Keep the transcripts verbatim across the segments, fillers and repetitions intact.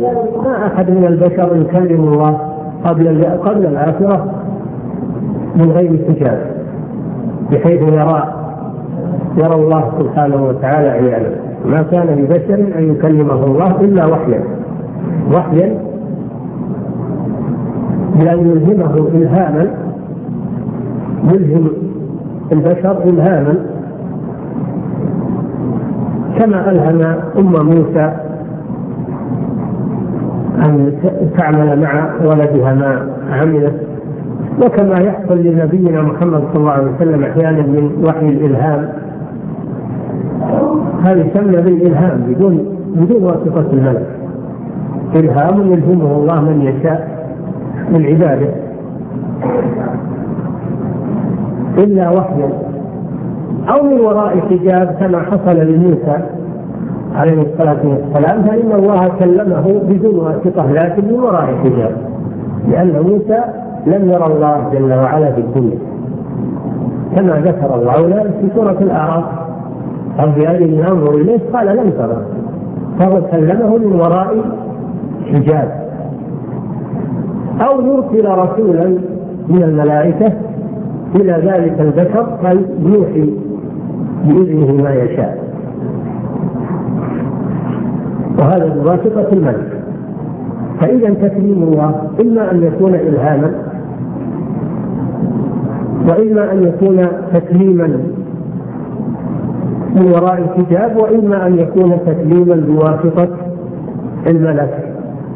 ما أحد من البشر يكلم الله قبل قبل الآخرة من غير حجاب، بحيث يرى يرى الله سبحانه وتعالى عيانا. ما كان لبشر أن يكلمه الله إلا وحيا وحيا بأن يلهمه إلهاما، يلهم البشر إلهاما كما ألهم أم موسى أن تعمل مع ولدها ما عملت، وكما يحصل لنبينا محمد صلى الله عليه وسلم أحيانا من وحي الإلهام، هذا يسمى بالإلهام بدون بدون واسطة الملك، إلهام يلهمه الله من يشاء من عباده إلا وحيا أو من وراء حجاب كما حصل لموسى عليه الصلاة والسلام، فإن الله كلمه بدون واسطة لكن من وراء حجاب، لأن موسى لم يرى الله جل وعلا في الدنيا كما ذكر الله لنا في سورة الأعراف: رب أرني أنظر إليك قال لم ترى، فهو كلمه من وراء حجاب. أو يرسل رسولا من الملائكة إلى ذلك البشر فيوحي بإذنه ما يشاء، وهذا بواسطة الملك. فإذا تكليم الله إما أن يكون إلهاما، وإما أن يكون تكليما من وراء الحجاب، وإما أن يكون تكليما بواسطة الملك.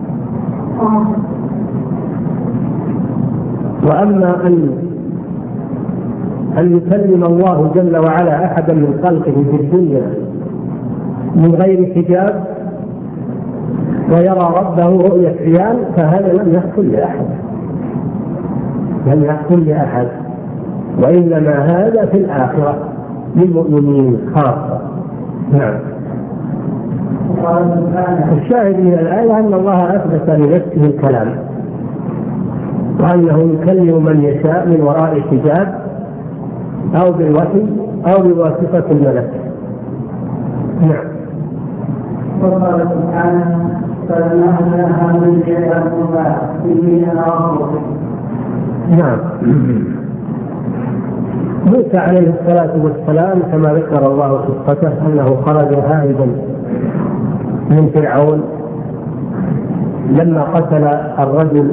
وأما أن أن يكلم الله جل وعلا أحدا من خلقه في الدنيا من غير حجاب ويرى ربه رؤية عيان، فهذا لم يحصل لأحد لم يحصل لأحد وإنما هذا في الآخرة للمؤمنين خاصة. نعم. الشاهد من الآية أن الله أثبت لنفسه الكلام، وأنه يكلم من يشاء من وراء حجاب أو بالوحي أو بواسطة الملك. نعم. وقال سبحانه: فلما أنها من شيئا إني أنا ربك. نعم. موسى عليه الصلاة والسلام كما ذكر الله قصته أنه خرج هائبا من فرعون لما قتل الرجل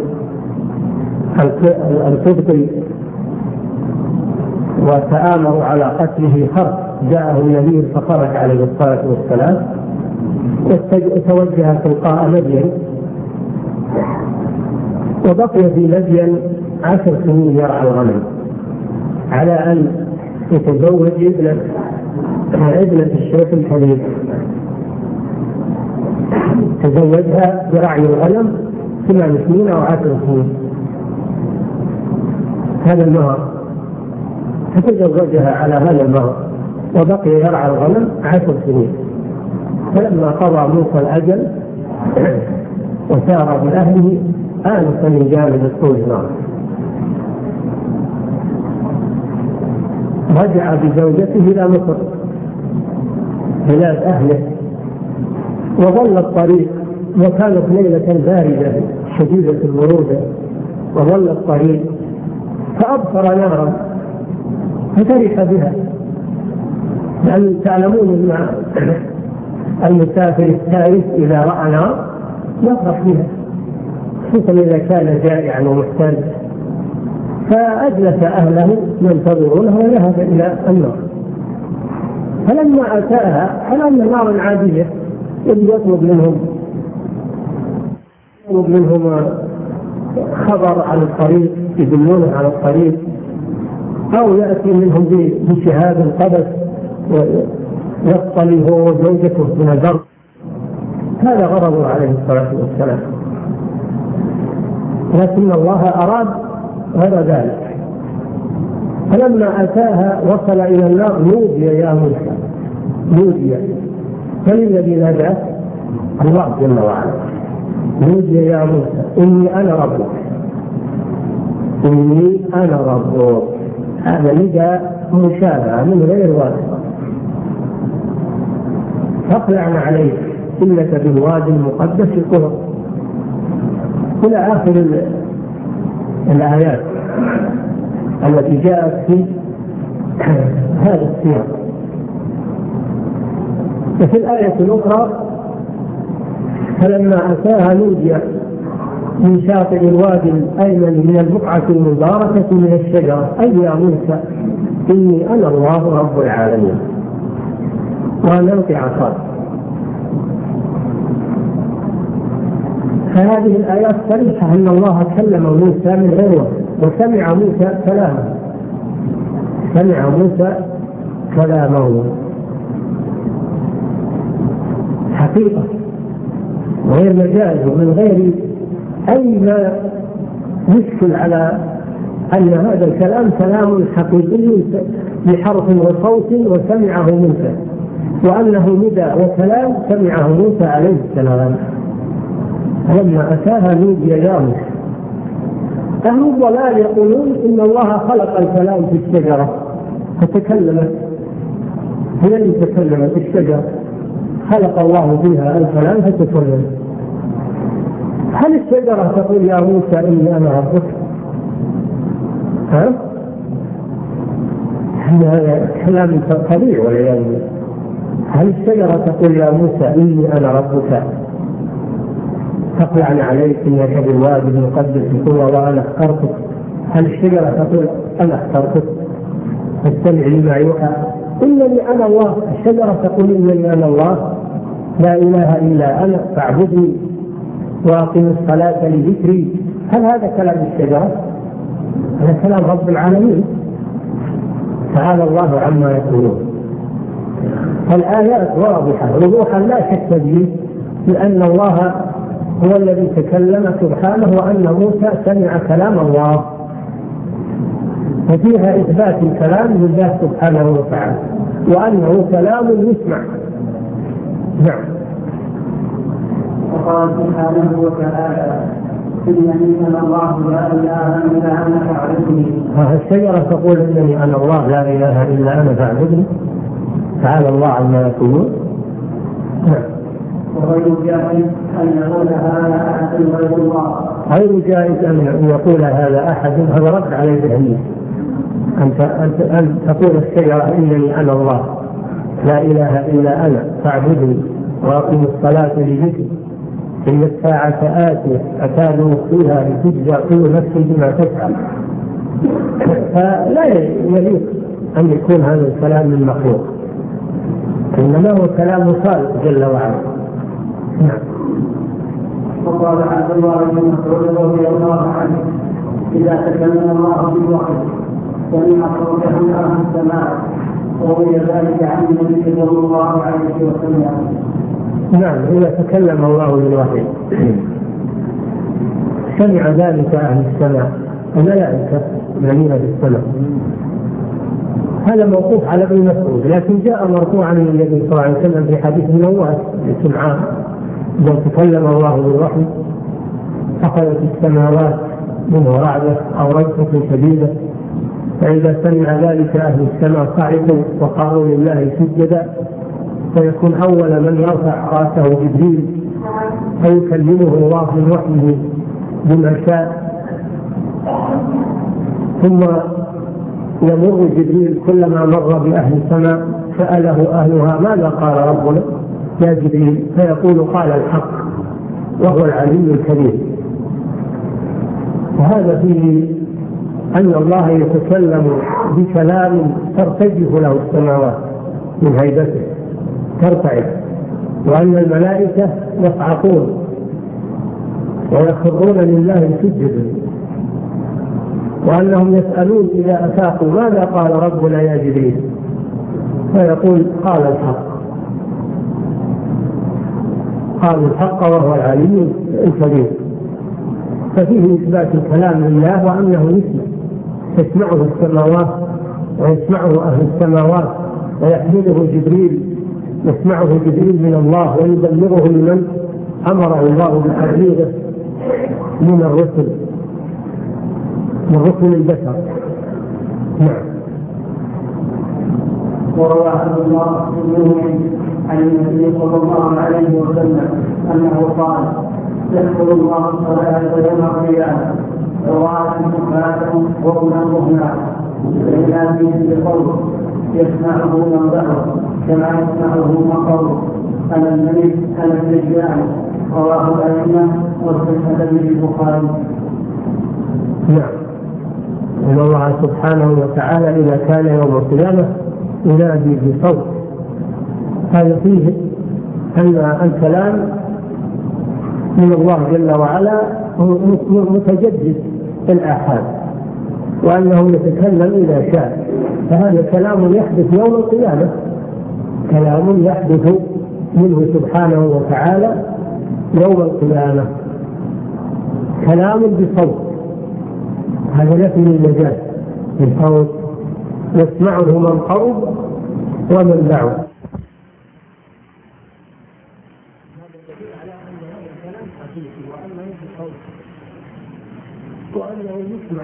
القبطي وتآمروا على قتله خرج، جاءه النبي فخرج عليه الصلاة والسلام وتوجه تلقاء مدين، وبقي في مدين عشر سنين يرعى الغنم على أن يتزوج ابنة ابنة الشيخ الحبيب، تزوجها برعي الغنم ثمان سنين أو عشر سنين، هذا المهر، فتزوجها على هذا المهر وبقي يرعى الغنم عشر سنين. فلما قضى موسى الأجل وسار بأهله آنس من جانب الطول نار، رجع بزوجته إلى مصر بلاد أهله، وظل الطريق، وكانت ليلة باردة شديدة البرودة، وظل الطريق فأبصر نارا ففرح بها، لأن تعلمون أن المسافر الثالث إذا رأى نار يفرح بها، خصوصا إذا كان جائعا ومحتاجا. فأجلس أهله ينتظرونه وذهب إلى النار، فلما أتاها على أن نارا عادية يطلب منهم يطلب منهم خبر عن الطريق يدلونه على الطريق، أو يأتي منهم بشهاد قبس ويصطلي هو وزوجته من البر. هذا غرضه عليه الصلاة والسلام، لكن الله أراد غير ذلك. فلما أتاها وصل إلى النار نودي يا موسى، نودي. من الذي نادى؟ الله جل وعلا. نودي يا موسى إني أنا ربك، إني أنا ربك. هذا نداء مشابه من غير واسطة. فاقلع عليك إنك بالوادي المقدس طهر. إلى آخر الآيات التي جاءت في هذا السياق. وفي الآية الأخرى فلما أتاها نودي من شاطئ الوادي الأيمن من البقعة المباركة من الشجرة أي يا موسى إني أنا الله رب العالمين وأن ألقي عصاك. فهذه الآيات صريحة أن الله كلم موسى من غير وحي، وسمع موسى كلامه، سمع موسى كلامه حقيقة غير مجاز ومن غير أي ما يشكل على أن هذا الكلام كلام حقيقي بحرف وصوت وسمعه موسى، وأنه ندى وكلام سمعه موسى عليه السلام. لما أتاها نودي يا موسى. أهل الضلال يقولون إن الله خلق الكلام في الشجرة فتكلمت، هي اللي تكلمت الشجرة، خلق الله فيها الكلام فتكلمت. هل الشجرة تقول يا موسى إني أنا ربك؟ ها؟ هذا كلام طبيعي والعياذ بالله. هل الشجرة تقول يا موسى إني أنا ربك تقلعني عليك إنك بالوادي المقدس طوى وأنا اخترتك؟ هل الشجرة تقول أنا اخترتك فاستمع لما يوحى إنني أنا الله؟ الشجرة تقول إنني أنا الله لا إله إلا أنا فاعبدني وأقم الصلاة لذكري. هل هذا كلام الشجرة؟ هذا كلام رب العالمين تعالى الله عما يقولون. الآيات واضحة وضوحا لا شك فيه، لأن الله هو الذي تكلم سبحانه وأن موسى سمع كلام الله، وفيها إثبات الكلام لله سبحانه وتعالى وأنه كلام يسمع. نعم. وقال سبحانه وتعالى إنني أنا الله لا إله إلا أنا فاعبدني. الشجرة تقول إنني أنا الله لا إله إلا أنا فاعبدني، تعالى الله عما يقولون. نعم. وغير جائز أن يقول هذا أحد غير الله. غير جائز أن يقول هذا أحد، هذا رد على الجهمية. أنت أن تقول الشجرة إنني أنا الله لا إله إلا أنا فاعبدني وأقم الصلاة لذكري إن الساعة آتية أكاد أخفيها لتجزى كل نفس بما تفعل. فلا يليق أن يكون هذا الكلام من مخلوق، إنما هو كلام خالق جل وعلا. نعم. وقال عبد الله بن مسعود رضي الله عنه إذا تكلم الله بالوحي سمع صوته أهل السماء وروي ذلك عن النبي صلى الله عليه وسلم. نعم، إذا تكلم الله بالوحي سمع ذلك أهل السماء الملائكة الذين في السماء. هذا موقوف على ابن مسعود، لكن جاء مرفوعا عن النبي صلى الله عليه وسلم في حديث النواس لسمعان إذا تكلم الله بالوحي أخذت السماوات منه رعدة أو رجفة شديدة، فإذا سمع ذلك أهل السماء صعقوا وقالوا لله سجدا، فيكون أول من يرفع رأسه جبريل فيكلمه الله من وحيه بما شاء، ثم يمر جبريل كلما مر بأهل السماء سأله أهلها ماذا قال ربنا يا جبريل؟ فيقول قال الحق وهو العلي الكبير. وهذا فيه أن الله يتكلم بكلام ترتجف له السماوات من هيبته ترتعد، وأن الملائكة يصعقون ويخرون لله سجدا، وأنهم يسألون إذا أفاقوا ماذا قال ربنا يا جبريل؟ فيقول قال الحق قال الحق وهو العلي الكبير. ففيه إثبات الكلام لله وأنه يسمع، تسمعه السماوات ويسمعه أهل السماوات، ويحمله جبريل يسمعه جبريل من الله ويبلغه لمن أمره الله بتبليغه من الرسل من رسل البشر. نعم. وروى عبد الله بن عن النبي صلى الله عليه وسلم أنه قال يذكر الله الصلاة يوم القيامة سواء مكانهم وهنا وهنا فيناديه بقول يسمعه من بحر كما يسمعه مقر أنا الملك أنا الدجال رواه الأئمة والصحة به البخاري. نعم. إن الله سبحانه وتعالى إذا كان يوم القيامة ينادي بصوت، هذا فيه أن الكلام من الله جل وعلا متجدد في الآحاد، وأنه يتكلم إذا شاء، فهذا كلام يحدث يوم القيامة، كلام يحدث منه سبحانه وتعالى يوم القيامة، كلام بصوت، هذا نفي المجاز بالصوت يسمعه من قرب ومن بعد. وأنه يسمع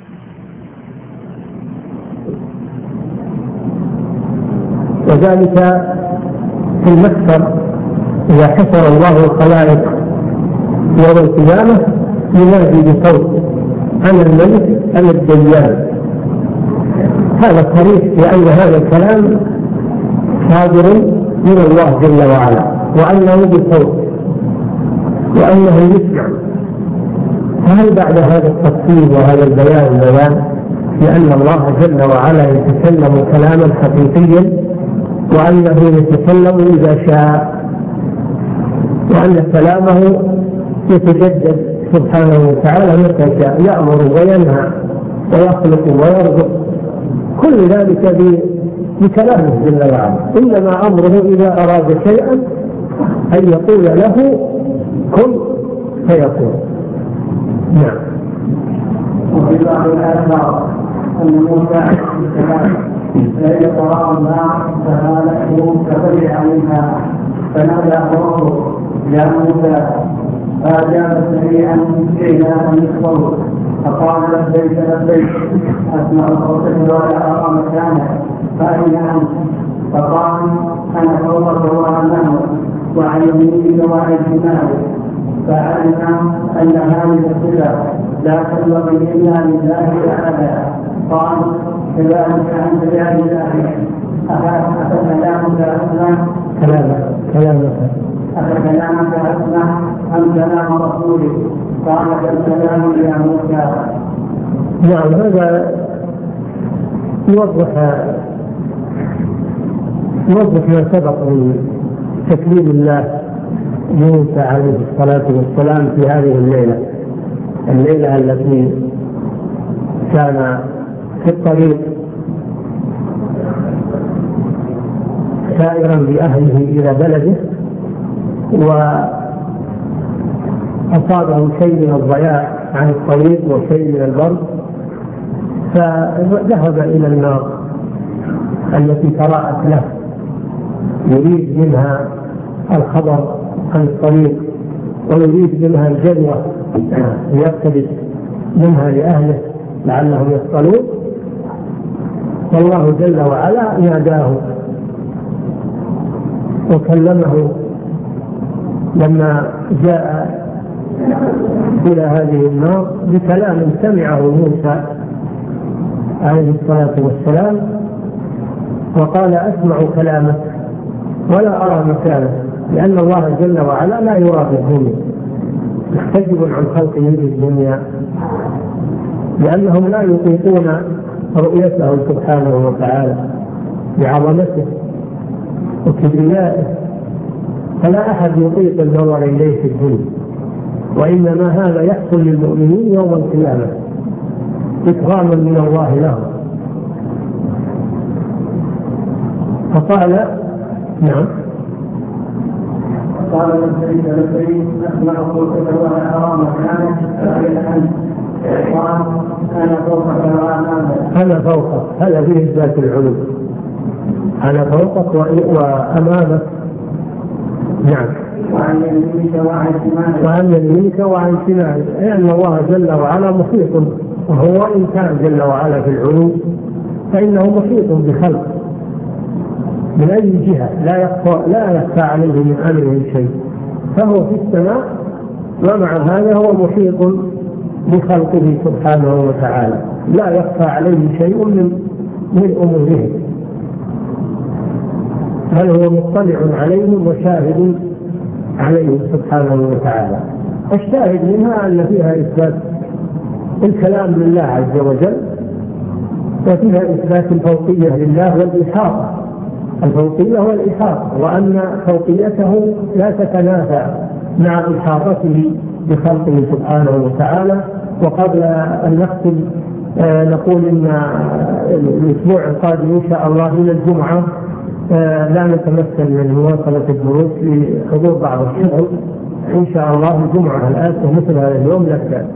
وذلك في المحشر إذا حشر الله الخلائق يوم القيامة ينادي بصوت أنا الملك أنا الديان. هذا صريح لأن هذا الكلام صادر من الله جل وعلا، وأنه بصوت، وأنه يسمع. فهل بعد هذا التفصيل وهذا البيان البيان لأن الله جل وعلا يتكلم كلاما حقيقيا، وأنه يتكلم إذا شاء، وأن كلامه يتجدد سبحانه وتعالى متى شاء، يأمر وينهى ويخلق ويرزق، كل ذلك بكلامه جل وعلا. إنما أمره إذا أراد شيئا أن يقول له كن فيكون. نعم. وفي بعض الآثار أن موسى عليه السلام لئن قرأ النار فهالته ففزع منها فنادى ربه يا موسى فأجاب سريعا إعلام الصوت فقال لبيك لبيك أسمع صوتك ولا أرى مكانك فأين أنت؟ فقال أنا فوقك وأمامك وعن يمينك وعن شمالك. فعلم أن هذه الصفة لا تنبغي إلا لله تعالى. قال كذلك أنت يا إلهي أفكلامك أسمع كلامك كلامك أفكلامك أسمع أم كلام رسولك؟ قال كالكلام يا موسى. نعم. هذا يوضح يوضح ما سبق من تكليم الله موسى عليه الصلاة والسلام في هذه الليلة الليلة التي كان في الطريق سائرا بأهله إلى بلده، وأصابه شيء من الضياع عن الطريق وشيء من البرد، فذهب إلى النار التي تراءت له يريد منها الخبر عن الطريق ويريد منها الجدوى يقتبس منها لأهله لعلهم يصطلون. والله جل وعلا ناداه وكلمه لما جاء إلى هذه النار بكلام سمعه موسى عليه الصلاة والسلام، وقال أسمع كلامك ولا أرى مكانك، لأن الله جل وعلا لا يرى في الدنيا، محتجب عن خلقه في الدنيا، لأنهم لا يطيقون رؤيته سبحانه وتعالى بعظمته وكبريائه، فلا أحد يطيق النظر إليه في الدنيا، وإنما هذا يحصل للمؤمنين يوم القيامة إكراما من الله لهم. فقال نعم قال لبيك لبيك أسمع صوتك ولا أرى مكانك فأين أنت؟ قال أنا فوقك وأمامك. أنا فوقك، هذا فيه ذات العلو، أنا فوقك وأمامك. نعم. وعن يمينك وعن شمالك. وعن يمينك وعن شمالك، لأن الله جل وعلا محيط، وهو إن كان جل وعلا في العلو فإنه محيط بخلقه من أي جهة، لا يخفى لا يخفى عليه من أمره شيء، فهو في السماء ومع هذا هو محيط بخلقه سبحانه وتعالى، لا يخفى عليه شيء من من أمورهم، بل هو مطلع عليهم وشاهد عليهم سبحانه وتعالى. الشاهد منها أن فيها إثبات الكلام لله عز وجل، وفيها إثبات الفوقية لله والإحاطة، الفوقية والإحاطة، وأن فوقيته لا تتنافى مع إحاطته بخلقه سبحانه وتعالى. وقبل أن نختم آه نقول إن الأسبوع القادم إن شاء الله من الجمعة آه لا نتمكن من مواصلة الدروس لحضور بعض الشغل، إن شاء الله الجمعة الآتية مثل هذا اليوم لك.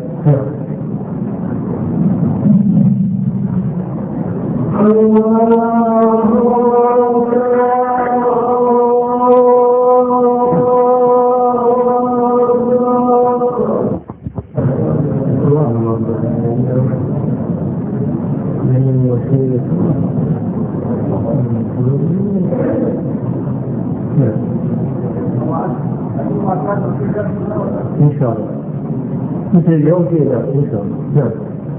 إن شاء الله مثل اليوم كذا إن شاء الله. نعم.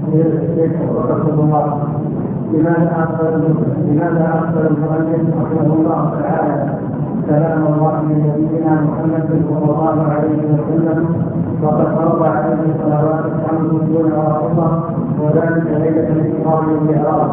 لماذا أخبر لماذا أخبر المؤلف رحمه الله تعالى كلام الله من نبينا محمد صلى الله عليه وسلم وقد فرض عليه صلوات الخمس دون رافضة، وذلك ليلة الإسراء والمعراج؟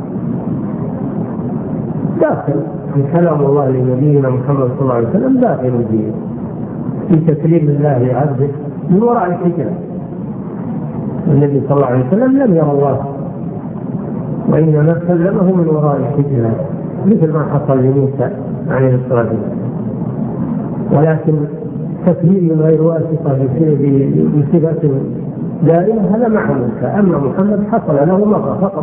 داخل في كلام الله لنبينا محمد صلى الله عليه وسلم، داخل فيه في تكريم الله لعبده من وراء الحجاب. النبي صلى الله عليه وسلم لم يرى الله، وإنما كلمه من وراء الحجاب مثل ما حصل لموسى عليه الصلاة والسلام، ولكن تكليم من غير واسطة بصفة دائمة هذا مع موسى. أما محمد حصل له مرة فقط.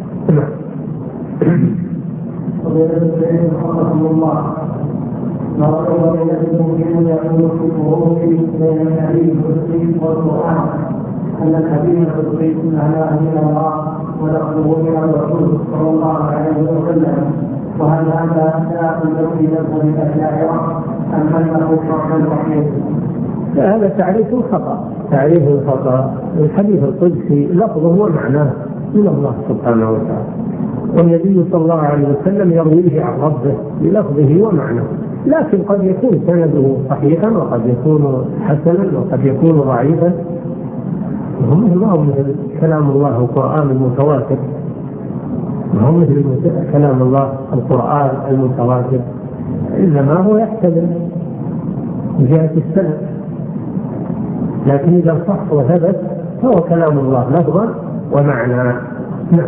ما رأى بينكم حين يقول في الخروج بين الحديث القدسي والقرآن أن الحديث القدسي معناه من الله ولفظه من الرسول صلى الله عليه وسلم، وهل هذا داخل في مذهب الأشاعرة أم أنه شرح الوحيد؟ هذا تعريف خطأ، تعريف خطأ. الحديث القدسي لفظه ومعناه من الله سبحانه وتعالى، والنبي صلى الله عليه وسلم يرويه عن ربه بلفظه ومعناه، لكن قد يكون سنده صحيحا وقد يكون حسنا وقد يكون ضعيفا. وهم ما هو مثل كلام الله القرآن المتواتر، وهم مثل كلام الله القرآن المتواتر، إنما هو يحتمل من جهة السند، لكن إذا صح وثبت فهو كلام الله لفظا ومعنى. نعم.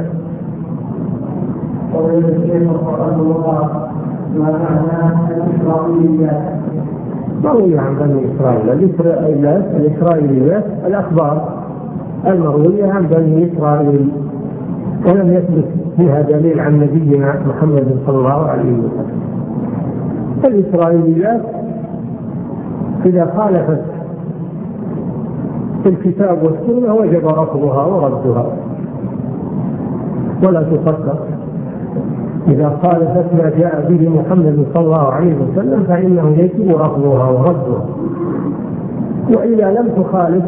قول الشيخ رحمه الله ما معنى الإسرائيليات؟ مروي عن بني إسرائيل. الإسرائيليات الإسرائيليات الأخبار المروية عن بني إسرائيل، ولم يثبت فيها دليل عن نبينا محمد صلى الله عليه وسلم. الإسرائيليات إذا خالفت الكتاب والسنة وجب رفضها وردها ولا تصدق. إذا خالفت ما جاء به محمد صلى الله عليه وسلم فإنه يجب رفضها وردها، وإذا لم تخالف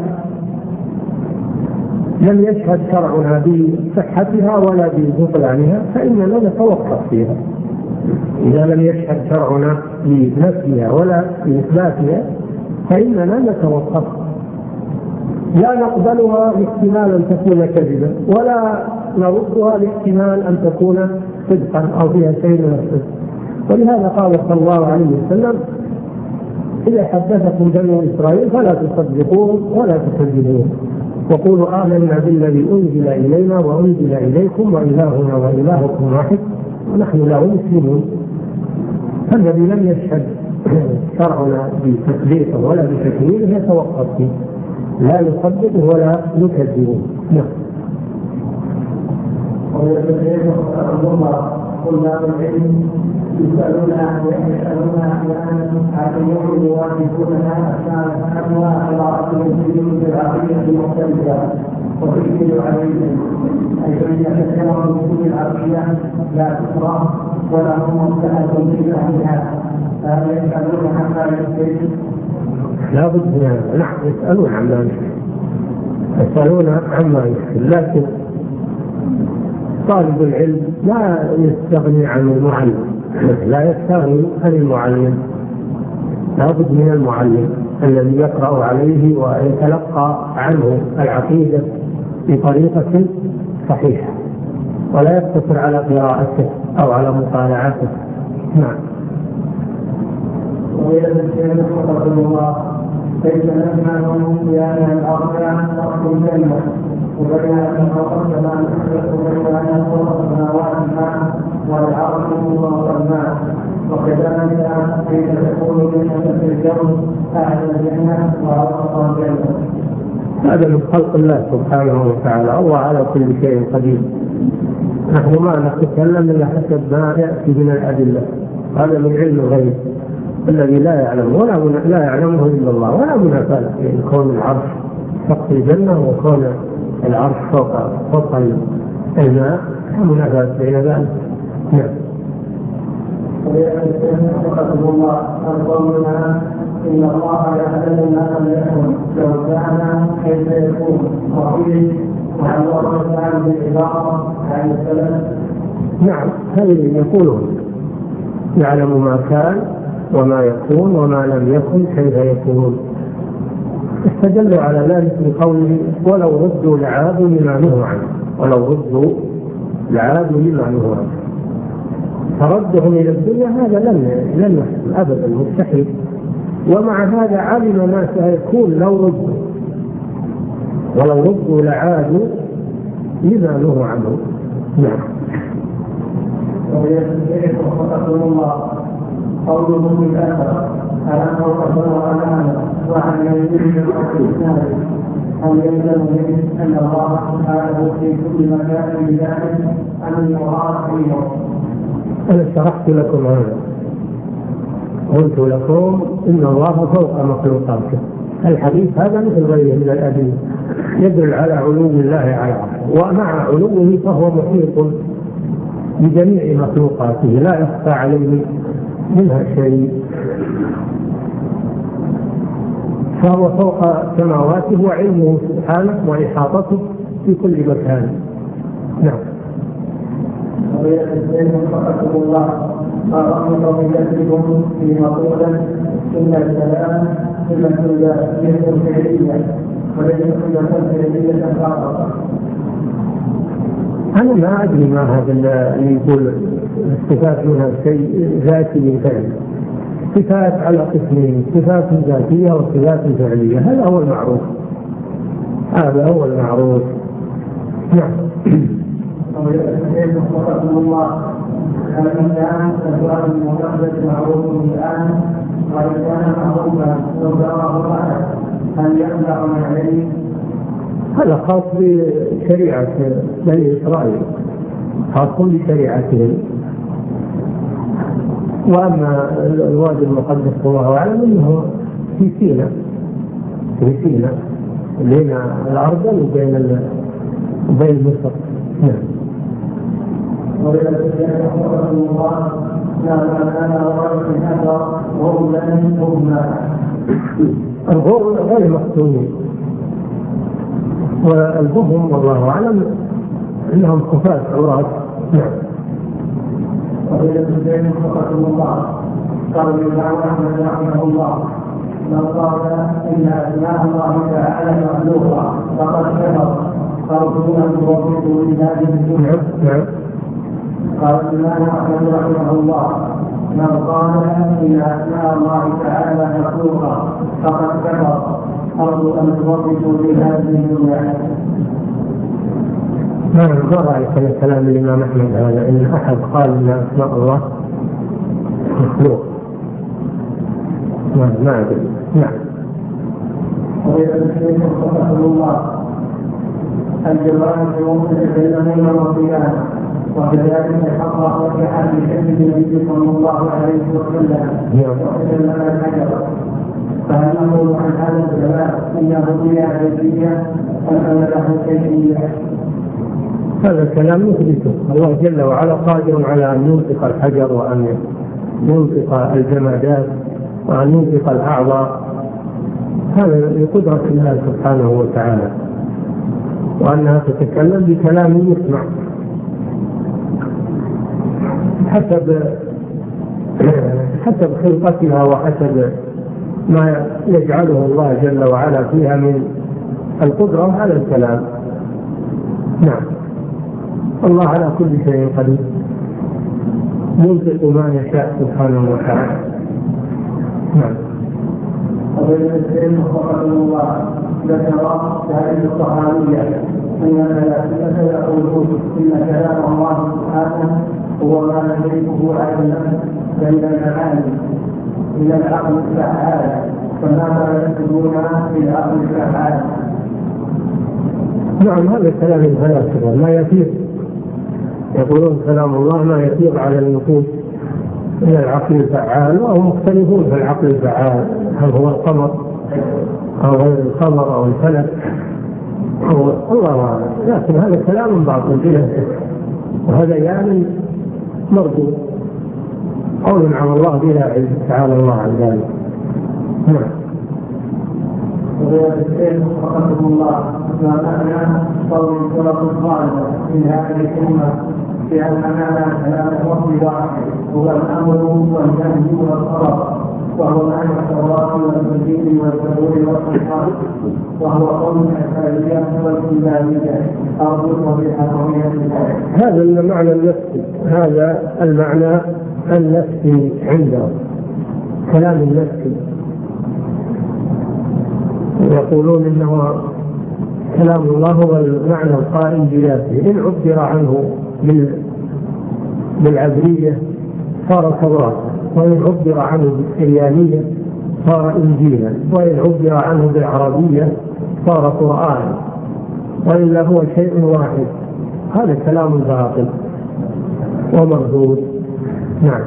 لم يشهد شرعنا بصحتها ولا ببطلانها فإننا نتوقف فيها. إذا لم يشهد شرعنا بنفسها ولا بإثباتها فإننا نتوقف، لا نقبلها لاحتمال أن تكون كذبا ولا نردها لاحتمال أن تكون صدقا أو فيها شيء من الصدق. ولهذا قال صلى الله عليه وسلم إذا حدثكم بنو إسرائيل فلا تصدقوهم ولا تكذبوهم، وقولوا آمنا بالذي أنزل إلينا وأنزل إليكم وإلهنا وإلهكم واحد ونحن له مسلمون. فالذي لم يشهد شرعنا بتصديقه ولا بتكذيبه يتوقف فيه، لا نصدقه ولا نكذبه. نعم. طلاب العلم يسألون يسألون أحيانا عن أمور يواجهونها أثناء قراءتهم في دروس العقيدة المختلفة وتشكل عليهم، حيث أن كثيرا من كتب العقيدة لا تقرأ ولا هم مبتدأ في فهمها، هل يسألون عما يشرك؟ لا بد من نعم يسألون عما يشرك، يسألون عما يشرك، لكن طالب العلم لا يستغني عن المعلم، لا يستغني عن المعلم، لا بد من المعلم الذي يقرأ عليه ويتلقى عنه العقيدة بطريقة صحيحة، ولا يقتصر على قراءته أو على مطالعته. نعم. وإذا الشيخ رحمه الله كيف نسمعهم بأن الأركان أصل الجنة وبين أن فوق السماء وبين أن فوق السماوات الماء والعرش فوق الماء، وكذلك كيف تكون جنة في الجو أعلى الجنة وأوسط الجنة؟ هذا من خلق الله سبحانه وتعالى، الله على كل شيء قدير، نحن ما نتكلم إلا حسب ما يأتي من الأدلة، هذا من علم الغيب الذي لا يعلم ولا لا يعلمه إلا الله، ولا منافاة بين كون العرش فوق الجنة وكون العرش فوق فوق الماء، منافاة بين ذلك. نعم. ويقول الله القولنا إن الله يعلم ما لم يكن لو كان كيف يكون وقيل وعن الله تعالى بالعبارة عن السلام. نعم هذه يقولون يعلم ما كان وما يكون وما لم يكن كيف يكون، استدلوا على ذلك بقوله ولو ردوا لعادوا لما نهوا عنه، ولو ردوا لعادوا لما نهوا عنه، فردهم إلى الدنيا هذا لن لن يحصل أبدا، مستحيل، ومع هذا علم ما سيكون لو ردوا، ولو ردوا لعادوا لما نهوا عنه. نعم. ويقول الله قوله في الآخرة ألم وقفوا أمامه وعن يمين الإسلام أو يلزم به أن الله سبحانه في كل مكان بذلك أن المراد فيه. أنا شرحت لكم هذا، قلت لكم إن الله فوق مخلوقاته، الحديث هذا مثل غيره من الأدلة يدل على علو الله على عرشه، ومع علوه فهو محيط بجميع مخلوقاته لا يخفى عليه منها شيء، فهو فوق سماواته وعلمه سبحانه وإحاطته في كل مكان. نعم. ويقول الله أرأيتم يكذبون في مقولة إن الكلام صفة ذاتية فعلية وليس صفة فعلية فقط. أنا ما أدري ما هذا اللي يقول الصفات منها شيء ذاتي فعلي، صفات على قسمين، صفات ذاتية وصفات فعلية، هذا هو المعروف، هذا هو المعروف. نعم. ويقول الله الإنسان كسؤال المقدس معروف الآن وإن كان معروفا لو داره أحد هل يمنع من عليه؟ هذا خاص بشريعة بني إسرائيل، خاص بشريعتهم، وأما الوادي المقدس الله أعلم أنه في سيناء، في سيناء بين الأردن وبين وبين مصر. نعم. ولذلك رحمه الله لما كان ورث الأثر وهم لم يهما الغر غير مختومين، والبهم والله أعلم إنهم خفاة عراة. نعم. ولذلك رحمه الله قال الإمام أحمد رحمه الله من قال إن أسماء الله تعالى مخلوقة فقد كفر فرسولا توفق لهذه الدنيا. نعم. قال الإمام أحمد رحمه الله من قال إن أسماء الله تعالى مخلوقة فقد كفر أرجو أن توفقوا لهذه الدنيا. ما رأيك من كلام الإمام أحمد هذا إن أحد قال إن أسماء الله مخلوق؟ ما ما أدري. نعم. ويقول رحمه الله الجواب في موقف العلمين والقيام وكذلك حق وكحل بحمد النبي صلى الله عليه وسلم وسلم الحجر، فهل نقول عن هذا الجواب انه بلا عزيه ام ان له كيفيه؟ هذا الكلام مثبته، الله جل وعلا قادر على ان ينطق الحجر وان ينطق الجمادات وأن ينطق الأعضاء، هذا بقدرة الله سبحانه وتعالى، وأنها تتكلم بكلام يسمع حسب حسب خلقتها وحسب ما يجعله الله جل وعلا فيها من القدرة على الكلام. نعم، الله على كل شيء قدير، ينطق ما يشاء سبحانه وتعالى. نعم. وبين السلم وفقد الله ذكر هذه الصحابية أن ثلاثة يقولون إن كلام الله سبحانه هو ما يملكه عقلا بين المعاني إلى العقل الفعال، فماذا يكتبون في العقل الفعال؟ نعم، هذا كلام الفلاسفة ما يفيض، يقولون كلام الله ما يفيض على النفوس إلى العقل الفعال، وهم مختلفون في العقل الفعال، هل هو القمر أو غير القمر أو الفلك أو الله أعلم، لكن هذا كلام باطل بلا شك، وهذا يعني مردود قول عن الله بلا علم، تعالى الله عن ذلك. نعم. وبين وفقكم الله ما معنى قول الفرق الخالدة من هذه الأمة بأن معنى كلام الرب واحد هو الأمر والنهي والخبر، وهو معنى التوراة والإنجيل والزبور والقرآن، وهو قول الأشعرية والكلابية أرجو بحرمية ذلك. هذا المعنى النفسي، هذا المعنى النفسي عنده، كلام النفسي، يقولون إنه كلام الله هو المعنى القائم بذاته، إن عبر عنه بالعبرية صار توراة، وإن عبر عنه بالسريانية صار إنجيلا، وإن عبر عنه بالعربية صار قرآن، وإلا هو شيء واحد. هذا كلام باطل ومردود. نعم.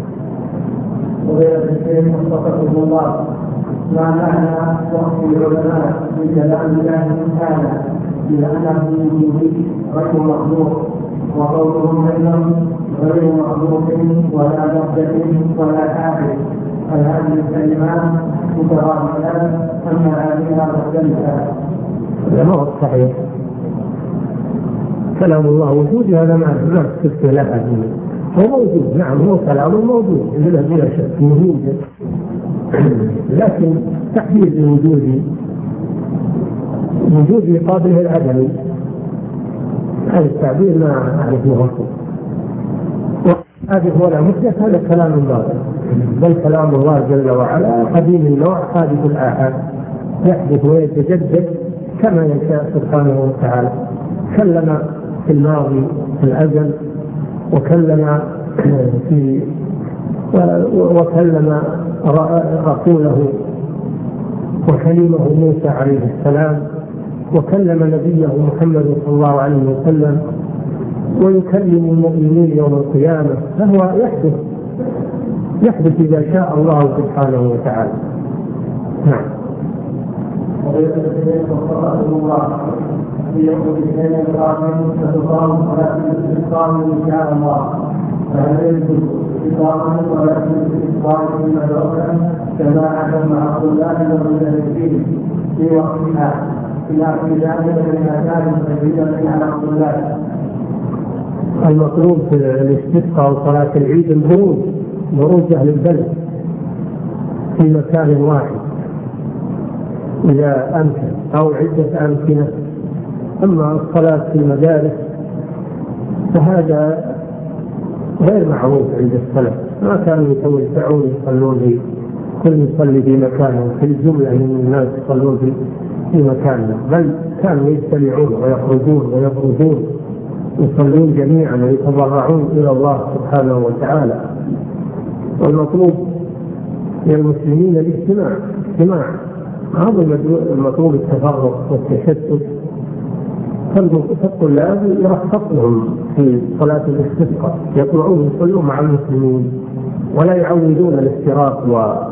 وبين وفقكم الله ما معنى وصف العلماء من كلام الله تعالى بأنه وجودي غير مخلوق، وقولهم أيضا غير مخلوق ولا مبدأ ولا حادث، هل هذه الكلمات مترادفات أم معانيها مختلفة؟ هذا ما هو صحيح. كلام الله وجودي، هذا ما ما تفسر له، هو موجود، نعم هو كلام موجود بلا شك موجود، لكن تحديد الوجود وجود يقابله العدم، هذا التعبير ما أعرف نغطه، وهذا ولا محدث، هذا كلام باطل، بل كلام الله جل وعلا قديم النوع حادث الآحاد، يحدث ويتجدد كما يشاء سبحانه وتعالى. كلم في الماضي في الأزل، وكلم في وكلم رسوله وكلمه موسى عليه السلام، وكلم نبيه محمد صلى الله عليه وسلم، ويكلم المؤمنين يوم القيامة، فهو يحدث يحدث إذا شاء الله سبحانه وتعالى. نعم. في يوم الاثنين القادم ستقام صلاة الاستسقاء إن شاء الله، فهل يجوز استسقاء صلاة الاستسقاء في مدرسة جماعة مع الطلاب والمدرسين في وقتها إلى في ذلك المكان تجريبا على الطلاب؟ المطلوب في الاستسقاء وصلاة العيد الخروج، خروج أهل البلد في مكان واحد إذا أمكن، أو عدة أمكنة. أما الصلاة في المدارس فهذا غير معروف عند السلف، ما كانوا يتوسعون يصلون في كل يصلي في مكانه، في الجملة من الناس يصلون في في مكانه، بل كانوا يجتمعون ويخرجون ويخرجون يصلون جميعا ويتضرعون إلى الله سبحانه وتعالى. والمطلوب للمسلمين الاجتماع اجتماع هذا المطلوب، التفرق والتشتت. فالطلاب يرخص لهم في صلاة الاستسقاء، يطلعون يصلون مع المسلمين ولا يعودون الافتراق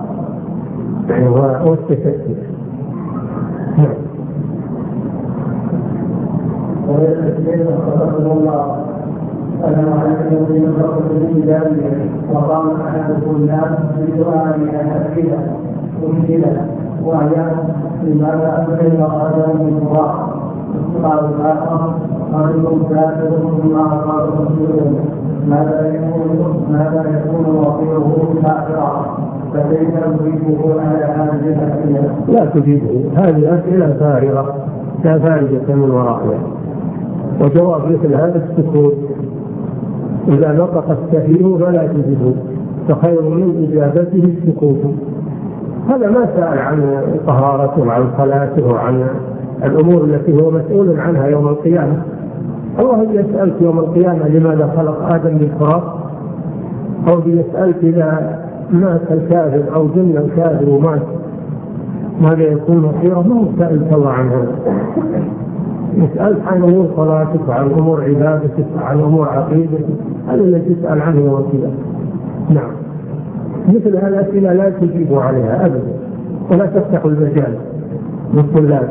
والتشتت. نعم. ويستطيع الله أنا أعلم من الرسول ذلك وقام أحدكم الناس بدعاء أسئلة مشكلة وهي لماذا أسئل آدم من الله؟ قال الآخر أنتم كافرون بما أصاب رسولهم ماذا يكون ماذا يكون وقيله كافرا فكيف نجيبه على هذه الأسئلة؟ لا تجيبه، هذه أسئلة فارغة لا فائدة من ورائها، وجواب مثل هذا السكوت. إذا نطق السفيه فلا تجيبه، فخير من إجابته السكوت. هذا ما سأل عن طهارته وعن صلاته وعن الأمور التي هو مسؤول عنها يوم القيامة. الله يسألك يوم القيامة لماذا خلق آدم من تراب، أو يسألك إذا مات الكافر أو جن الكافر ومات ماذا يكون مصيره؟ ما هو سألت الله عن هذا. يسألك عن أمور صلاتك وعن أمور عبادتك وعن أمور عقيدتك، هذا الذي تسأل عنه يوم القيامة. نعم، مثل هذه الأسئلة لا تجيب عليها أبدا، ولا تفتح المجال للطلاب،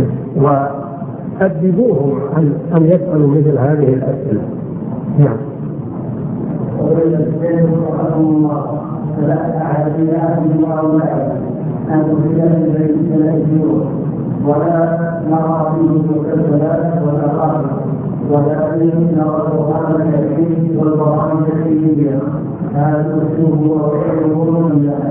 وأدبوهم أن يسألوا مثل هذه الأسئلة. نعم. فلا أحد إلا أن هؤلاء أن تفيد ولا نرى فيه الثلاث والأقارب ولكن نرى القرآن الكريم والقرآن الكريم هذا الأسلوب وغيره من لا.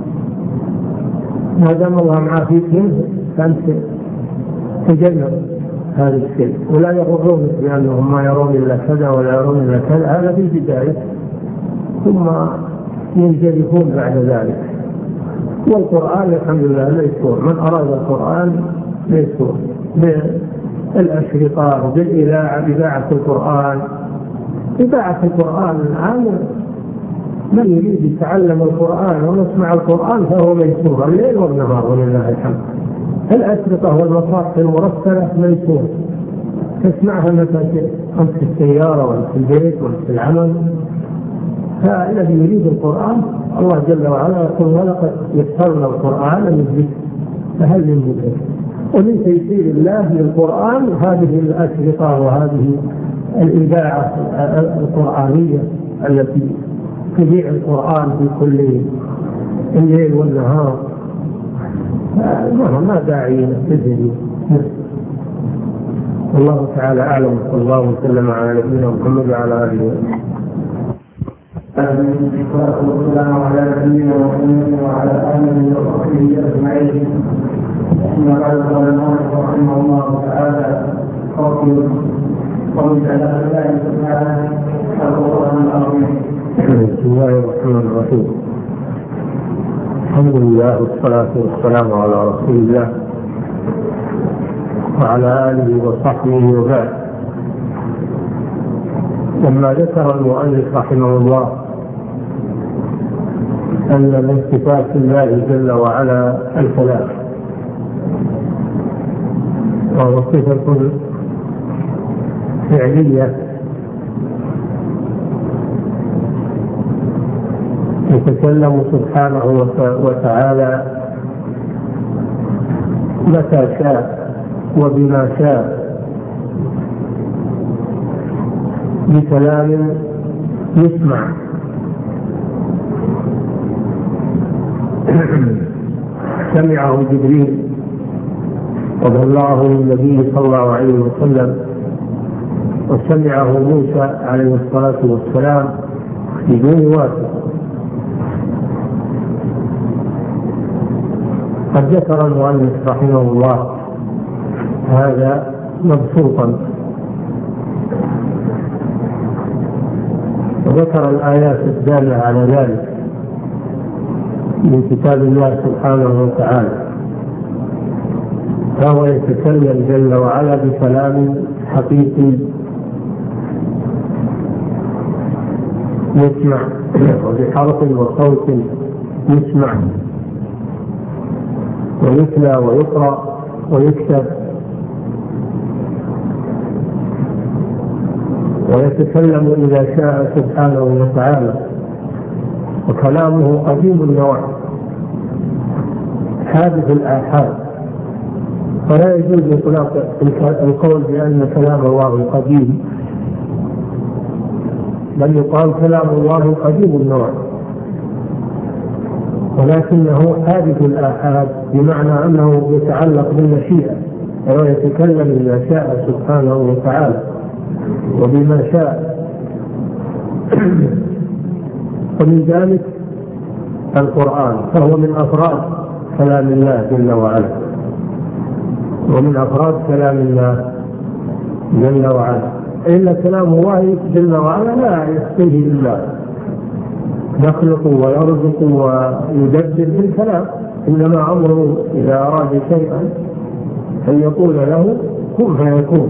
ما دام الله معافيك فأنت تجنب هذا الشيء، ولا يغرونك بأنهم ما يرون إلا كذا ولا يرون إلا كذا، هذا في البداية، ثم ينجرفون بعد ذلك. والقرآن الحمد لله ليسور، من أراد القرآن ليسور بالأشرطة بالإذاعة، إذاعة القرآن إذاعة القرآن الآن من يريد يتعلم القرآن ونسمع القرآن فهو ميسور الليل والنهار ولله الحمد. الأشرطة والمصاحف المرسلة ميسور، تسمعها متى أنت في السيارة ولا في البيت ولا في العمل. فالذي يريد القرآن الله جل وعلا يقول ولقد يسرنا القرآن للذكر فهل من مدكر. ومن تيسير الله للقرآن هذه الأشرطة وهذه الإذاعة القرآنية التي تذيع القرآن في كل الليل والنهار. ما داعي تدري. والله تعالى أعلم، صلى الله وسلم على نبينا محمد وعلى آله وسلم. والسلام على نبينا محمد وعلى آله وصحبه أجمعين. ثم قال المؤلف رحمه الله تعالى قول قول الله تعالى القرآن العظيم. بسم الله الرحمن الرحيم. الحمد لله والصلاة والسلام على رسول الله وعلى آله وصحبه وبعد. لما ذكر المؤلف رحمه الله أن من صفات الله جل وعلا الكلام، وهو صفة فعلية يتكلم سبحانه وتعالى متى شاء وبما شاء بكلام يسمع. سمعه جبريل وبلغه النبي صلى الله عليه وسلم، وسمعه موسى عليه الصلاة والسلام بدون واسطة. قد ذكر المؤلف رحمه الله هذا مبسوطا، وذكر الآيات الدالة على ذلك من كتاب الله سبحانه وتعالى. فهو يتكلم جل وعلا بكلام حقيقي يسمع، وبحرف وصوت يسمع ويتلى ويقرأ ويكتب، ويتكلم إذا شاء سبحانه وتعالى. وكلامه قديم النوع حادث الآحاد، فلا يجوز إطلاق القول بأن كلام الله قديم، بل يقال كلام الله قديم النوع، ولكنه حادث الآحاد، بمعنى أنه يتعلق بالمشيئة ويتكلم بما شاء سبحانه وتعالى وبما شاء. ومن ذلك القرآن، فهو من أفراد كلام الله جل وعلا، ومن أفراد كلام الله جل وعلا. إلا كلام الله جل وعلا لا يحتويه إلا يخلق ويرزق ويدبر بالكلام، إنما أمره إذا أراد شيئا أن يقول له كن فيكون،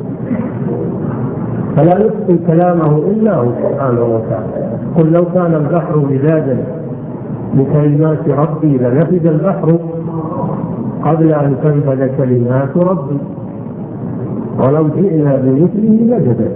فلا يخفي كلامه إلا هو سبحانه وتعالى. قل لو كان البحر مدادا لكلمات ربي لنفد البحر قبل أن تنفذ كلمات ربي ولو جئنا بمثله لجدا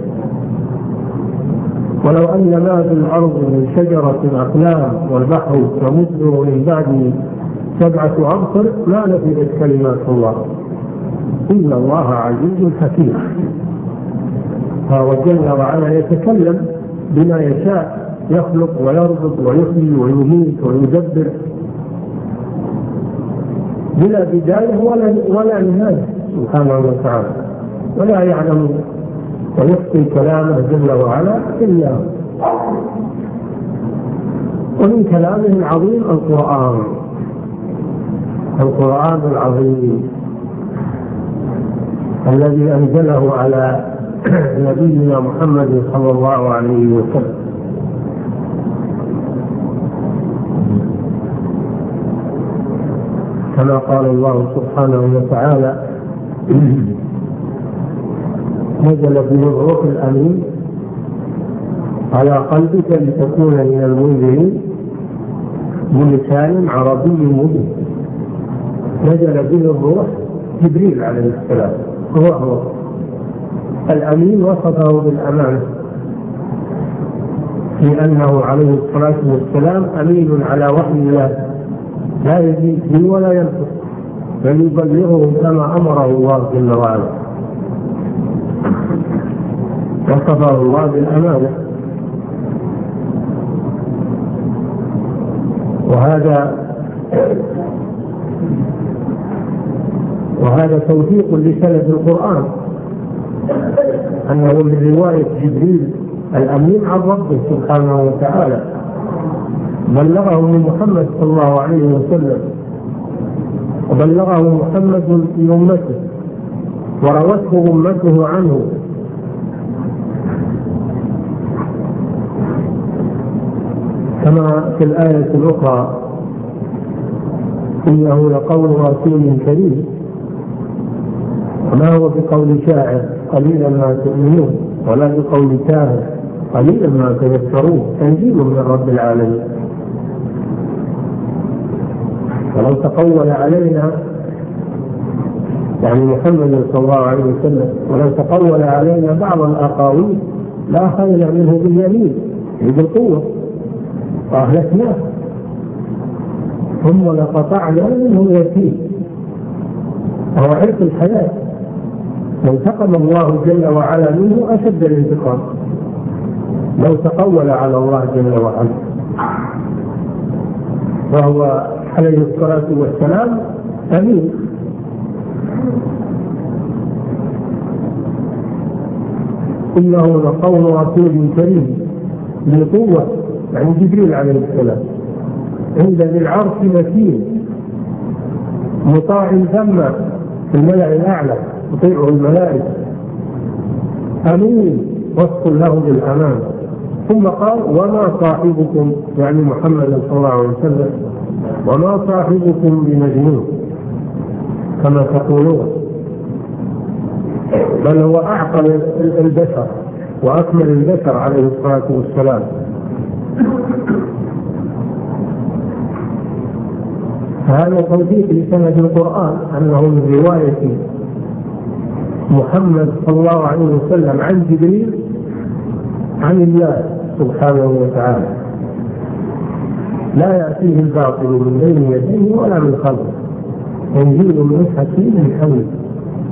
ولو أن ما في الأرض من شجرة أقلام والبحر يمده من بعده سبعة أبحر ما نفدت كلمات الله إن الله عزيز حكيم. فهو جل وعلا يتكلم بما يشاء، يخلق ويرزق ويحيي ويميت ويدبر بلا بداية ولا ولا نهاية سبحانه وتعالى، ولا يعلم ويخفي كلامه جل وعلا إلا هو. ومن كلامه العظيم القرآن، القرآن العظيم الذي أنزله على نبينا محمد صلى الله عليه وسلم. كما قال الله سبحانه وتعالى نزل به الروح الأمين على قلبك لتكون من المنذرين بلسان عربي مبين. نزل به الروح جبريل عليه السلام، هو هو الأمين، وصفه بالأمانة في أنه عليه الصلاة والسلام أمين على وحي الله لا يزيد فيه ولا ينقص، بل يبلغه كما أمره الله جل وعلا. وصفه الله بالأمانة، وهذا وهذا توثيق لسند القرآن أنه من رواية جبريل الأمين عن ربه سبحانه وتعالى، بلغه من محمد صلى الله عليه وسلم، وبلغه محمد في أمته وروته أمته عنه. كما في الآية الأخرى إنه لقول رسول كريم وما هو بقول شاعر قليلا ما تؤمنون ولا بقول كاهن قليلا ما تذكرون، تنزيل من رب العالمين. ولو تقول علينا يعني محمد صلى الله عليه وسلم ولو تقول علينا بعض الأقاويل لا خير منه باليمين بالقوة وأهلكناه ثم لقطعنا منه اليتيم. هو عرف الحياة، وانتقم الله جل وعلا منه أشد الانتقام لو تقول على الله جل وعلا. وهو عليه الصلاة والسلام أمين، إنه لقول رسول كريم ذي قوة، يعني جبريل عليه السلام، عند ذي العرش مكين مطاع ثم في الملأ الأعلى يطيعه الملائكة، أمين وصف له بالأمان. ثم قال وما صاحبكم يعني محمد صلى الله عليه وسلم وما صاحبكم بمجنون كما تقولون، بل هو أعقل البشر وأكمل البشر عليه الصلاة والسلام. هذا توثيق لسند القرآن أنه من رواية محمد صلى الله عليه وسلم عن جبريل عن الله سبحانه وتعالى، لا يأتيه الباطل من بين يديه ولا من خلفه، تنزيل من حكيم حميد.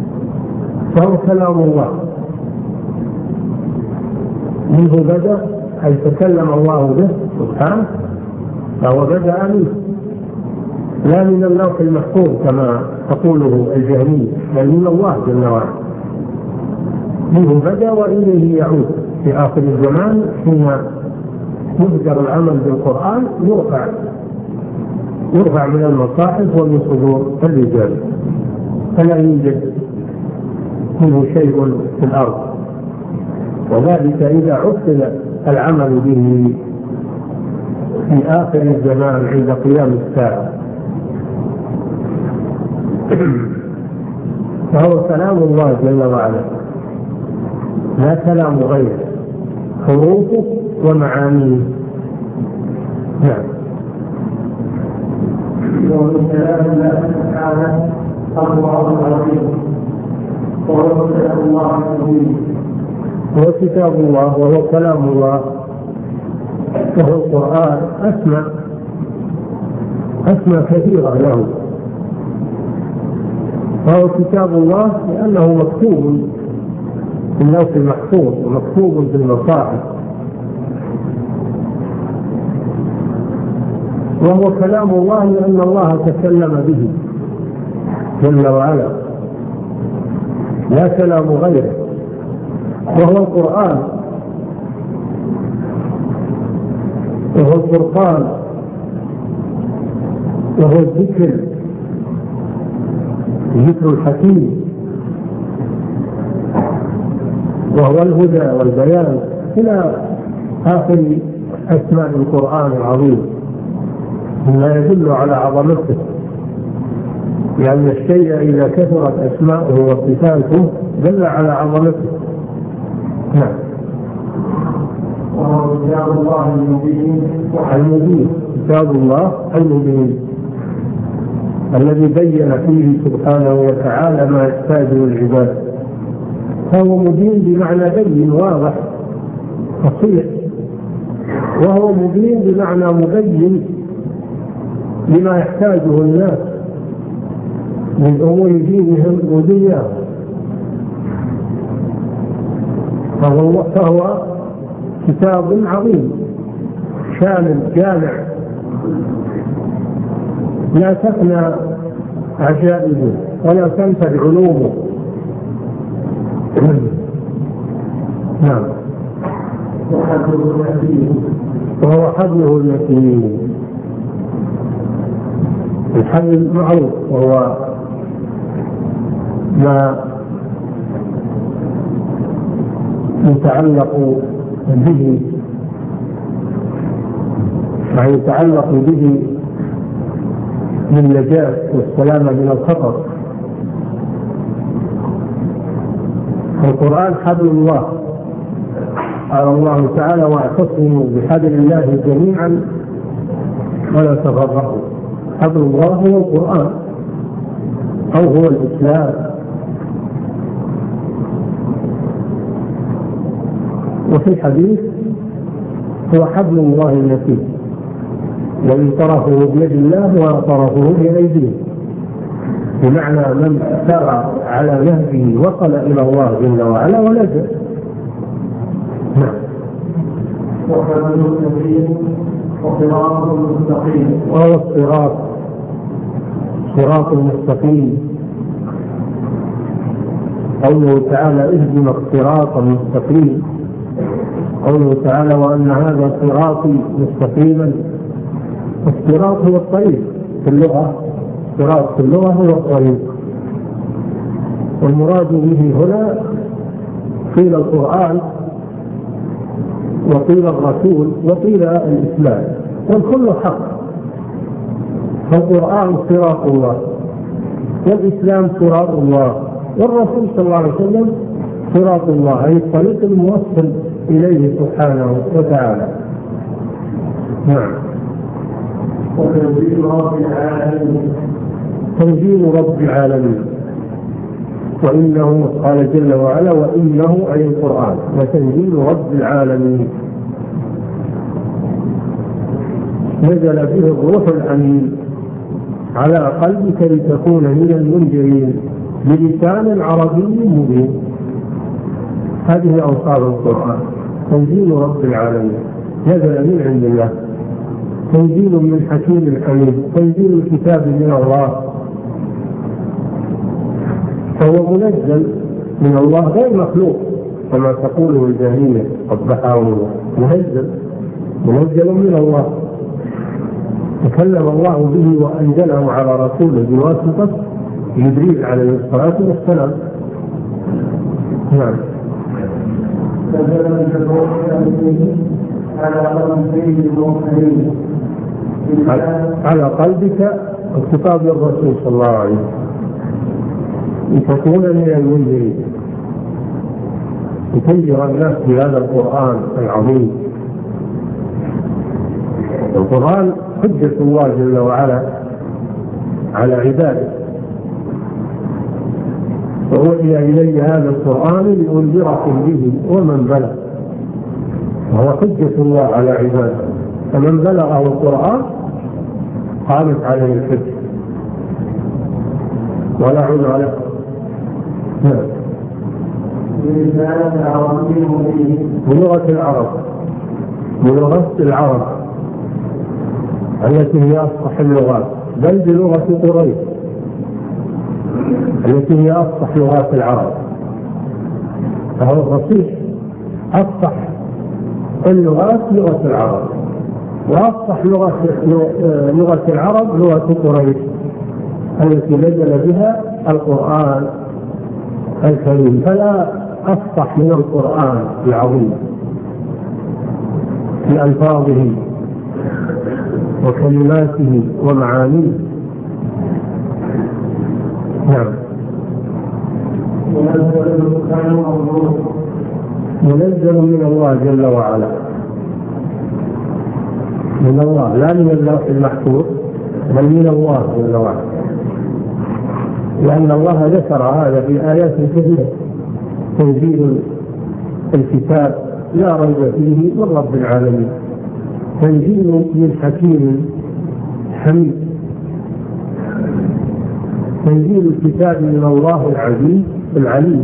فهو كلام الله، منه بدأ أي تكلم الله به سبحانه فهو بدأ منه لا من اللوح المحفوظ كما تقوله الجهمية، بل من الله جل وعلا، منه بدأ وإليه يعود في آخر الزمان حين يهجر العمل بالقرآن يرفع يرفع من المصاحف ومن صدور الرجال، فلا يوجد منه شيء في الأرض، وذلك إذا عطل العمل به في آخر الزمان عند قيام الساعة. فهو كلام الله جل وعلا لا كلام غيره، حروفه ومعانيه. نعم. ومن كلام الله تعالى الله العظيم وهو كلام الله المبين، هو كتاب الله وهو كلام الله وهو القرآن. أسمى أسمى كثيرة له، فهو كتاب الله لأنه مكتوب في اللوح المحفوظ ومكتوب في المصاحف، وهو كلام الله لأن الله تكلم به جل وعلا لا كلام غيره، وهو القرآن وهو الفرقان وهو الذكر الذكر الحكيم، وهو الهدى والبيان إلى آخر أسماء القرآن العظيم، مما يدل على عظمته، لأن الشيء إذا كثرت أسماؤه وصفاته دل على عظمته. نعم. وهو كتاب الله المبين المبين كتاب الله المبين الذي بين فيه سبحانه وتعالى ما يحتاجه العباد، فهو مبين بمعنى بين واضح فصيح، وهو مبين بمعنى مبين لما يحتاجه الناس من أمور دينهم ودنياهم، فهو, فهو كتاب عظيم شامل جامع لا تفنى عجائبه ولا تنفد علومه. نعم. وهو حبله المتين، الحبل المعروف وهو ما يتعلق به ما يتعلق به من النجاة والسلامة من الخطر. القرآن حبل الله، قال الله تعالى واعتصموا بحبل الله جميعا ولا تفرقوا. حبل الله هو القرآن أو هو الإسلام. وفي الحديث هو حبل الله المتين الذي طرفه بيد الله وطرفه بأيديه، بمعنى من سار على نهجه وصل إلى الله جل وعلا ونجا. نعم. وصراط المستقيم، وهو الصراط صراط المستقيم. قوله تعالى اهدنا الصراط المستقيم، قوله تعالى وأن هذا صراطي مستقيما. الصراط هو الطريق في اللغة، الصراط في اللغة هو الطريق، والمراد به هنا قيل القرآن وقيل الرسول وقيل الإسلام، والكل حق. فالقرآن صراط الله والإسلام صراط الله والرسول صلى الله عليه وسلم صراط الله، أي الطريق الموصل إليه سبحانه وتعالى. نعم. وتنزيل رب العالمين، تنزيل رب العالمين، وإنه قال جل وعلا وإنه أي القرآن وتنزيل رب العالمين نزل به الروح الأمين على قلبك لتكون من المنذرين بلسان عربي مبين. هذه أوصاف القرآن، تنزيل رب العالمين. نزل من عند الله، تنزيل من حكيم حميد، تنزيل الكتاب من الله، فهو منزل من الله غير مخلوق كما تقوله الجاهلية قبحه الله. منزل منزل من الله، تكلم الله به وأنزله على رسوله بواسطة جبريل عليه الصلاة والسلام. نعم. على قلبك الخطاب للرسول صلى الله عليه وسلم لتكون من المنذرين، لتنذر الناس بهذا القرآن العظيم. القرآن حجة الله جل وعلا على عباده، وأوحي إلي هذا القرآن لأنذركم به ومن بلغ، وهو حجة الله على عباده، فمن بلغه القرآن قامت عليه الحجة ولا عذر له. بلغة العرب، بلغة العرب التي هي أفصح اللغات، بل بلغة قريش التي هي أفصح لغات العرب، فهو الرسول أفصح اللغات لغة العرب، وأفصح لغة لغة العرب لغة قريش التي نزل بها القرآن الكريم، فلا أفصح من القرآن العظيم في ألفاظه وكلماته ومعانيه. نعم. منزل من الله جل وعلا، من الله لا من اللوح المحفوظ بل من الله جل وعلا، لأن الله ذكر هذا في آيات كثيرة. تنزيل الكتاب لا ريب فيه من رب العالمين، تنزيل من حكيم حميد، تنزيل الكتاب من الله العزيز العليم.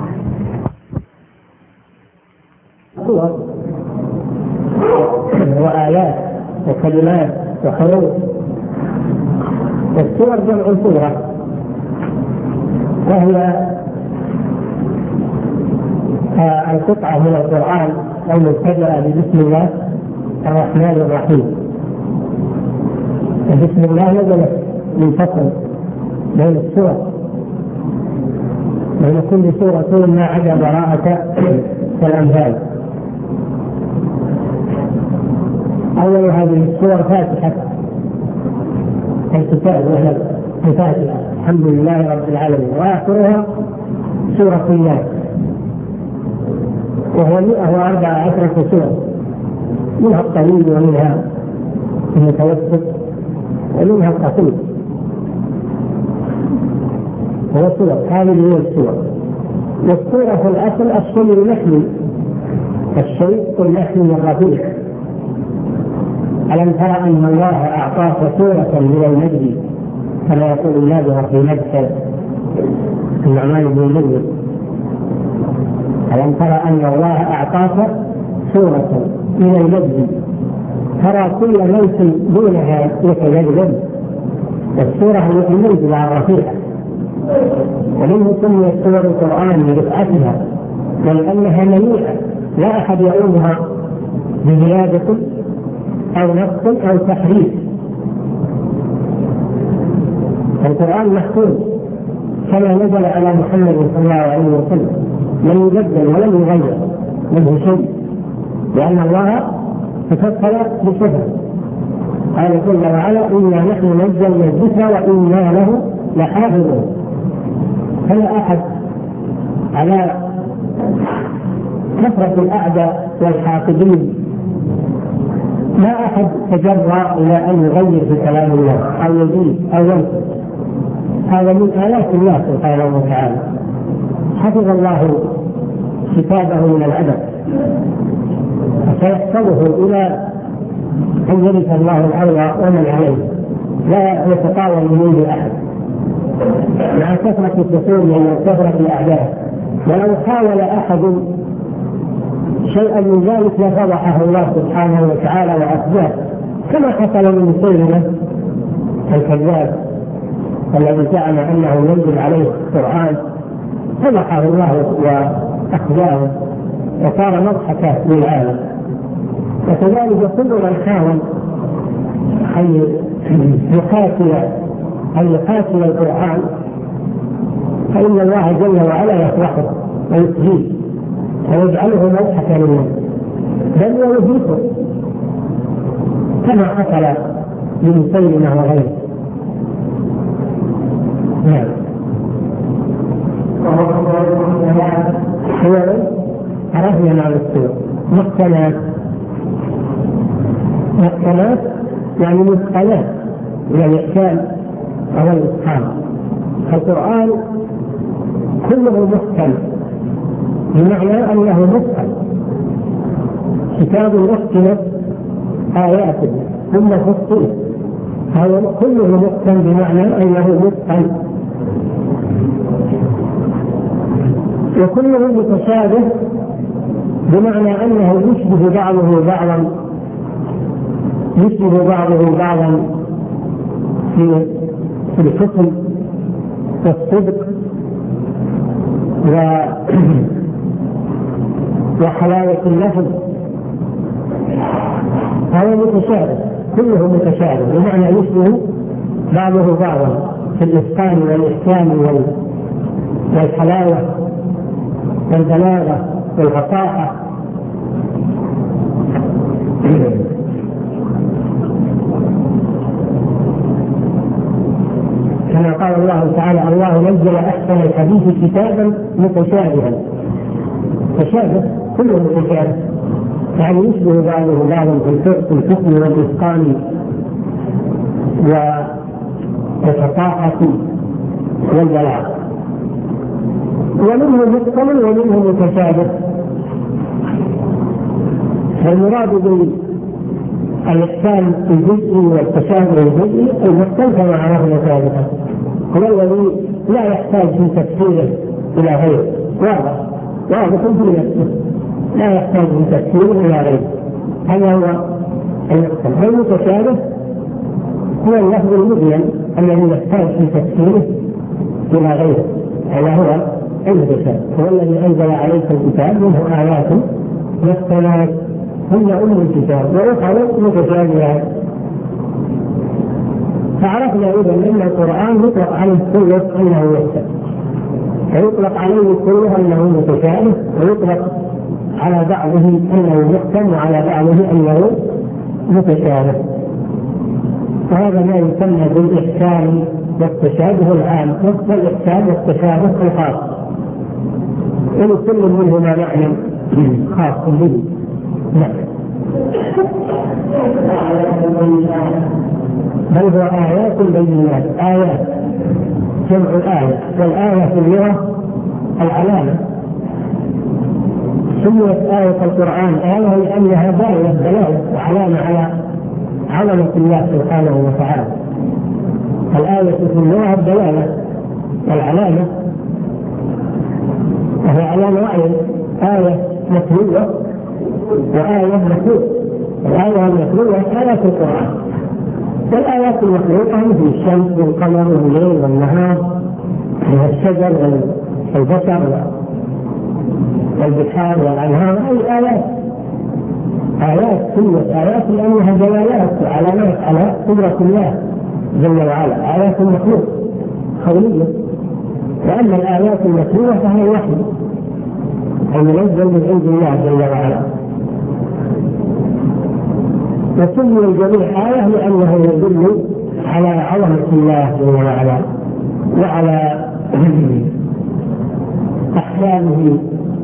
وآيات وكلمات وحروف، والسور جمع سورة، وهي القطعة من القرآن المبتدأة بسم الله الرحمن الرحيم. بسم الله نزلت من فصل بين السور، بين كل سورة ما عدا براءة كالأمثال. أول هذه السور فاتحة الكتاب وهي الفاتحة الحمد لله رب العالمين، وآخرها سورة الناس، وهو مئة وأربع عشرة سورة، منها الطويل ومنها المتوسط ومنها القصير. هو سورة، هذه هي السورة. والسورة في الأصل الشيء اللحمي، الشيء اللحمي الرفيع. ألم ترى أن الله أعطاك سورة من المجد كما يقول الله في مدح النعمان بن المنذر؟ ألم ترى أن الله أعطاك سورة من المجد ترى كل ليس دونها يتجدد. السورة هي المنزلة الرفيعة، ومنه سميت سور القرآن برفعتها، ولأنها منيعة لا أحد يعودها بزيادة أو نقص أو تحريف. القرآن محفوظ كما نزل على محمد صلى الله عليه وسلم، لم يبدل ولم يغير منه شيء، لأن الله تفصل بصفة. قال جل وعلا إنا نحن نزلنا الذكر وإنا له لحافظون. فلا أحد على كثرة الأعداء والحافظين، لا أحد تجرأ إلى أن يغير في كلام الله أو يزيد أو ينقص. هذا من آيات الله سبحانه وتعالى. حفظ الله كتابه من العدد، فيحفظه إلى أن يرث الله الأرض ومن عليه، لا يتطاول منه أحد مع كثرة الدخول ومع كثرة الأعداء. ولو حاول أحد شيئا من ذلك لفضحه الله سبحانه وتعالى وأخزاه، كما حصل من مسيلمة الكذاب الذي زعم أنه ينزل عليه القرآن، فضحه الله وأخزاه وصار مضحكة للعالم. وكذلك كل من حاول أن يقاتل أن يقاتل القرآن فإن الله جل وعلا يفضحه ويخزيه ويجعله مضحكا للناس، بل ويهلكه كما حصل لمسيلمة وغيره. نعم. هو عرفنا مع السورة محكمات، محكمات يعني مثقلات من الإحكام أو الإتقان. القرآن كله محكم بمعنى أنه متقن، كتاب أحكمت آياته ثم فصلت، هذا كله متقن بمعنى أنه متقن. وكله متشابه بمعنى أنه يشبه بعضه بعضا يشبه بعضه بعضا في الحكم والصدق وحلاوة اللفظ. هذا متشابه، كله متشابه بمعنى يشبه بعضه بعضا في الإتقان والإحكام والحلاوة والبلاغة والفصاحة. كما قال الله تعالى: الله نزل أحسن الحديث كتابا متشابها. تشابه كله متشابه يعني يشبه بعضه بعضا في الحكم والإتقان والفصاحة والبلاغة، ومنه متقن ومنه متشابه. فالمراد بالإحسان الجزئي والتشابه الجزئي المحكم كما عرفنا سابقا هو الذي لا يحتاج في تفسيره إلى غيره، واضح واضح في نفسه، لا يحتاج في تفسيره إلى غيره. هذا هو المحكم. المتشابه هو اللفظ المبين الذي يحتاج في تفسيره إلى غيره، هذا هو المتشابه. هو الذي أنزل عليك الكتاب منه آيات محكمات هن أم الكتاب وأخرى متشابهات. فعرفنا إذا أن القرآن يطلق عليه كله أنه محكم، ويطلق عليه كله أنه متشابه، ويطلق على بعضه أنه محكم وعلى بعضه أنه متشابه. وهذا ما يسمى بالإحكام والتشابه العام، والإحكام والتشابه الخاص، ولكل منهما معنى خاص به. نعم. بل هو آيات بينات. آيات جمع الآية، والآية في اللغة العلامة. سميت آية القرآن آية لأنها دالة دلالة وعلامة على عظمة الله سبحانه وتعالى. الآية في اللغة الدلالة والعلامة، وهي علامة وعي. آية متلوة وآية مخلوقة. الآية المخلوقة آيات القرآن، والآيات المخلوقة مثل الشمس والقمر والليل والنهار والشجر والبشر والبحار والأنهار، أي آيات. آيات كلها آيات لأنها دلالات وعلامات على قدرة الله جل وعلا. آيات مخلوقة قولية. وأما الآيات المخلوقة فهي الوحي المنزل من عند الله جل وعلا. وسمي الجميع آية لأنه يدل على عظمة الله جل وعلا وعلى أحكامه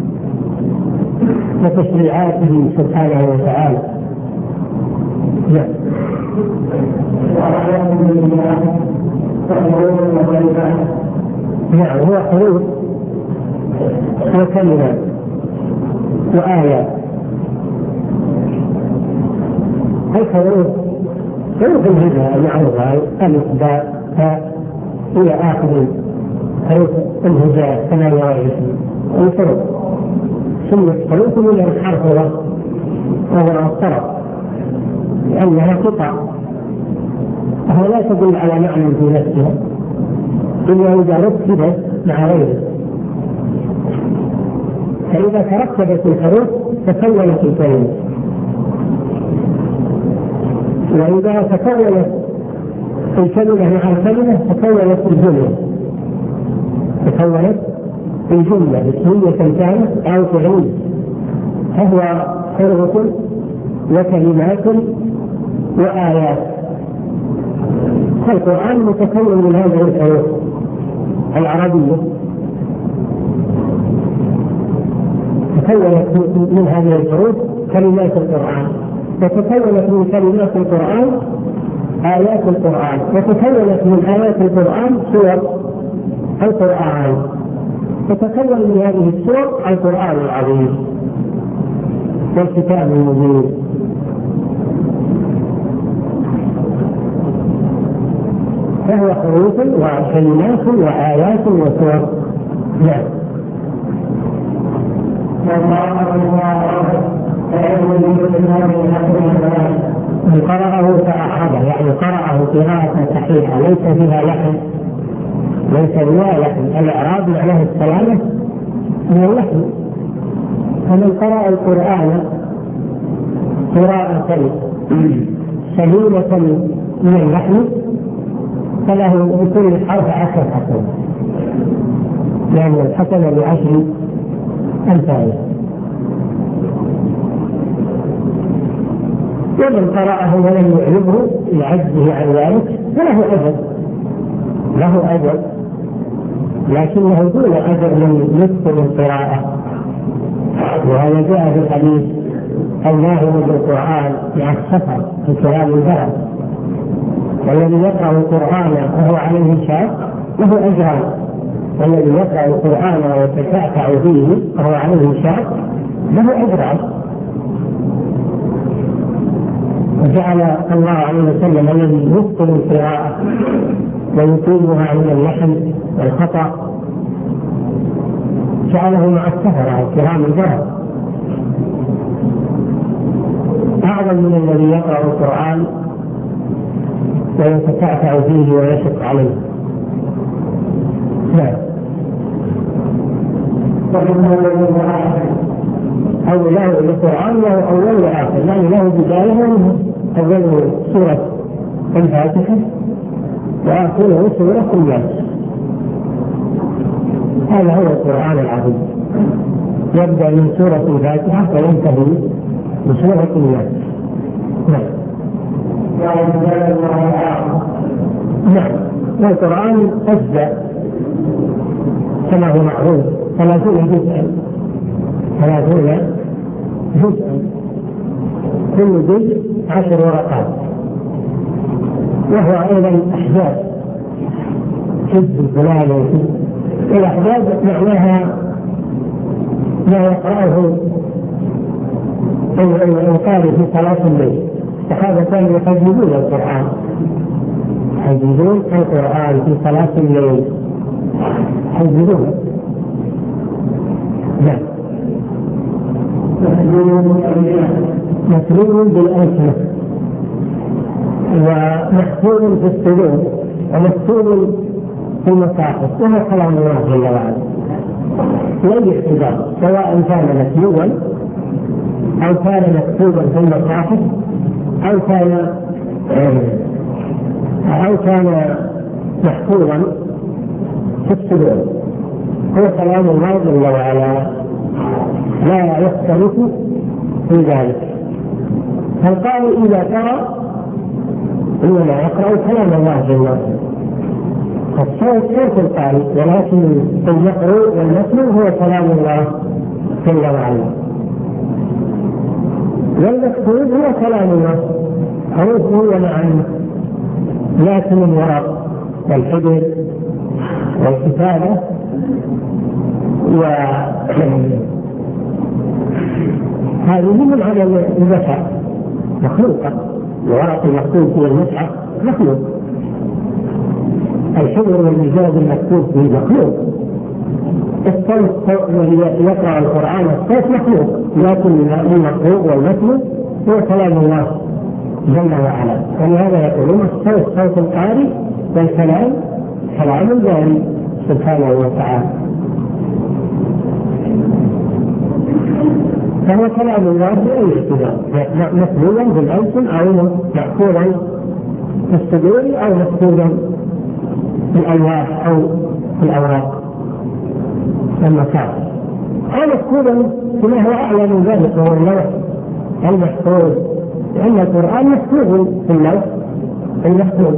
وتشريعاته سبحانه وتعالى. نعم، هو حروف وكلمات وآيات. الحروف حروف الهجاء المعروفة ألف باء تاء إلى آخر حروف الهجاء ثمانية وعشرين الحروف. كل حروف من الحرف هو هو الطرف لأنها قطع، وهي لا تدل على معنى في نفسها إلا إذا رتبت مع غيره. فإذا ترتبت الحروف تكونت الكلمة، وإذا تكونت الكلمة مع الكلمة تكونت الجملة تكونت الجملة اسمية كانت أو فعلية، فهو حروف وكلمات وآيات. القرآن متكون من هذه الحروف العربية، تكونت من هذه الحروف كلمات القرآن، وتكونت من كلمات القرآن آيات القرآن، وتكونت من آيات القرآن سور القرآن، وتكون من هذه السور القرآن العظيم والكتاب المبين. فهو حروف وكلمات وآيات وسور. نعم. من قرأه فأعرضه، يعني قرأه قراءة صحيحة ليس فيها لحن، ليس فيها لحن. الإعراب معناه السلامة من اللحن. فمن قرأ القرآن قراءة سليمة من اللحن فله بكل حرف عشر حسنات، يعني الحسنة بعشر أمثاله. ومن قرأه ولم يعجبه لعجزه عن ذلك فله أجر، له أجر، لكنه دون أجر من يتقن القراءة. وهذا جاء في الحديث الناظم بالقرآن مع السفر في كلام البلد، والذي يقرأ القرآن وهو عليه شاق له أجران، والذي يقرأ القرآن ويتتعتع فيه وهو عليه شاق له أجران. وجعل الله عليه وسلم الذي يتقن القراءة ويقيمها من اللحن والخطأ جعله مع السفر الكرام البررة أعظم من الذي يقرأ القرآن ويتتعتع فيه ويشق عليه. نعم. أو له القرآن له أول وآخر، يعني له بداية أول سورة الفاتحة وآخره سورة الناس. هذا هو القرآن العظيم، يبدأ من سورة الفاتحة وينتهي بسورة الناس. نعم. نعم. والقرآن أجزاء كما هو معروف ثلاثون جزءا، ثلاثون جزءا، كل جزء عشر ورقات، وهو أيضا أحزاب، جزء الفلاني. الأحزاب معناها ما يقرأه القارئ في صلاة الليل. الصحابة كانوا يحجبون القرآن، يحجبون القرآن في صلاة الليل، يحجبونه. نعم. متلو بالألسنة ومحفوظ في الصدور ومكتوب في المصاحف، وهو كلام الله جل وعلا لا اعتبار، سواء كان متلوا أو كان مكتوبا في المصاحف أو كان أو كان محفوظا في الصدور، هو كلام الله جل وعلا لا يختلف في ذلك. فالقارئ إذا قرأ إنما يقرأ كلام الله جل وعلا، الصوت صوت القارئ، ولكن المقروء والمتلو هو كلام الله جل وعلا، والمكتوب هو كلام الله حروفه ومعانيه. لكن الورق والحبر والكتابة هذه من عمل البشر مخلوقة. الورق المكتوب في المصحف مخلوق، الحبر والمجاز المكتوب فيه مخلوق، الصوت الذي يقرأ القرآن الصوت مخلوق، لكن المقروء والمتلو هو كلام الله جل وعلا. ولهذا يقولون الصوت صوت القارئ والكلام كلام الباري سبحانه وتعالى، فهو كلام الله بأي اختلاف، متلوا بالألسن أو مأخوذا في الصدور أو مكتوبا في الألواح أو في الأوراق المصاحف، أو مكتوبا كما هو أعلى من ذلك وهو اللوح المحفوظ، لأن القرآن مكتوب في اللوح المحفوظ،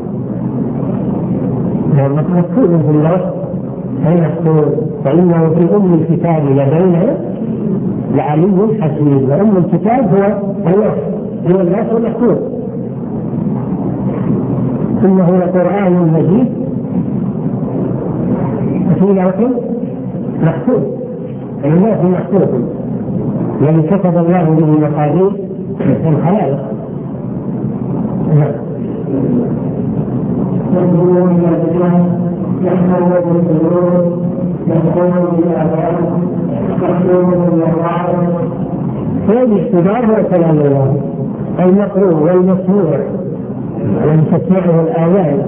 مكتوب في اللوح المحفوظ، فإنه في أم الكتاب لدينا لعلي حكيم، وأم الكتاب هو اللوح هو اللوح المحفوظ، إنه لقرآن مجيد في لوح محفوظ، اللوح محفوظ الذي كتب الله به مقادير الخلائق. يقولون من الإسلام يحمل بالسرور يقوم بالآثار يحكم بالأفعال. هذا الاختبار هو كلام الله المقروء والمسموع الذي تسمعه الآذان،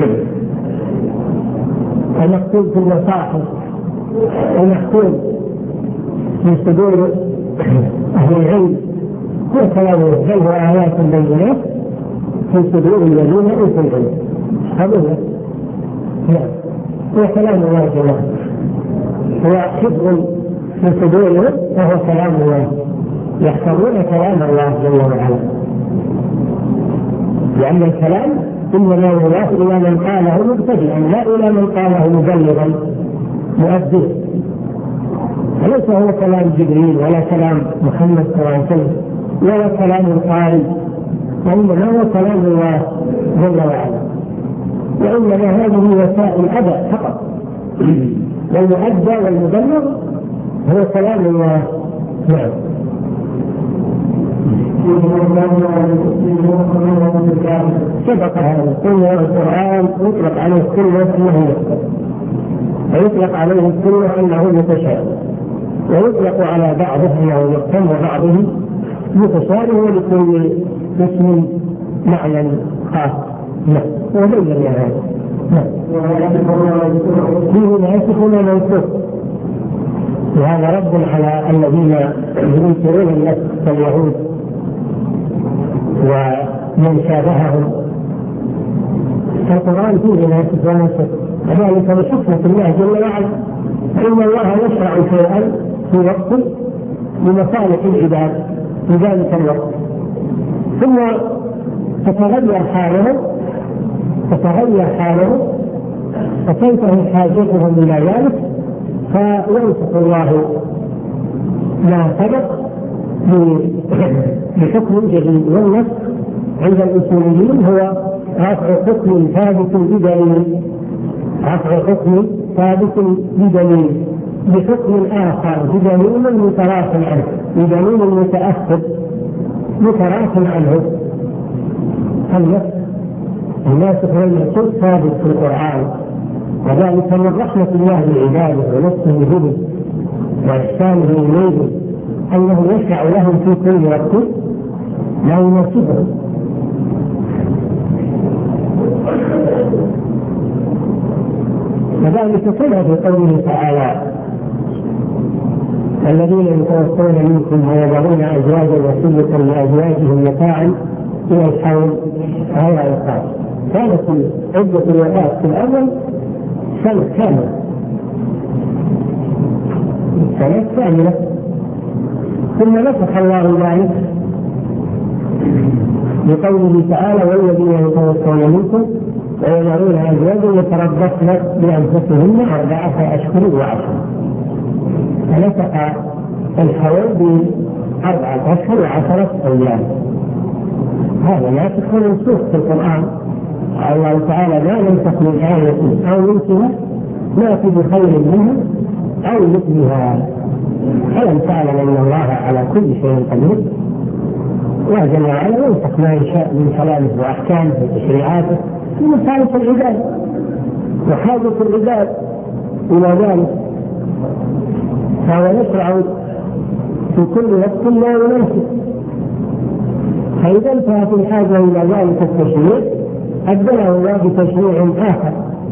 المكتوب في المصاحف، المكتوب في صدور أهل العلم، هو كلام الله، بل هو آيات بينات في صدور الذين أوتوا العلم. هذا نعم هو كلام الله جل وعلا، هو حفظ في صدورهم وهو كلام الله، يحفظون كلام الله جل وعلا، لأن الكلام إنما يضاف إلى من قاله مبتدئا لا إلى من قاله مبلغا مؤديا، وليس هو كلام جبريل ولا كلام محمد صلى الله عليه وسلم ولا كلام القارئ، وإنما هو كلام الله جل وعلا، وإنما هذه وسائل أداء فقط، والمؤدى والمبلغ هو كلام الله. نعم. سبق هذا السنة القرآن يطلق عليه السنة أنه يكتب، ويطلق عليه السنة أنه متشابه، ويطلق على بعضه أنه يقتم بعضه متشابه ولكل اسم معنى خاص. نعم وبين هذا. نعم فيه ناسخ ومنسوخ، وهذا رد على الذين ينكرون النسخ كاليهود ومن شابههم. القرآن فيه ناسخ ومنسوخ، وذلك بحكمة الله جل وعلا، فإن الله يشرع شيئا في وقت لمصالح العباد في ذلك الوقت، ثم تتغير حاله تتغير حاله فتنتهي حاجتهم إلى ذلك، فينسخ الله ما سبق بحكم جديد. والنسخ عند الأصوليين هو رفع حكم ثابت بدليل، رفع حكم ثابت بدليل بحكم آخر بدليل متراف عنه، بدليل متأخر متراف عنه. النسخ الناسخ والمنسوخ ثابت في القرآن، وذلك من رحمة الله بعباده ونصره به وإحسانه إليه أنه يشرع لهم في كل وقت ما يناسبهم. وذلك كما في قوله تعالى: الذين يتوفون منكم ويذرون أزواجا وصية لأزواجهم متاعا إلى الحول غير إخراج. كانت عدة الوفاة في الأول سنة كاملة، سنة كاملة، ثم نسخ الله ذلك بقوله تعالى: والذين يتوفون منكم ويذرون أزواجا يتربصن بأنفسهن أربعة أشهر وعشرة، فنسخ الحول بأربعة أشهر وعشرة أيام. هذا ناسخ ومنسوخ في القرآن. قال الله تعالى: ما ننسخ من آية أو ننسها نأتي بخير منها أو مثلها. ألم تعلم أن الله على كل شيء قدير؟ الله جل وعلا ينسخ ما يشاء من كلامه وأحكامه وتشريعاته في مصالح العباد وحاجة العباد إلى ذلك، فهو يشرع في كل وقت لا يناسب. فإذا انتهت الحاجة إلى ذلك التشريع أبدله الله بتشريع آخر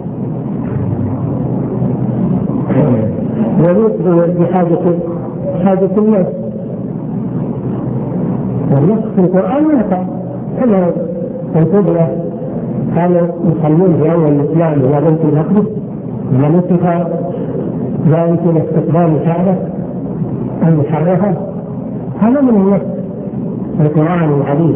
يليق بحاجة حاجة الناس. والنص في القرآن يقع كما القبلة كانوا يصلون في أول الإسلام إلى بيت المقدس، لما نسخ ذلك إلى استقبال الكعبة المشرفة. هذا من النص القرآن العظيم.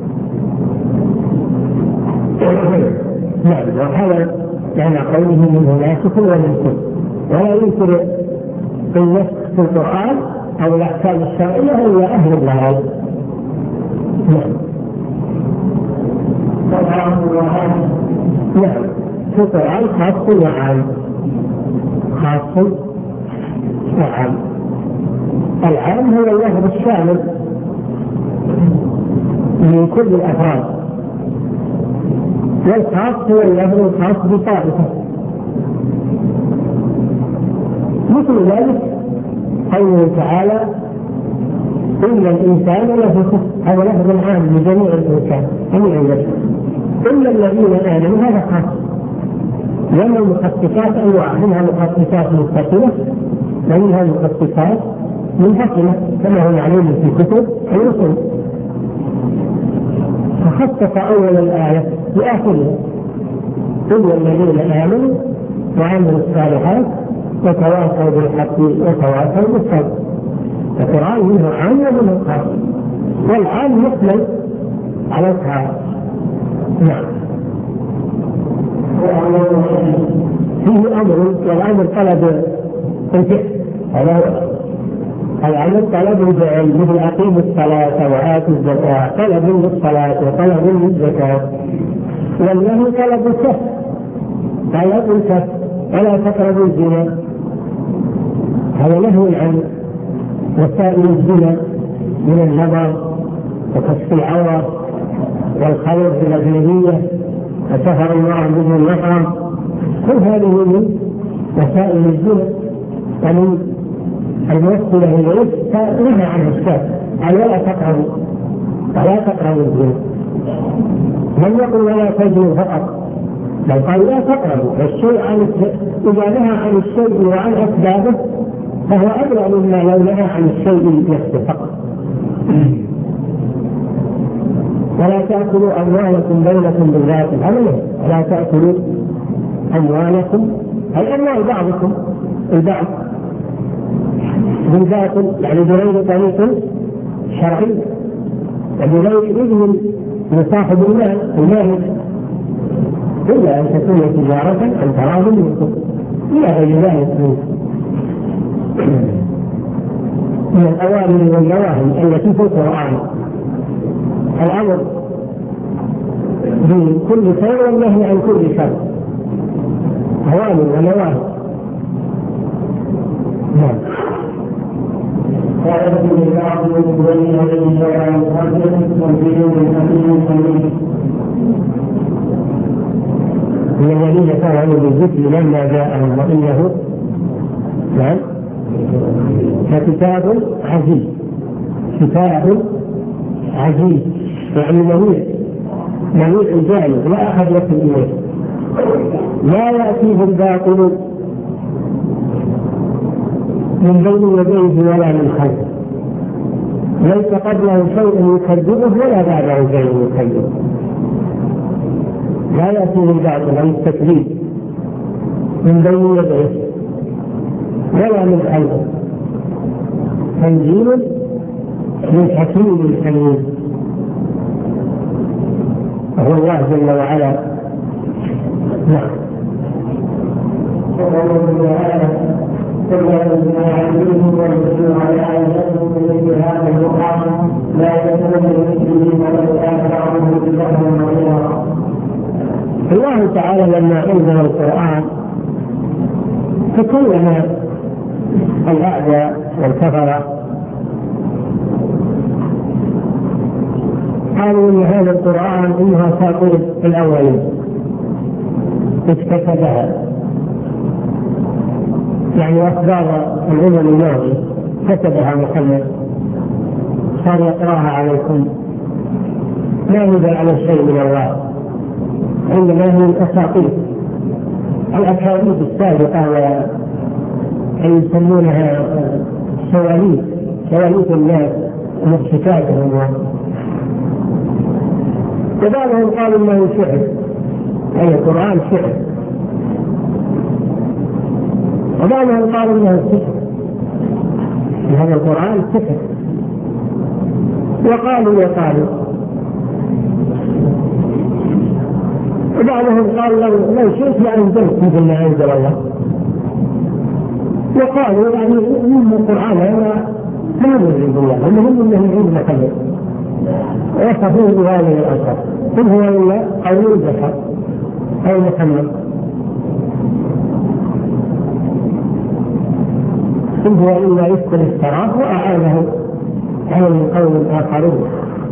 نعم، وهذا يعني قوله منه ناسخ ومنسوخ، ولا يمكن النسخ في القرآن أو الأحكام الشرعية إلا أهل الله. نعم. نعم، في القرآن خاص وعام، خاص وعام. العام هو اللفظ الشامل من كل الأفراد، والخاص هو اللفظ الخاص بطائفة. مثل ذلك قوله تعالى إن الإنسان لفي خسر، هذا لفظ عام لجميع الإنسان جميع البشر إلا الذين آمنوا، هذا خاص، لأن المخصصات أنواع، منها مخصصات مستقلة ومنها مخصصات منفصلة كما هو معلوم في كتب الرسل. فخصص أول الآية بآخرها إلا الذين آمنوا وعملوا الصالحات وتواصوا بالحق وتواصوا بالصبر. القرآن منه عام ومنه خاص، والعام يحمل على الخاص. نعم. فيه أمر، والأمر طلب الفعل، هذا الأمر طلب الفعل، مثل أقيموا الصلاة وآتوا الزكاة، طلب للصلاة وطلب للزكاة. والنهي طلب الكف، طلب الكف، ولا تقربوا الزنا، هذا نهي عن وسائل الزنا من النظر وكشف العورة والخلوة بالأجنبية وسفر المرأة بدون محرم، كل هذه من وسائل الزنا ومن الموصلة إليه، فنهى عنه الشرع قال ولا تقربوا ولا تقربوا الزنا. لم يقل ولا تزنوا فقط، بل قال لا تقربوا. والشيء عن إذا نهى عن الشيء وعن أسبابه فهو أبلغ مما لو نهى عن الشيء نفسه فقط. ولا تأكلوا أموالكم بينكم بالباطل، هذا ولا تأكلوا أموالكم أي أموال بعضكم البعض بالباطل، يعني بغير طريق شرعي وبغير إذن من صاحب المال المالك، إلا أن تكون تجارة عن تراض منكم إلى غير ذلك من الأوامر والنواهي التي في القرآن. الأمر بكل خير والنهي عن كل شر، أوامر ونواهي. نعم. قال ابن البعض من بني عليه السلام والدين الحكيم الحميد من الذين فعلوا بالذكر لما جاءهم وإنه نعم فكتاب عزيز، كتاب عزيز يعني منيع، منيع جانب لا أحد يصل إليه، لا يأتيه الباطل من بين يديه ولا من خلفه، ليس قبله شيء يكذبه ولا بعده شيء يكذبه. لا يأتيه الباطل عن التكذيب من بين يديه ولا من خلفه، تنزيل من حكيم حميد وهو الله جل وعلا. نعم. الله تعالى لما أنزل القرآن تكلم الأعداء والكفرة، قالوا إن هذا القرآن إنها أساطير الأولين اكتسبها، يعني أخبار الأمم الماضية كتبها محمد صار يقرأها عليكم، لا يدل على شيء من الله، عندما هي الأساطير الأكاذيب السابقة ويسمونها سواليف سواليف الناس ومضحكاتهم. وبعضهم قالوا انه شعر، اي القرآن شعر، وبعضهم قالوا انه سحر، هذا القرآن سحر، وقالوا وقالوا. وبعضهم قال لو لو شئت لأنزلت مثل ما أنزل الله، وقالوا يعني من القرآن هذا ما يريد الله، المهم انه يعيد محمد ويصفون بهذه الأثر، قل هو إلا قول البشر أو محمد، قل هو إلا يذكر افتراه وأعانه على قوم آخرون.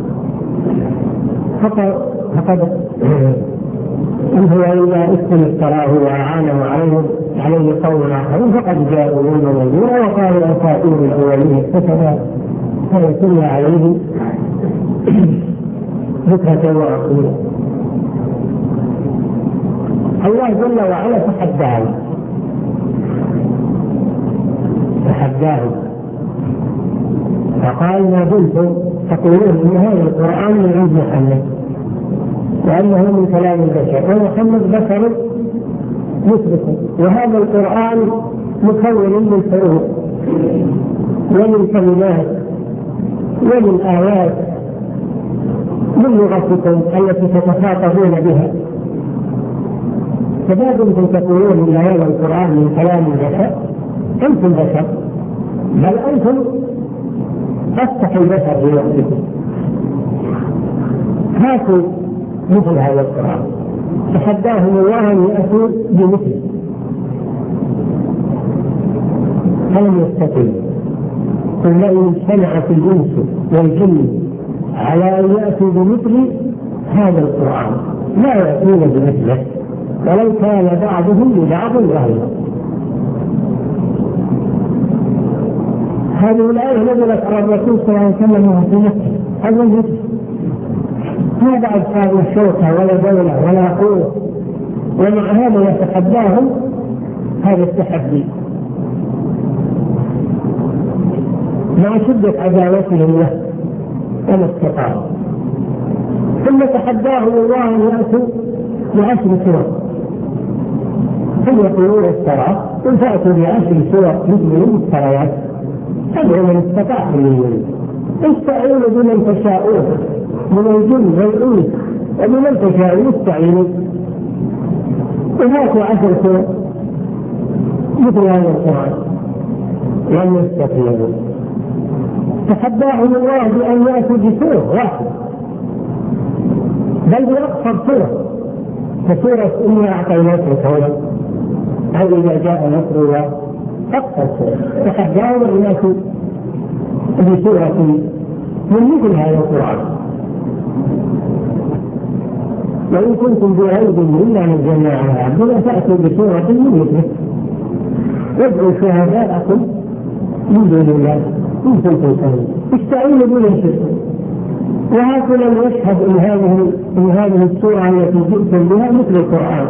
فقد إن هو إلا إثم افتراه وأعانه عليه عليه قوم آخرون فقد جاءوا من المدينة وقالوا أساطير الأولين كتبا فيتلى عليه ذكرة وأصيلا. الله جل وعلا تحداهم تحداهم فقال ما كنتم تقولون إن هذا القرآن من عند محمد وأنه من كلام البشر، ومحمد بشر مثلكم، وهذا القرآن مكون من حروف ومن كلمات ومن آيات من لغتكم التي تتخاطبون بها، فما كنتم تقولون إن هذا القرآن من كلام البشر، أنتم بشر، بل أنتم أفتح البشر بوقتكم، هاتوا مثل هذا القرآن. تحداهم الله أن يأتوا بمثله فلم يستطيعوا. قل لئن اجتمعت الإنس والجن على أن يأتوا بمثل هذا القرآن لا يأتون بمثله ولو كان بعضهم لبعض ظهيرا. هذه الآية نزلت على الرسول صلى الله عليه وسلم في مكة، هذا المثل ما بعد صار الشوكة ولا دولة ولا قوة، ومع هذا يتحداهم هذا التحدي مع شدة عداوتهم له وما استطاعوا. ثم تحداهم الله أن يأتوا بعشر سور، هم يقولون السرعة قل فأتوا بعشر سور مثل المفتريات تدعو من استطاعوا من استعينوا بمن تشاءون من الجن والإنس وبمن تشاءون استعينوا، وهاتوا عشر سور مثل هذا القرآن لم يستطيعوا. تحداهم الله بأن يأتوا بسورة واحدة بل بأقصر سورة كسورة إنا أعطيناك الكون أو إذا جاء نصر الله، أقصر سورة. تحداهم أن يأتوا بسورة من مثل هذا القرآن، وإن كنتم بعيد مما نزلنا على عبدنا فأتوا بسورة من مثله وادعوا شهداءكم من دون الله إن كنتم صادقين استعينوا بمن شئتم. وهكذا يشهد إن هذه إن هذه السورة التي جئتم بها مثل القرآن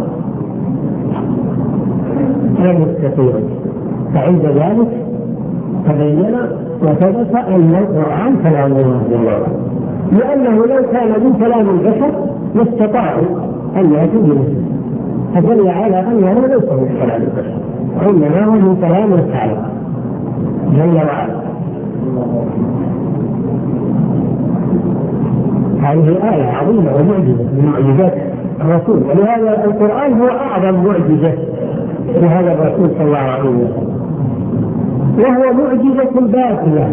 لم يستطيعوا. فعند ذلك تبين وثبت أن القرآن كلام الله، لأنه لو كان من كلام البشر لاستطاعوا أن يأتوا بمثله، فدل على أنه ليس من كلام البشر وإنما هو من كلام الخالق جل وعلا. هذه آية عظيمة ومعجزة من معجزات الرسول، ولهذا القرآن هو أعظم معجزة لهذا الرسول صلى الله عليه وسلم، وهو معجزة باقية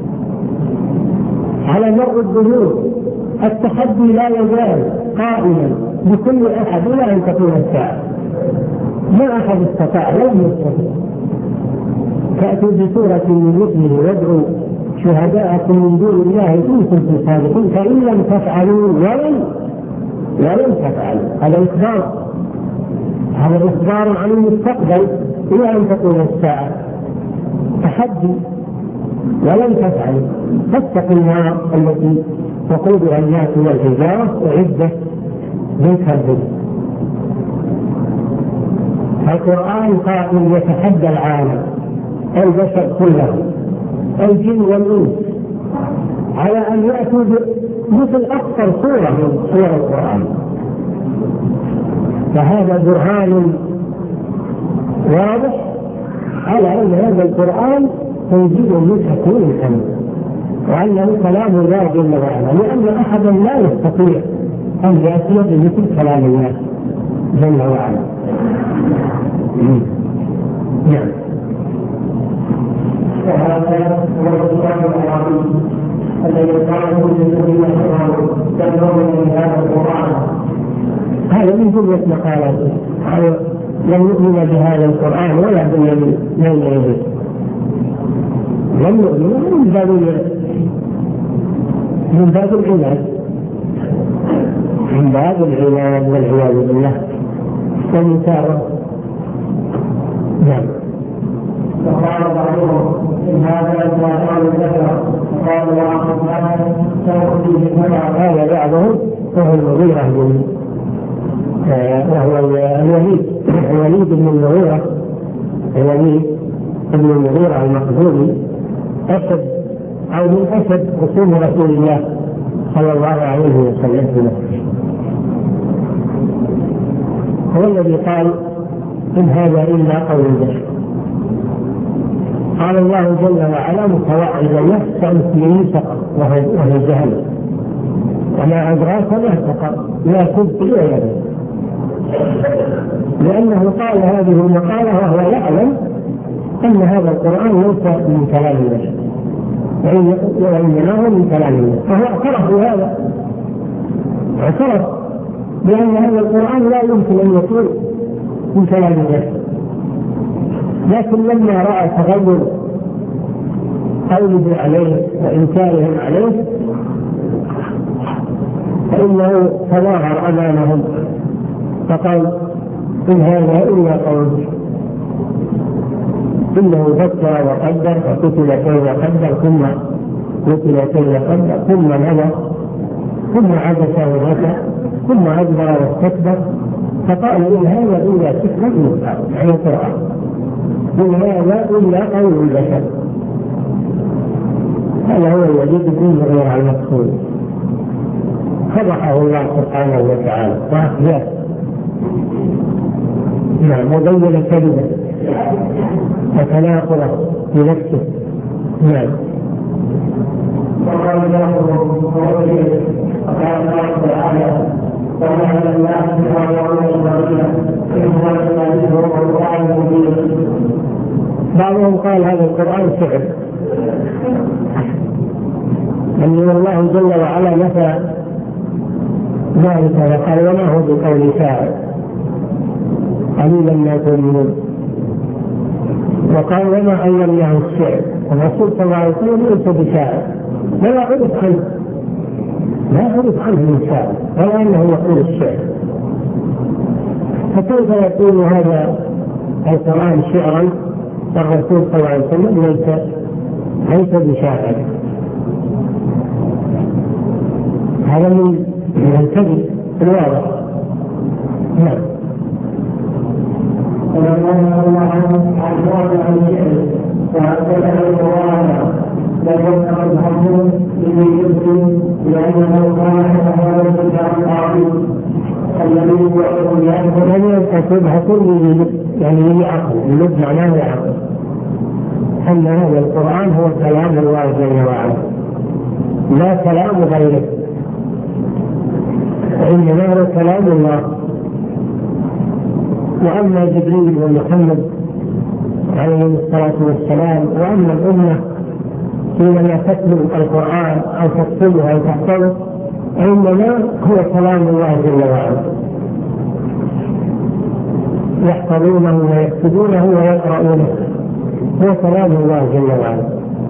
على مر الدهور. التحدي لا يزال قائما بكل أحد إلى أن تكون الساعة، ما أحد استطاع لم يستطيع. فأتوا بسورة من مثله وادعوا شهداءكم من دون الله إن كنتم صادقين فإن لم تفعلوا ولن ولن تفعلوا. هذا إخبار هذا إخبار عن المستقبل إلى أن تقوم الساعة تحدي ولن تفعل، فاتق النار التي وقودها الناس والحجارة أعدت للكافرين. القرآن قائم يتحدى العالم البشر كلهم الجن والإنس على أن يأتوا مثل أكثر صورة من صور القرآن، فهذا برهان واضح على أن هذا القرآن تنزيل من حكيم حميد، وأنه كلام الله جل وعلا، لأن أحدا لا يستطيع أن يأتي بمثل كلام الله جل وعلا. نعم. وهذا هو القرآن العظيم الذي قاله للذين كفروا تدعون من هذا القرآن. هذا من جملة مقالاته، لم يؤمن بهذا القرآن ولا بالذي بين يديه، لم يؤمن من باب من باب العناد من باب العناد والعياذ بالله والمساواه. نعم. وقال بعضهم إن هذا القرآن ذكر قال وعقب هذا سيأتيه كما قال بعضهم وهو المغيرة بن وهو الوليد الوليد بن المغيرة الوليد بن المغيرة المخزومي أسد أو من أسد خصوم رسول الله صلى الله عليه وسلم، هو الذي قال إن هذا إلا قول البشر. قال الله جل وعلا متوعدا نفسا في سقر وهو جهنم، وما أدراك ما سقر لا تبقي ولا تذر، لأنه قال هذه المقالة وهو يعلم أن هذا القرآن ليس من كلام البشر وإنما هو من كلام الله، فهو اعترف بهذا، اعترف بأن هذا القرآن لا يمكن أن يكون من كلام البشر، لكن لما رأى تغير قوله عليه وإنكارهم عليه فإنه تظاهر أمامهم فقال إن هذا إلا قول إنه فكر وقدر فقتل كيف قدر ثم قتل كيف قدر ثم نظر ثم عبس وبكى ثم أدبر واستكبر فقال إن هذا إلا سحر مستعار، يعني القرآن إن هذا إلا قول البشر. هذا هو الوليد بن المغيرة المقصود، فضحه الله سبحانه وتعالى وأخزاه. نعم. وبين كذبه وتناقضه في نفسه. نعم. وقال الله وقال الله تعالى وما الناس بما يرون المدينة إن هو الذي هو القرآن المبين. بعضهم قال هذا القرآن شعر، أن الله جل وعلا نفى ذلك وقال وما هو بقول شاعر قليلا ما تؤمنون، وقال وما علمناه الشعر، الرسول صلى الله عليه وسلم ليس بشاعر، لا عرف عنه لا عرف عنه من شاعر ولا أنه يقول الشعر، فكيف يكون هذا القرآن شعرا والرسول صلى الله عليه وسلم ليس ليس بشاعر؟ هذا من الكذب الواضح. نعم. ولما الله عنه عن عن الشعر وأكده القرآن لم يكن الحكم في جزء لأنه كان هذا الكتاب العظيم الذي هو لم يكتبها كل يعني لي عقل، اللب معناه عقل، أن هذا القرآن هو كلام الله جل وعلا لا كلام غيره، وإنما هو كلام الله. وأما جبريل ومحمد عليه الصلاة والسلام وأما الأمة حينما تتلو القرآن أو تكتبه أو تحفظه إنما هو كلام الله جل وعلا، يحفظونه ويكتبونه ويقرؤونه، هو كلام الله جل وعلا.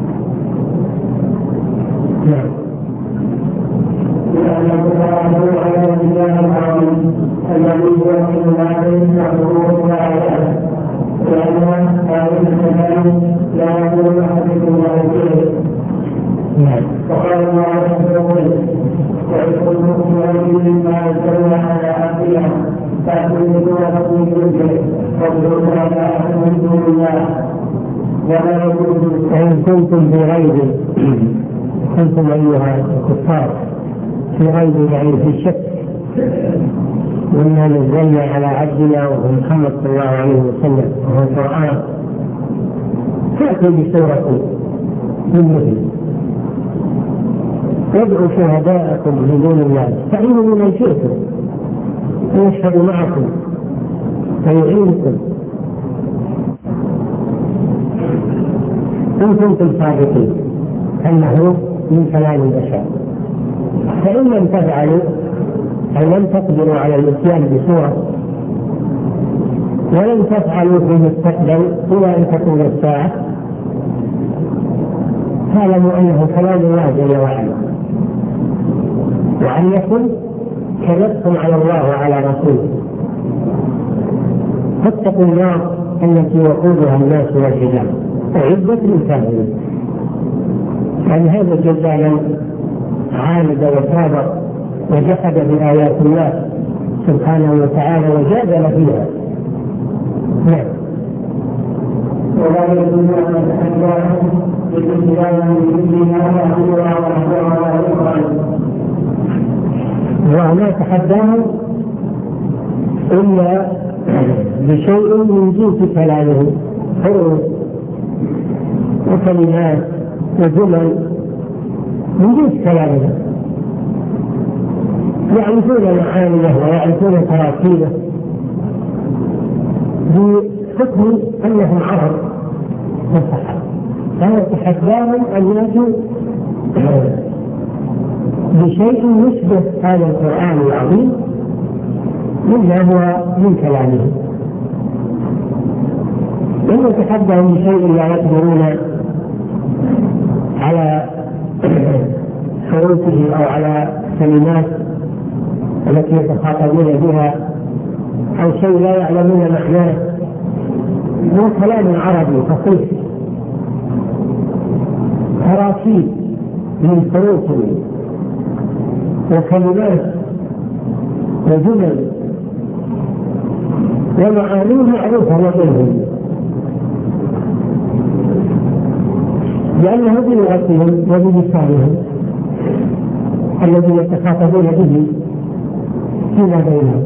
نعم. لأن القرآن هو على الله العظيم الذي هو من الله يحفظه ويعلمه، لأنه لا يقول أحدكم لا يجوز. وقال الله عز وجل ويقول المؤمن مما يزكون على أنفسهم فأتوا سورة من ذكر واذكروا على أحد من دون الله ولا يجوز. إن كنتم في ريب، كنتم أيها الكفار في ريب يعني في شك مما نزلنا على عبدنا ومحمد صلى الله عليه وسلم وهو القرآن، فأتوا بسورة من مثله وادعوا شهداءكم من دون الله استعينوا بمن شئتم ويشهد معكم فيعينكم إن كنتم صادقين أنه من كلام البشر. فإن لم تفعلوا أو لم تقدروا على الإتيان بسورة ولم تفعلوا في المستقبل إلى أن تكون الساعة فاعلموا أنه كلام الله جل وعلا، وأن يكن كذبتم على الله وعلى رسوله. فاتقوا النار التي وقودها الناس والحجارة أعدت للكافرين. يعني هذا جزاء عاند وكابر وجحد بآيات الله سبحانه وتعالى وجادل فيها. نعم. ولا يجوز أن يتحدث بالإسلام من كل ما يأخذ على الأخرى. وما تحداه إلا بشيء من جنس كلامه، حروف وكلمات وجمل من جنس كلامه، يعرفون معانيه ويعرفون تراكيبه بحكم أنهم عرب فصحى. فهو تحداهم أن يأتوا بشيء يشبه هذا القرآن العظيم مما هو من كلامه. إن يتحدثون بشيء لا يقدرون على حروفه أو على كلمات التي يتخاطبون بها أو شيء لا يعلمون معناه، هو كلام عربي فصيح تراكيب من حروف وكلمات وجمل ومعانيه معروفة لديهم، لأنه بلغتهم وبلسانهم الذي يتخاطبون به فيما بينهم.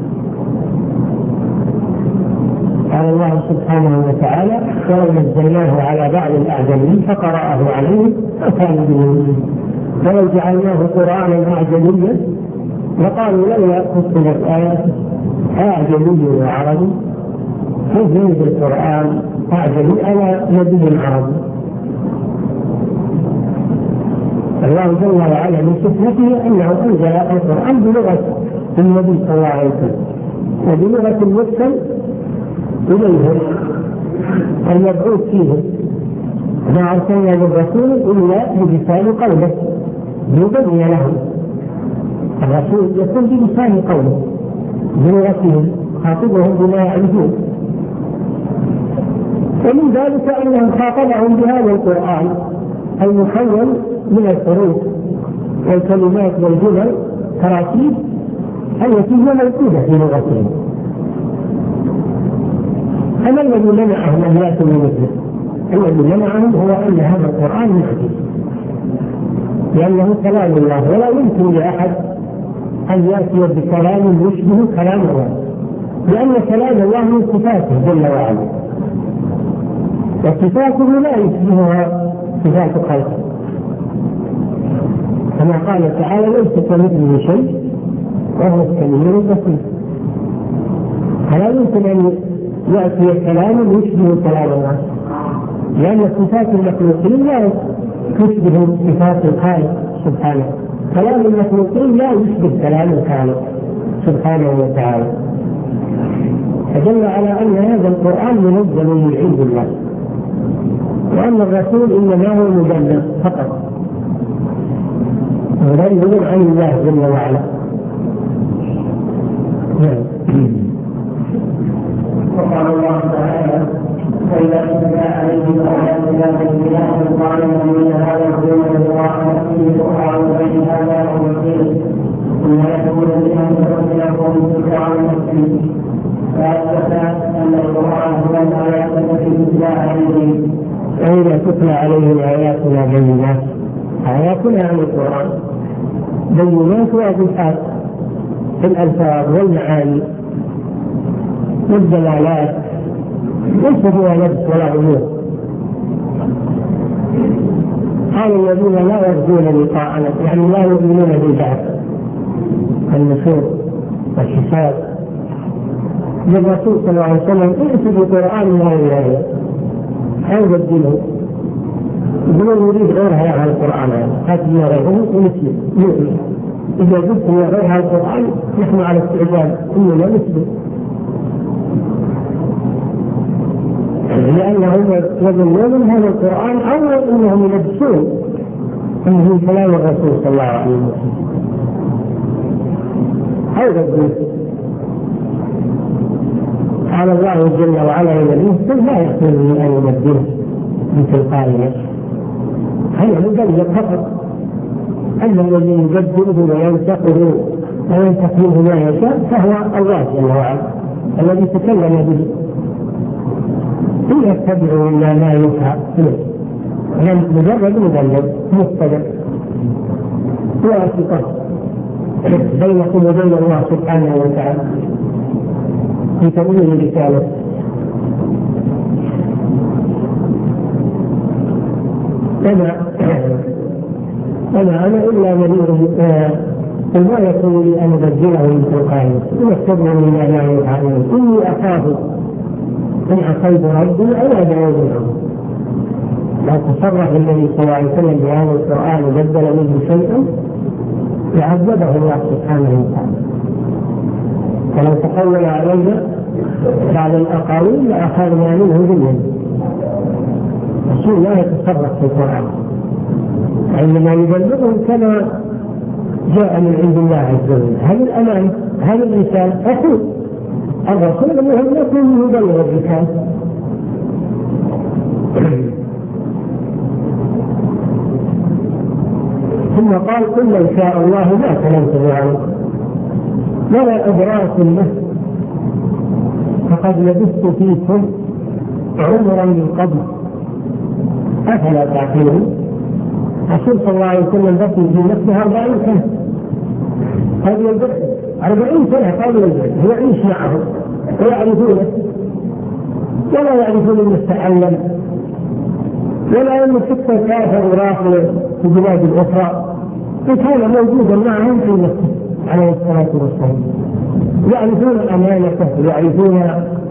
قال الله سبحانه وتعالى ولو نزلناه على بعض الأعجمين فقرأه عليهم فكان به، ولو جعلناه قرآنا أعجميا وقالوا لولا فصلت آياته أعجمي وعربي، كيف ينزل القرآن أعجمي على نبي عربي؟ الله جل وعلا من صفته أنه أنزل القرآن بلغة النبي صلى الله عليه وسلم وبلغة المرسل إليهم المبعوث فيهم. ما أرسلنا من رسول إلا بلسان قومه ليبين لهم. الرسول يكون بلسان قومه بلغتهم خاطبهم بما يعرفون، ومن ذلك أنهم خاطبهم بهذا القرآن المكون من الحروف والكلمات والجمل تراكيب التي هي موجودة في لغتهم. أما الذي منعهم أن يأتوا بمثله، الذي منعهم هو أن هذا القرآن معجز، لأنه كلام الله ولا يمكن لأحد أن يأتي بكلام يشبه كلام الله، لأن كلام الله من صفاته جل وعلا، وصفاته لا يشبهها صفات خلقه، كما قال تعالى ليس كمثله شيء وهو السميع البصير. فلا يمكن أن يأتي كلام يشبه كلام الله، لأن صفات المخلوقين لا تشبه صفات الخالق سبحانه. كلام المخلوقين لا يشبه كلام الخالق سبحانه وتعالى. فدل على أن هذا القرآن منزل من عند الله، وأن الرسول إنما هو مبلغ فقط مبلغ عن الله جل وعلا. وقال الله تعالى فإذا تتلى عليهم آيات الله بالبناء قائما من هذا يكون القرآن فيه سبحانه بين هذا وبين ثم يكون الإمام ربنا سبحانه نفسه فأثبت أن القرآن هو الآيات التي تتلى عليهم. فإذا تتلى عليهم آياتنا بينات، آياتنا عن القرآن بينات واضحات في الألفاظ والمعاني والدلالات، ليس فيها لبس ولا غموض. قال الذين لا يرجون لقاءنا يعني لا يؤمنون بالبعث النشور والحساب للرسول صلى الله عليه وسلم ائت بقرآن لا إله أو بدله يقولون يريد غيرها على القرآن هذا غيره ومسلم يؤمن. إذا قلت يا غيرها القرآن نحن على استعداد إننا نسلم، لأنهم يظنون هذا القرآن أو أنهم يلبسون أنه كلام الرسول صلى الله عليه وسلم. هذا الدين قال الله جل وعلا لنبيه لا يحسن أن يبدله من تلقاء نفسه، هذا مبلغ فقط. أما الذي يبدله وينتقده وينتقد منه ما يشاء فهو الله جل وعلا الذي تكلم به. إن يتبعوا إلا ما يوحى إليه، لم مجرد مبلغ متبع واسطة بينكم وبين الله سبحانه وتعالى في تبليغ رسالته. أنا أنا أنا إلا نذير وما يكون لي أن أبدله من تلقاء نفسي إن اتبعوا إلا ما يوحى إليه إني أخاف إن عصيت ربي عذاب يوم عظيم. لو تصرف النبي صلى الله عليه وسلم بهذا القرآن وبدل منه شيئا لعذبه الله سبحانه وتعالى، ولو تقول علينا بعض الأقاويل لأخذنا منه باليد. الرسول لا يتصرف في القرآن، عندما يبلغهم كما جاء من عند الله عز وجل. هذه الأمانة، هذه الرسالة أخذ الرسول المهم يكون يبلغ الرسالة. ثم قال قل لو شاء الله ما تلوته عليكم ولا أدراكم له فقد لبثت فيكم عمرا من قبل أفلا تعقلون. الرسول صلى الله عليه وسلم بقي في نفسه أربعين سنة قبل البعث، أربعين سنة قبل البعث هو يعيش معهم ويعرفونه ولا يعرفون أنه تعلم ولا أنه حتى كافر وراح في بلاد الأخرى، وكان موجودا معهم في نفسه عليه الصلاة والسلام. يعرفون أمانته ويعرفون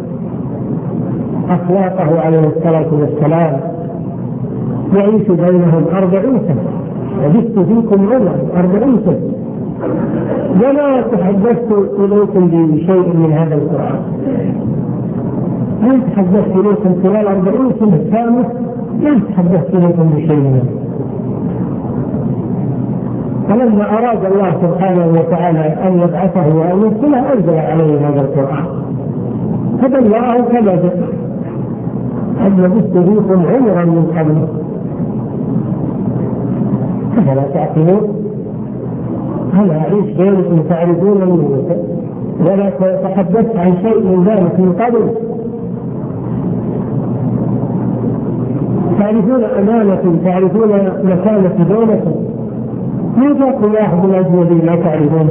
أخلاقه عليه الصلاة والسلام. يعيش بينهم أربعين سنة، لبثت فيكم عمرا أربعين سنة ولا تحدثت إليكم بشيء من هذا القرآن. هل تحدثت إليكم خلال أربعين سنة كاملة؟ لا تحدثت إليكم بشيء منه. فلما أراد الله سبحانه وتعالى أن يبعثه وأن يرسله أنزل عليه هذا القرآن فبلغه كذلك. قد لبثت فيكم عمرا من قبل فلا تعقلون. هل أعيش بينكم تعرفون منه ولا تحدثت عن شيء من ذلك من قبل؟ تعرفون أمانة، تعرفون مكانة بينكم. ماذا يقول أحد الأجنبي لا تعرفون؟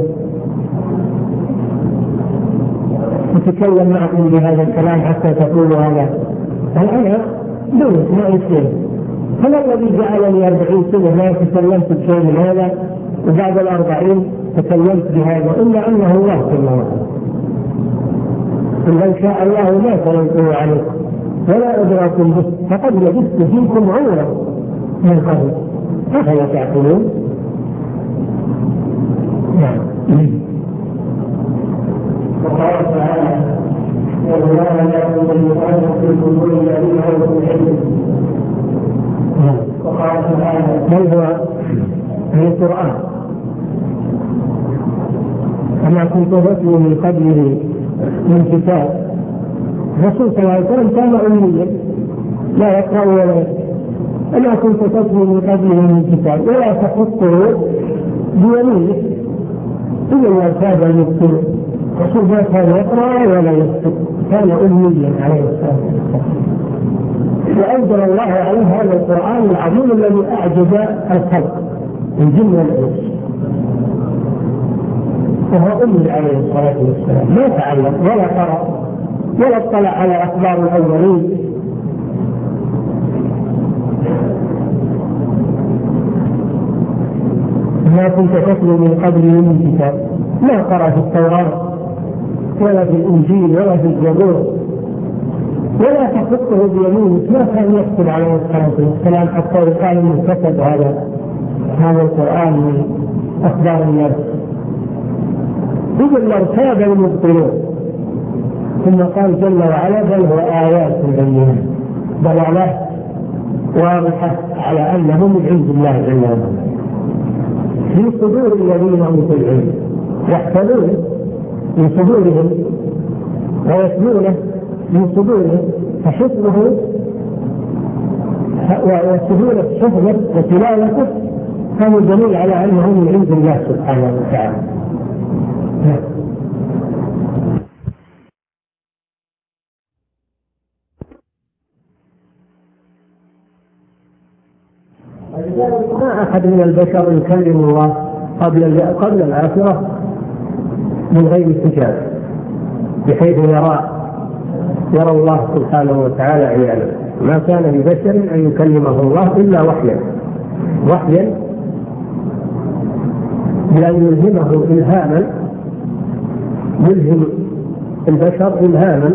أتكلم معكم بهذا الكلام حتى تقولوا هذا. هل أنا دون ما يصير؟ هل الذي جعلني أربعين سنة ما تكلمت بشيء من هذا وبعد الأربعين تكلمت بهذا إلا أنه الله سبحانه وتعالى. إن شاء الله ما تلوته عليكم ولا أدراكم به فقد لبثت فيكم عمرا من قبل أفلا تعقلون. نعم. وقال تعالى والله لا يكون في القبور الذين اوتوا العلم. وقال تعالى بل هو في القرآن كما كنت أتلو من قبله من كتاب الرسول صلى الله عليه وسلم كان أميا لا يقرأ ولا يكتب، أما كنت تتلو من قبله من كتاب ولا تحطه بيمينه إلا ما كان يكتب. الرسول ما كان يقرأ ولا يكتب، كان أميا عليه الصلاة والسلام. وأنزل الله عليه هذا القرآن العظيم الذي أعجب الخلق الجن والإنس، وهو أمي عليه الصلاة والسلام، ما تعلم ولا قرأ ولا اطلع على أخبار الأولين. ما كنت تتلو من قبله من كتاب، ما قرأ في التوراة ولا في الإنجيل ولا في الزبور ولا تحطه بيمينه، ما كان يكتب عليه الصلاة والسلام حتى يقال انه كتب هذا هذا القرآن من أخبار الناس. إذا لارتاب المبطلون. ثم قال جل وعلا بل هو آيات بينات دلالات واضحة على أنه من عند الله جل وعلا في صدور الذين أوتوا العلم، يحفظون من صدورهم ويتلونه من صدورهم، فحفظه وسهولة حفظه وتلاوته كان دليل على أنه من عند الله سبحانه وتعالى. ما أحد من البشر يكلم الله قبل قبل الآخرة من غير حجاب، بحيث يرى يرى الله سبحانه وتعالى عيانا. ما كان لبشر أن يكلمه الله إلا وحيا وحيا بأن يلهمه إلهاما، يلهم البشر إلهاما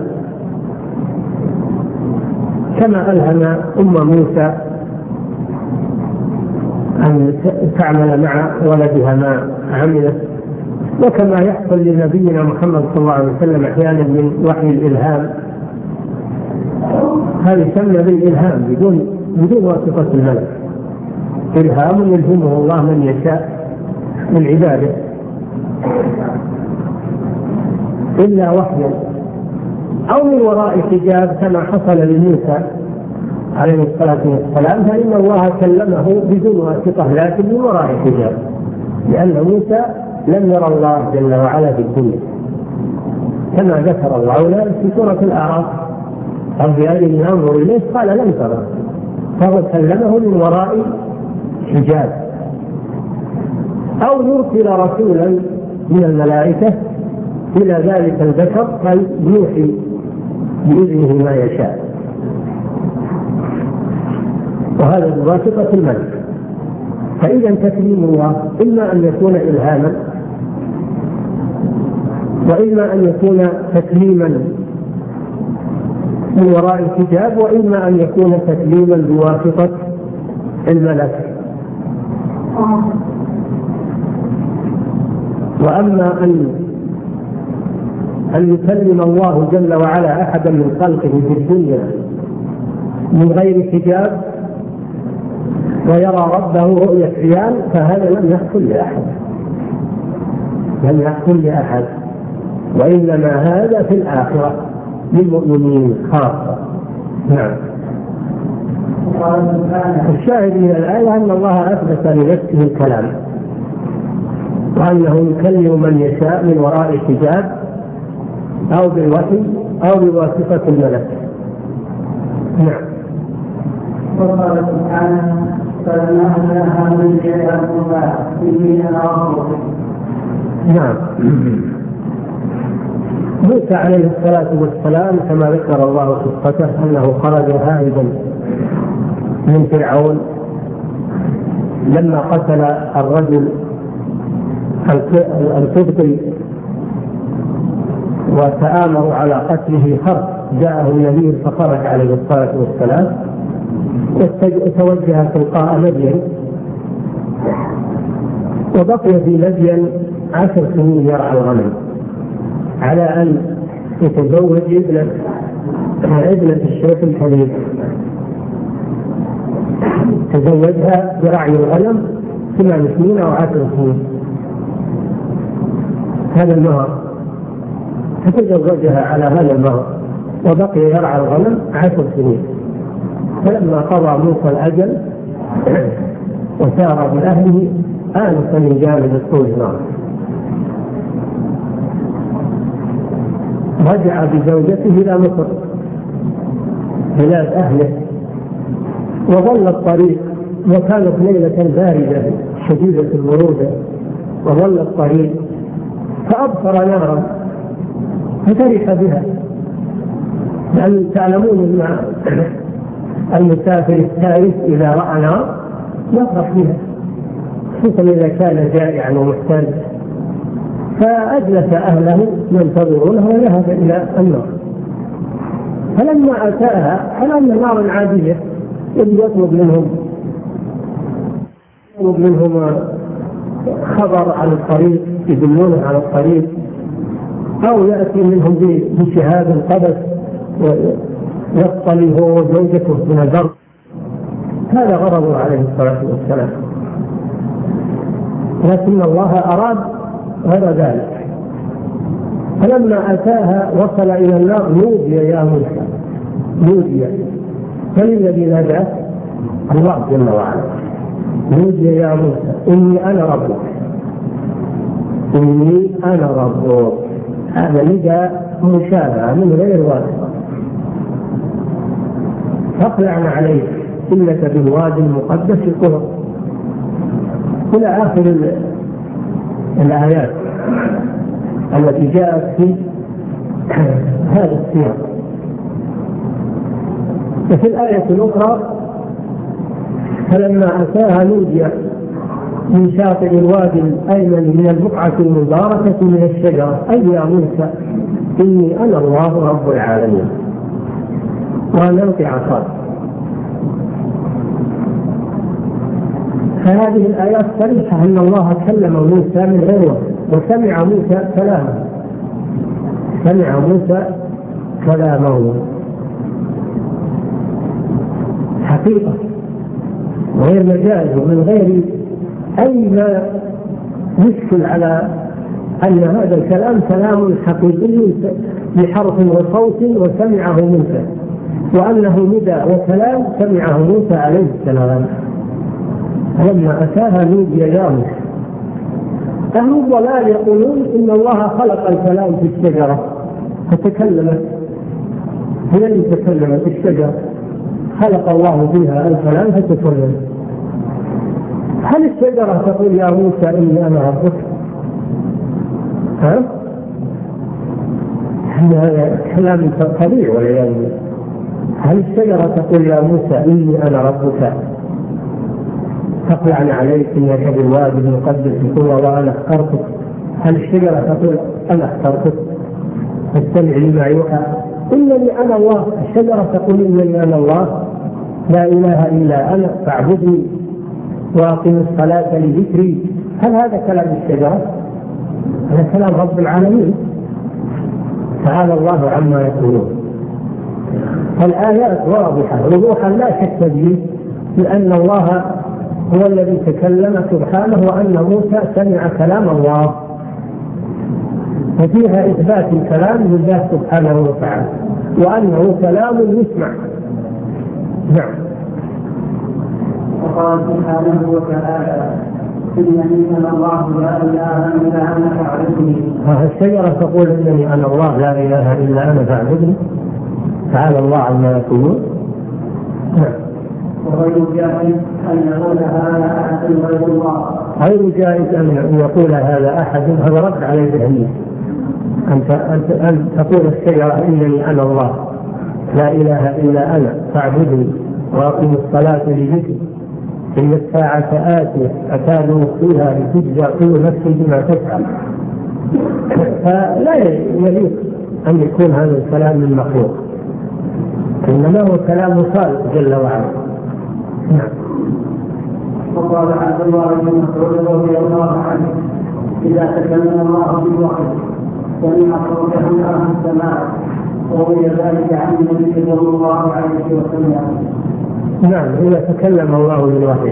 كما ألهم أم موسى أن تعمل مع ولدها ما عملت، وكما يحصل لنبينا محمد صلى الله عليه وسلم أحيانا من وحي الإلهام، هذا يسمى بالإلهام بدون بدون واسطة الملك، إلهام يلهمه الله من يشاء من عباده إلا وحيا أو من وراء حجاب كما حصل لموسى عليه الصلاة والسلام، فإن الله كلمه بدون واسطة لكن من وراء حجاب، لأن موسى لم يرى الله جل وعلا في الدنيا كما ذكر الله لنا في سورة الأعراف رب أرني أنظر إليه قال لم ترى، فهو كلمه من وراء حجاب. أو يرسل رسولا من الملائكة إلى ذلك البشر فيوحي بإذنه ما يشاء، وهذا بواسطة الملك. فإذا تكليم الله إما أن يكون إلهاما وإما أن يكون تكليما من وراء الحجاب، وإما أن يكون تكليما بواسطة الملك. وأما أن أن يكلم الله جل وعلا أحدا من خلقه في الدنيا من غير حجاب ويرى ربه رؤية عيان، فهذا لم يحصل لأحد لم يحصل لأحد وإنما هذا في الآخرة للمؤمنين خاصة. نعم. الشاهد من الآية أن الله أثبت لنفسه الكلام، وأنه يكلم من يشاء من وراء حجاب أو بالوحي أو بواسطة الملك. نعم. وقال سبحانه فلما أهلها من شيئا به أنا ربك. نعم. موسى عليه الصلاة والسلام كما ذكر الله قصته أنه خرج هائبا من فرعون لما قتل الرجل القبطي وتآمروا على قتله خرج، جاءه النبي فخرج عليه الصلاة والسلام وتوجه تلقاء مدين، وبقي في مدين عشر سنين يرعى الغنم على أن يتزوج ابنة ابنة الشيخ الحبيب، تزوجها برعي الغنم ثمان سنين أو عشر سنين، هذا المهر، فتزوجها على هذا المهر وبقي يرعى الغنم عشر سنين. فلما قضى موسى الأجل وسار بأهله آنس من جانب الطور نار، رجع بزوجته إلى مصر بلاد أهله، وظل الطريق، وكانت ليلة باردة شديدة البرودة، وظل الطريق فأبصر نارا ففرح بها، لأن تعلمون أن المسافر الثالث إذا رأى نار يفرح بها، خصوصا إذا كان جائعا ومحتاجا. فأجلس أهله ينتظرونه وذهب إلى النار. فلما أتاها على أن نارا عادية يطلب منهم يطلب منهم خبر عن الطريق، يدلونه على الطريق، أو يأتي منهم بشهاب قبس ويصطلي هو وزوجته من البر. هذا غرضه عليه الصلاة والسلام، لكن الله أراد غير ذلك. فلما أتاها وصل إلى النار نودي يا موسى، نودي. من الذي ناداه؟ الله جل وعلا. نودي يا موسى إني أنا ربك، إني أنا ربك. هذا نداء مشابه من غير واسطة. فاقلع عليك إنك بالوادي المقدس طوى، إلى آخر الآيات التي جاءت في هذا السياق. وفي الآية الأخرى فلما أتاها نودي من شاطئ الوادي الأيمن من البقعة المباركة من الشجرة أي يا موسى إني أنا الله رب العالمين وأن ألقي عصاك. فهذه الآيات صريحة أن الله كلم موسى من غير وحي، وسمع موسى كلامه، سمع موسى كلامه حقيقة غير مجاز، ومن غير أي ما يشكل على أن هذا الكلام كلام حقيقي بحرف وصوت وسمعه موسى، وأنه نداء وكلام سمعه موسى عليه السلام. لما أتاها نودي يا موسى. أهل الضلال يقولون إن الله خلق الكلام في الشجرة فتكلمت، هي اللي تكلمت الشجرة، خلق الله فيها الكلام فتكلمت. هل الشجرة تقول يا موسى إني أنا ربك؟ ها؟ هذا كلام طبيعي والعياذ بالله. هل الشجرة تقول يا موسى إني أنا ربك فاقلع عليك إنك بالوادي المقدس طوى وأنا اخترتك؟ هل الشجرة تقول أنا اخترتك فاستمع لما يوحى إنني أنا الله؟ الشجرة تقول إنني أنا الله لا إله إلا أنا فاعبدني وأقم الصلاة لذكري. هل هذا كلام الشجرة؟ هذا كلام رب العالمين تعالى الله عما يقولون. الآيات واضحة وضوحا لا شك فيه، لأن الله هو الذي تكلم سبحانه وأن موسى سمع كلام الله، وفيها إثبات الكلام لله سبحانه وتعالى وأنه كلام يسمع. نعم. وقال سبحانه وتعالى إنني أنا الله لا إله إلا أنا فاعبدني. الشجرة تقول إنني أنا الله لا إله إلا أنا فاعبدني، تعالى الله عما يقولون. نعم. وغير جائز أن يقول هذا أحد غير الله، غير جائز أن يقول هذا أحد، هذا رد على الجهمية. أنت أن تقول الشجرة إنني أنا الله لا إله إلا أنا فاعبدني وأقم الصلاة لذكري إن الساعة آتية أكاد فيها لتجزى كل نفس بما تفعل. فلا يليق أن يكون هذا الكلام من مخلوق، إنما هو كلام خالق جل وعلا. نعم. وقال عبد الله بن مسعود رضي الله عنه إذا تكلم الله بالوحي سمع صوته أهل السماء، وروي ذلك عن النبي صلى الله عليه وسلم. نعم، إذا تكلم الله بالوحي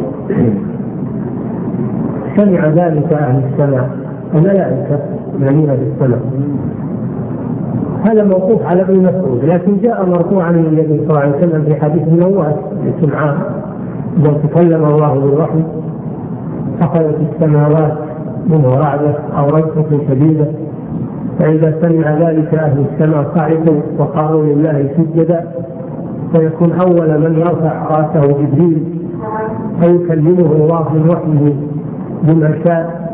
سمع ذلك أهل السماء، الملائكة الذين في السماء. هذا موقوف على ابن مسعود، لكن جاء مرفوعا عن النبي صلى الله عليه وسلم في حديث النواس بن سمعان إذا تكلم الله بالوحي أخذت السماوات منه رعدة أو رجفة شديدة، فإذا سمع ذلك أهل السماء صعقوا وقالوا لله سجدا، فيكون أول من يرفع رأسه جبريل فيكلمه الله من وحيه بما شاء،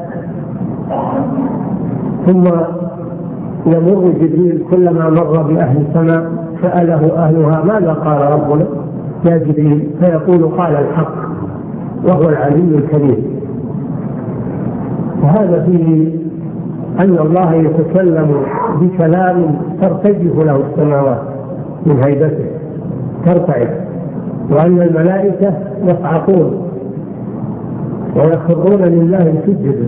ثم يمر جبريل كلما مر بأهل السماء سأله أهلها ماذا قال ربنا يا جبريل، فيقول قال الحق وهو العلي الكبير. وهذا فيه أن الله يتكلم بكلام ترتجف له السماوات من هيبته ترتعد، وأن الملائكة يصعقون ويخرون لله سجدا،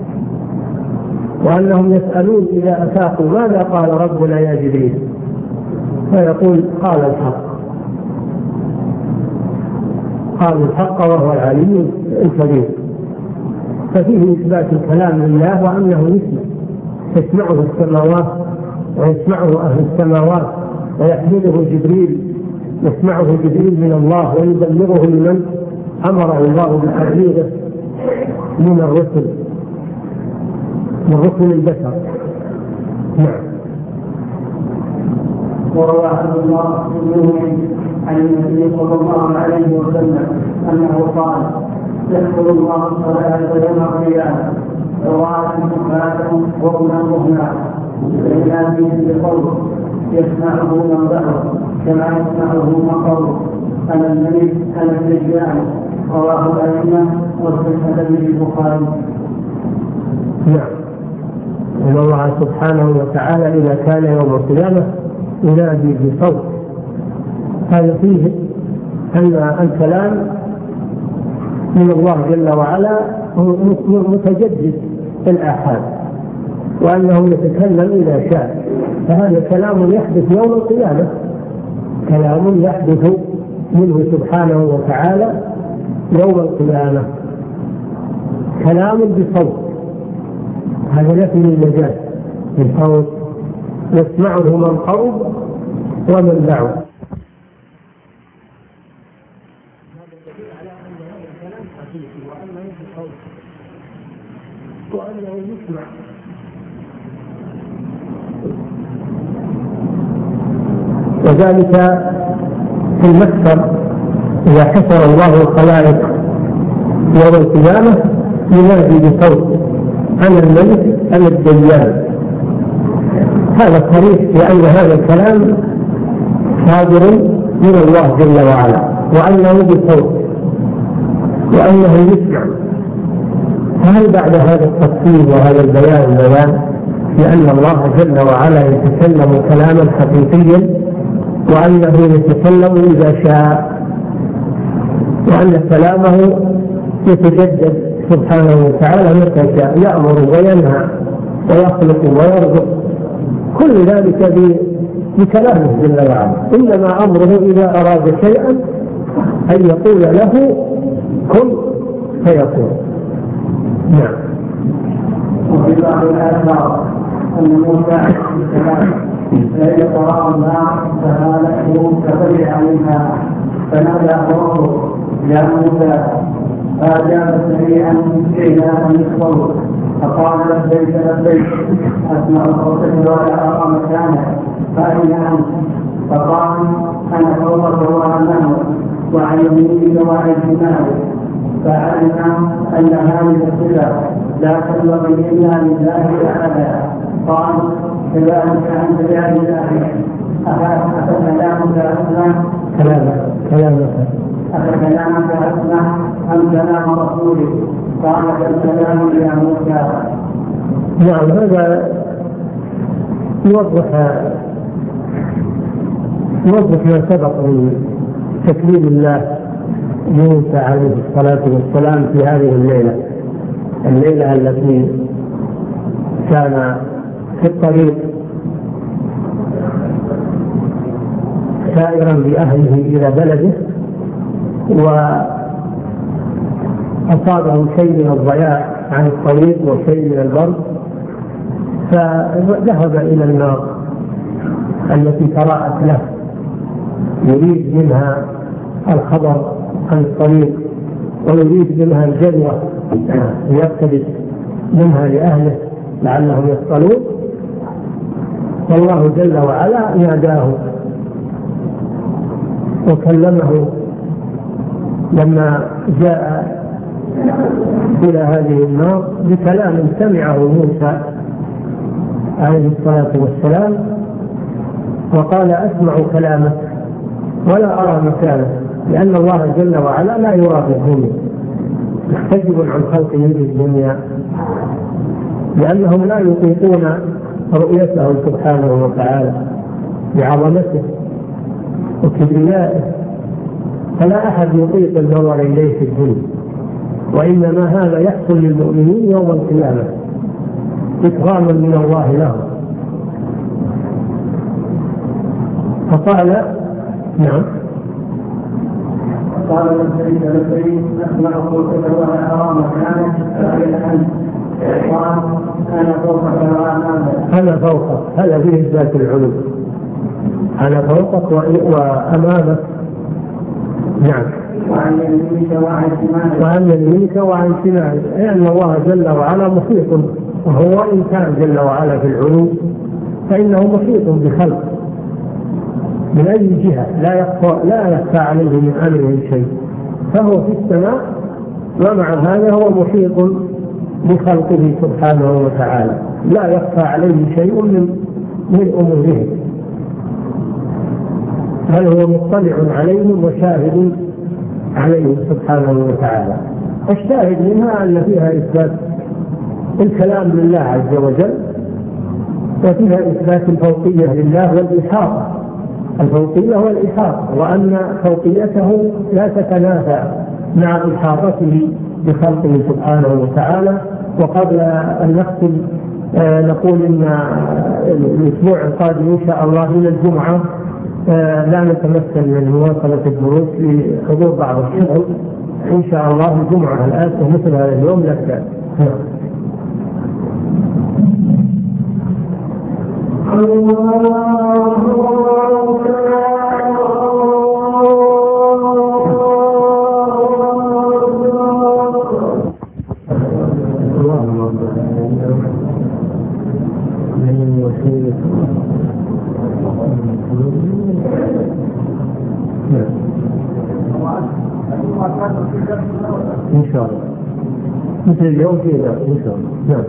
وأنهم يسألون إذا أفاقوا ماذا قال ربنا يا جبريل، فيقول قال الحق قال الحق وهو العلي الكبير. ففيه إثبات الكلام لله وأنه يسمع، تسمعه السماوات ويسمعه أهل السماوات، ويحمله جبريل يسمعه جبريل من الله ويبلغه لمن أمره الله بتبليغه من الرسل من رسل البشر. نعم. وروى عبد الله بن عن النبي صلى الله عليه وسلم أنه قال يذكر الله الصلاة يوم القيامة رواة سكاتا وهنا وهنا فيناديه بقول يسمعه من ظهره كما يسمعه مقر أنا الملك أنا الدجال. رواه الأئمة والصحة للبخاري. نعم. إن الله سبحانه وتعالى إذا كان يوم القيامة ينادي بصوت، هذا فيه أن الكلام من الله جل وعلا متجدد في الآحاد، وأنه يتكلم إذا شاء، فهذا كلام يحدث يوم القيامة، كلام يحدث منه سبحانه وتعالى يوم القيامة، كلام بصوت، هذا نفي للمجاز بالصوت يسمعه من قرب ومن بعد. وأنه يسمع وذلك في المحشر إذا حشر الله الخلائق يوم القيامة ينادي بصوت أنا الملك أنا الديان. هذا صريح لأن هذا الكلام صادر من الله جل وعلا، وأنه بصوت وأنه يسمع. فهل بعد هذا التفصيل وهذا البيان البيان لأن الله جل وعلا يتكلم كلاما حقيقيا، وأنه يتكلم إذا شاء، وأن كلامه يتجدد سبحانه وتعالى متى شاء، يأمر وينهى ويخلق ويرزق، كل ذلك بكلامه جل وعلا. إنما أمره إذا أراد شيئا أن يقول له كن فيكون. نعم. وفي بعض الآثار أن موسى عليه السلام لئن قرأ النار فهالته ففزع منها فنادى ربه يا موسى فأجاب سريعا إعلام الصوت فقال لبيك لبيك أسمع صوتك ولا أرى مكانك فأين أنت؟ فقال أنا فوقك وأمامك وعن يمينك وعن شمالك. فعلم أن هذه الصفة لا تنبغي إلا لله أحدا. قال كذلك أنت يا إلهي أفكلامك أسمع كلامك أفكلامك أسمع أم كلام رسولك؟ قال فالكلام يا موسى. نعم. هذا يوضح يوضح ما سبق من تكليم الله موسى عليه الصلاة والسلام في هذه الليلة الليلة التي كان في الطريق سائرا بأهله إلى بلده، وأصابه شيء من الضياع عن الطريق وشيء من البرد، فذهب إلى النار التي تراءت له يريد منها الخبر عن الطريق ويريد منها الجدوى يقتبس منها لأهله لعلهم يصطلون، والله جل وعلا ناداه وكلمه لما جاء إلى هذه النار بكلام سمعه موسى عليه الصلاة والسلام وقال أسمع كلامك ولا أرى مكانك، لأن الله جل وعلا لا يرى في الدنيا، محتجب عن خلقه في الدنيا لأنهم لا يطيقون رؤيته سبحانه وتعالى بعظمته وكبريائه، فلا أحد يطيق النظر إليه في الدنيا، وإنما هذا يحصل للمؤمنين يوم القيامة إكراما من الله لهم. فقال نعم قال لبيك لبيك أسمع قولك ولا أرى مكانك فإن قال أنا فوقك وأمامك. أنا فوقك هذا فيه إثبات العلو، أنا فوقك وأمامك. نعم وعن يمينك وعن شمالك. وعن يمينك وعن شمالك، لأن الله جل وعلا محيط، وهو إن كان جل وعلا في العلو فإنه محيط بخلقه من أي جهة، لا يخفى لا يخفى عليه من أمره شيء، فهو في السماء ومع هذا هو محيط بخلقه سبحانه وتعالى، لا يخفى عليه شيء من من أموره، بل هو مطلع عليهم وشاهد عليهم سبحانه وتعالى. الشاهد منها أن فيها إثبات الكلام لله عز وجل، وفيها إثبات الفوقية لله والإحاطة، الفوقية والإحاطة، وأن فوقيته لا تتنافى مع إحاطته بخلقه سبحانه وتعالى. وقبل أن نختم آه نقول إن الأسبوع القادم إن شاء الله من الجمعة آه لا نتمكن من مواصلة الدروس لحضور بعض الشغل، إن شاء الله الجمعة الآتية مثل هذا اليوم لك. إن شاء الله مثل اليوم في ذلك إن شاء الله. نعم.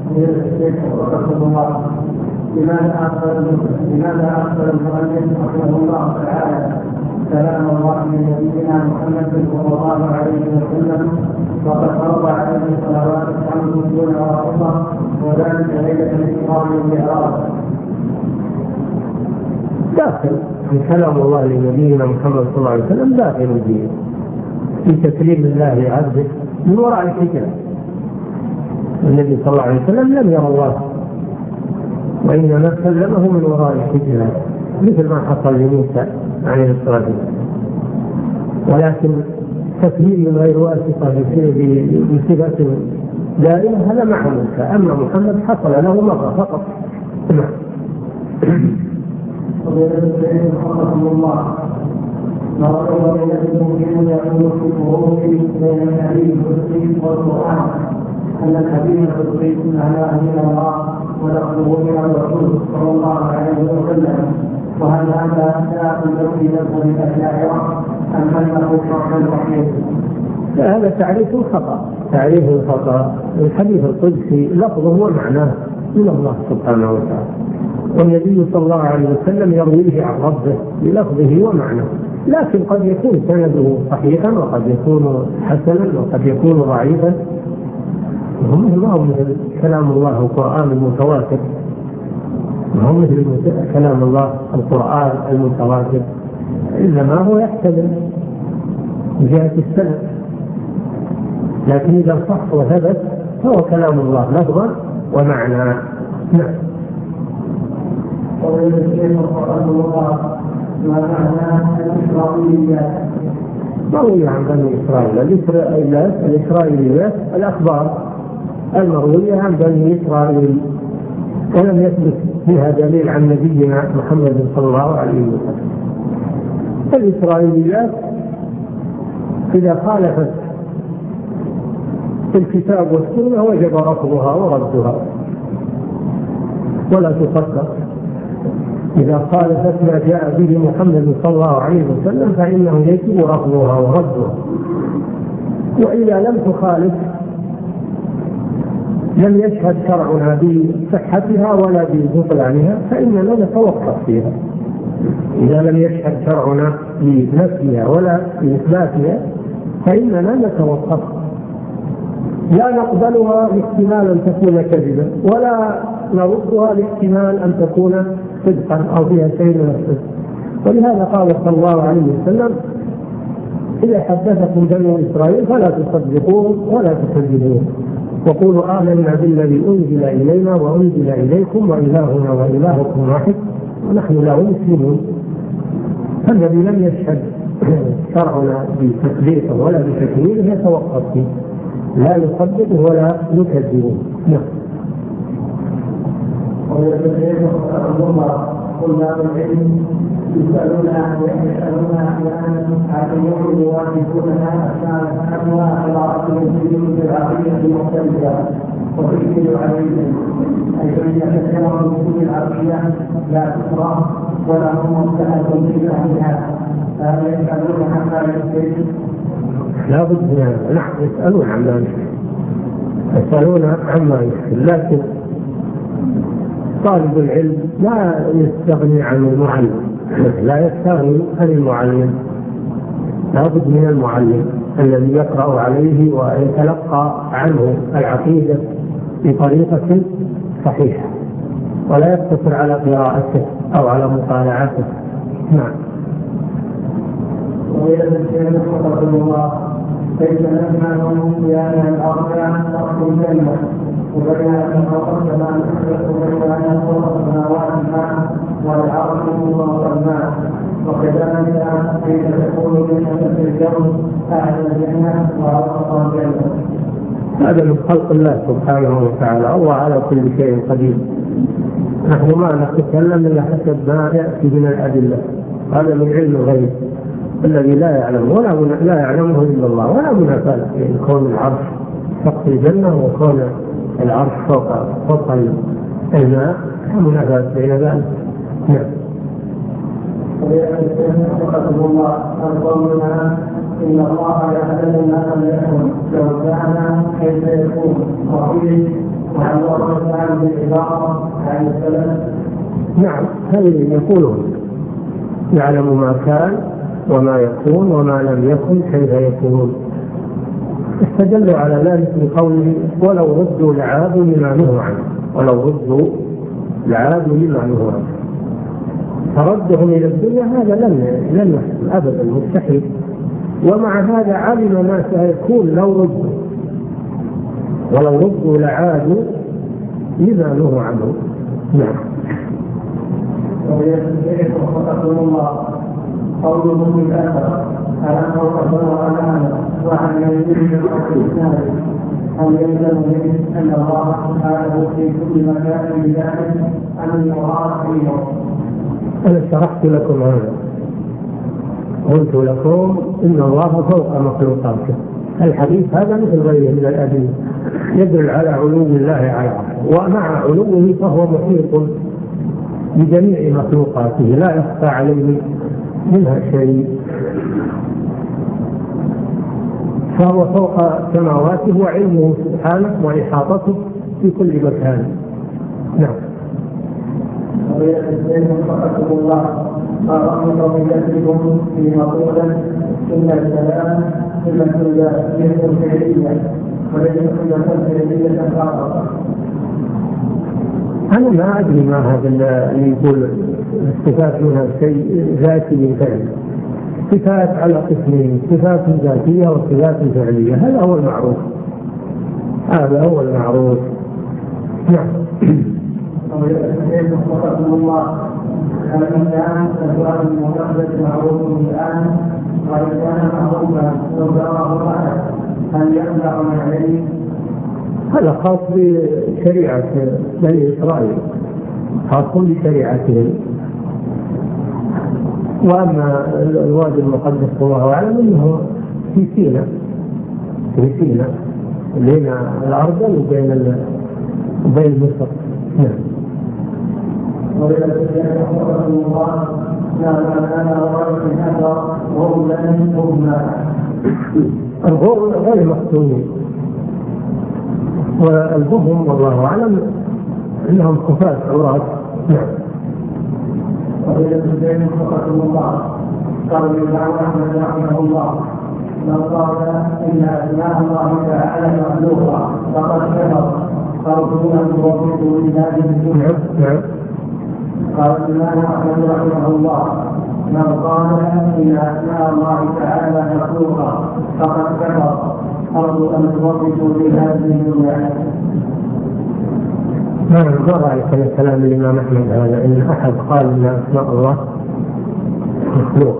لماذا أخبر لماذا أخبر المؤلف رحمه الله تعالى كلام الله من نبينا محمد صلى الله عليه وسلم وقد فرض عليه صلوات الخمس دون رافضة، وذلك ليلة الإكرام والمعراج؟ داخل في كلام الله لنبينا محمد صلى الله عليه وسلم، داخل فيه في تكريم الله لعبده من وراء الحجاب. النبي صلى الله عليه وسلم لم يرى الله، وإنما كلمه من وراء الحجاب مثل ما حصل لموسى عليه الصلاة والسلام، ولكن تكليم من غير واسطة بصفة دائمة هذا مع موسى، أما محمد حصل له مرة فقط. الله مرحبا بكم بمن يقول في الخروج بين الحديث القدسي والقرآن أن الحديث القدسي معناه من الله ولفظه من الرسول صلى الله عليه وسلم، وهل هذا لا الذي يدخل الأشاعرة أم أنه شرح الوحيد؟ هذا تعريف خطأ، تعريف خطأ. الحديث القدسي لفظه ومعناه من الله سبحانه وتعالى، والنبي صلى الله عليه وسلم يرويه عن ربه بلفظه ومعناه، لكن قد يكون سنده صحيحا وقد يكون حسنا وقد يكون ضعيفا، وهم ما مثل كلام الله القرآن المتواتر، وهم مثل كلام الله القرآن المتواتر، إنما هو يحتمل من جهة السند، لكن إذا صح وثبت فهو كلام الله لفظا ومعنى. نعم. وقال الشيخ رحمه الله ما معنى الإسرائيليات؟ مروي عن بني إسرائيل. الإسرائيليات الأخبار المروية عن بني إسرائيل، ولم يثبت فيها دليل عن نبينا محمد صلى الله عليه وسلم. الإسرائيليات إذا خالفت الكتاب والسنة وجب رفضها وردها ولا تصدق. إذا خالفت ما جاء به محمد صلى الله عليه وسلم فإنه يجب رفضها وردها، وإذا لم تخالف لم يشهد شرعنا بصحتها ولا ببطلانها فإننا نتوقف فيها. إذا لم يشهد شرعنا بنفسها ولا بإثباتها فإننا نتوقف، لا نقبلها لاحتمال أن تكون كذبا ولا نردها لاحتمال أن تكون صدقا أو فيها شيء من الصدق. ولهذا قال صلى الله عليه وسلم: إذا حدثكم بنو إسرائيل فلا تصدقوهم ولا تكذبوهم، وقولوا آمنا بالذي أنزل إلينا وأنزل إليكم وإلهنا وإلهكم واحد ونحن له مسلمون. فالذي لم يشهد شرعنا بتصديقه ولا بتكذيبه يتوقف فيه، لا نصدقه ولا نكذبه. نعم. قلنا بالعلم يسألون يسألون أحيانا عن أمور يواجهونها أثناء أنواع قراءتهم في جزء العقيدة المختلفة وتشكل عليهم، أي فإن كثيرا من كتب العقيدة لا تقرأ ولا هم مصلحة في أهلها، فهل يسألون عما يشكل؟ لا بد من نعم يسألون عما يشكل، يسألون عما يشكل، لكن طالب العلم لا يستغني عن المعلم، لا يستغني عن المعلم، لا بد من المعلم الذي يقرأ عليه ويتلقى عنه العقيدة بطريقة صحيحة ولا يقتصر على قراءته أو على مطالعته. نعم. وإذا الشيخ رحمه الله كيف نسمعهم بأن الأركان تأخذ الجنة وبين أن الرب ما نحدث وبين أن فوق السماوات الماء والعرش فوق الماء، وكذلك كيف تكون جنة في الجو أعلى الجنة وأوسط الجنة. هذا من خلق الله سبحانه وتعالى، الله على كل شيء قدير. نحن ما نتكلم إلا حسب ما يأتي من الأدلة، هذا من علم الغيب الذي لا يعلم ولا لا يعلمه إلا الله، ولا منافاة بين كون العرش فوق الجنة وكون العرش فوق فوق الماء، لا منافاة بين ذلك. نعم. ويقول الله قولنا إن الله يعلم ما لم يكن لو كان كيف يكون، وقيل وعن الله تعالى بالعبارة عن السلام. نعم، هذه يقولون يعلم ما كان وما يكون وما لم يكن كيف يكون. استدلوا على ذلك بقوله ولو ردوا لعادوا لما نهوا عنه، ولو ردوا لعادوا لما نهوا عنه. فردهم إلى الدنيا هذا لن لن يحصل أبدا، مستحيل. ومع هذا علم ما سيكون لو ردوا، ولو ردوا لعادوا لما نهوا عنه. نعم. ويقول الله قوله في الآخرة ألم وقفوا أمامه وعن يمين الإسلام، أو يلزم به أن الله سبحانه في كل مكان بذلك أن المراد فيه. أنا شرحت لكم هذا، قلت لكم إن الله فوق مخلوقاته. الحديث هذا مثل غيره من الأدلة يدل على علو الله على عرشه، ومع علوه فهو محيط بجميع مخلوقاته لا يخفى عليه منها شيء، فهو فوق سماواته وعلمه سبحانه وإحاطته في كل مكان. نعم. ويقول الله أرأيتم يكذبون في مقولة إن الكلام صفة ذاتية فعلية وليس صفة فعلية فقط. أنا ما أدري ما هذا اللي يقول الصفات منها شيء ذاتي فعلي. صفات على قسمين، صفات ذاتية وصفات فعلية، هذا هو المعروف، هذا هو المعروف. نعم. ويقول الله الإنسان سؤال المحدث معروف الآن وإن كان معروفا لو داره أحد هل يمنع عليه؟ هذا خاص بشريعة بني إسرائيل، خاص بشريعتهم. وأما الوادي المقدس الله أعلم أنه في سيناء، في سيناء بين الأردن وبين وبين مصر. نعم. وإذا كان رسول الله لا أنا ورجل هذا وهم لم يهما الغر غير مختونين، والبهم والله أعلم أنهم خفاف عراة. نعم. وإذا كان رسول الله قال الإمام أحمد رحمه الله من قال إن أسماء الله تعالى مخلوقة فقد كفر فرسولا توفيق لهذه الدنيا. نعم. قال الإمام أحمد رحمه الله من قال إن أسماء الله تعالى مخلوقة فقد كفر أرجو أن توفقوا لهذه الدنيا. ما ما رأيك من كلام الإمام أحمد هذا؟ إن أحد قال إن أسماء الله مخلوق؟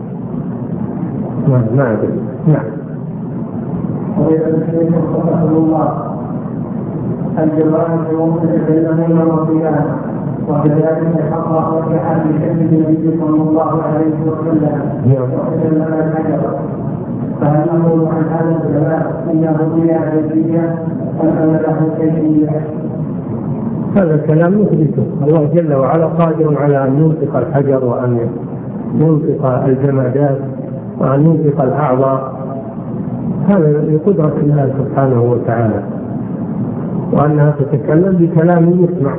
ما ما أدري. نعم. وإذا كان رسول الله الجواب في وقت التكلمين والقيام وكذلك حق في حال حديث النبي صلى الله عليه وسلم وسلم الحجر. فهل نقول عن هذا الجواب انه بلا جديه ام ان له كيفيه؟ هذا الكلام مثبته. الله جل وعلا قادر على ان ينطق الحجر وان ينطق الجمادات وان ينطق الاعضاء، هذا بقدره الله سبحانه وتعالى، وانها تتكلم بكلام يسمع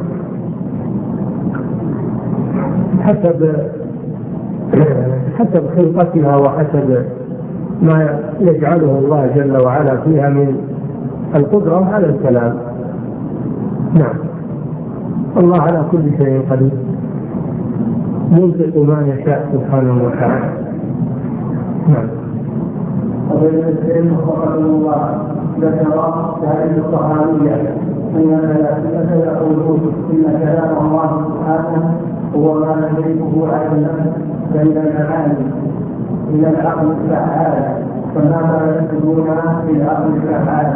حسب حسب خلقتها وحسب ما يجعله الله جل وعلا فيها من القدرة على الكلام. نعم. الله على كل شيء قدير، ينطق ما يشاء سبحانه وتعالى. نعم. وبين السلم رحمه الله ذكر هذه الصحابية أن ثلاثة يقولون إن كلام الله سبحانه هو ما يملكه عقلا بين المعاني إلى العقل الفعال، فماذا يكتبون في العقل الفعال؟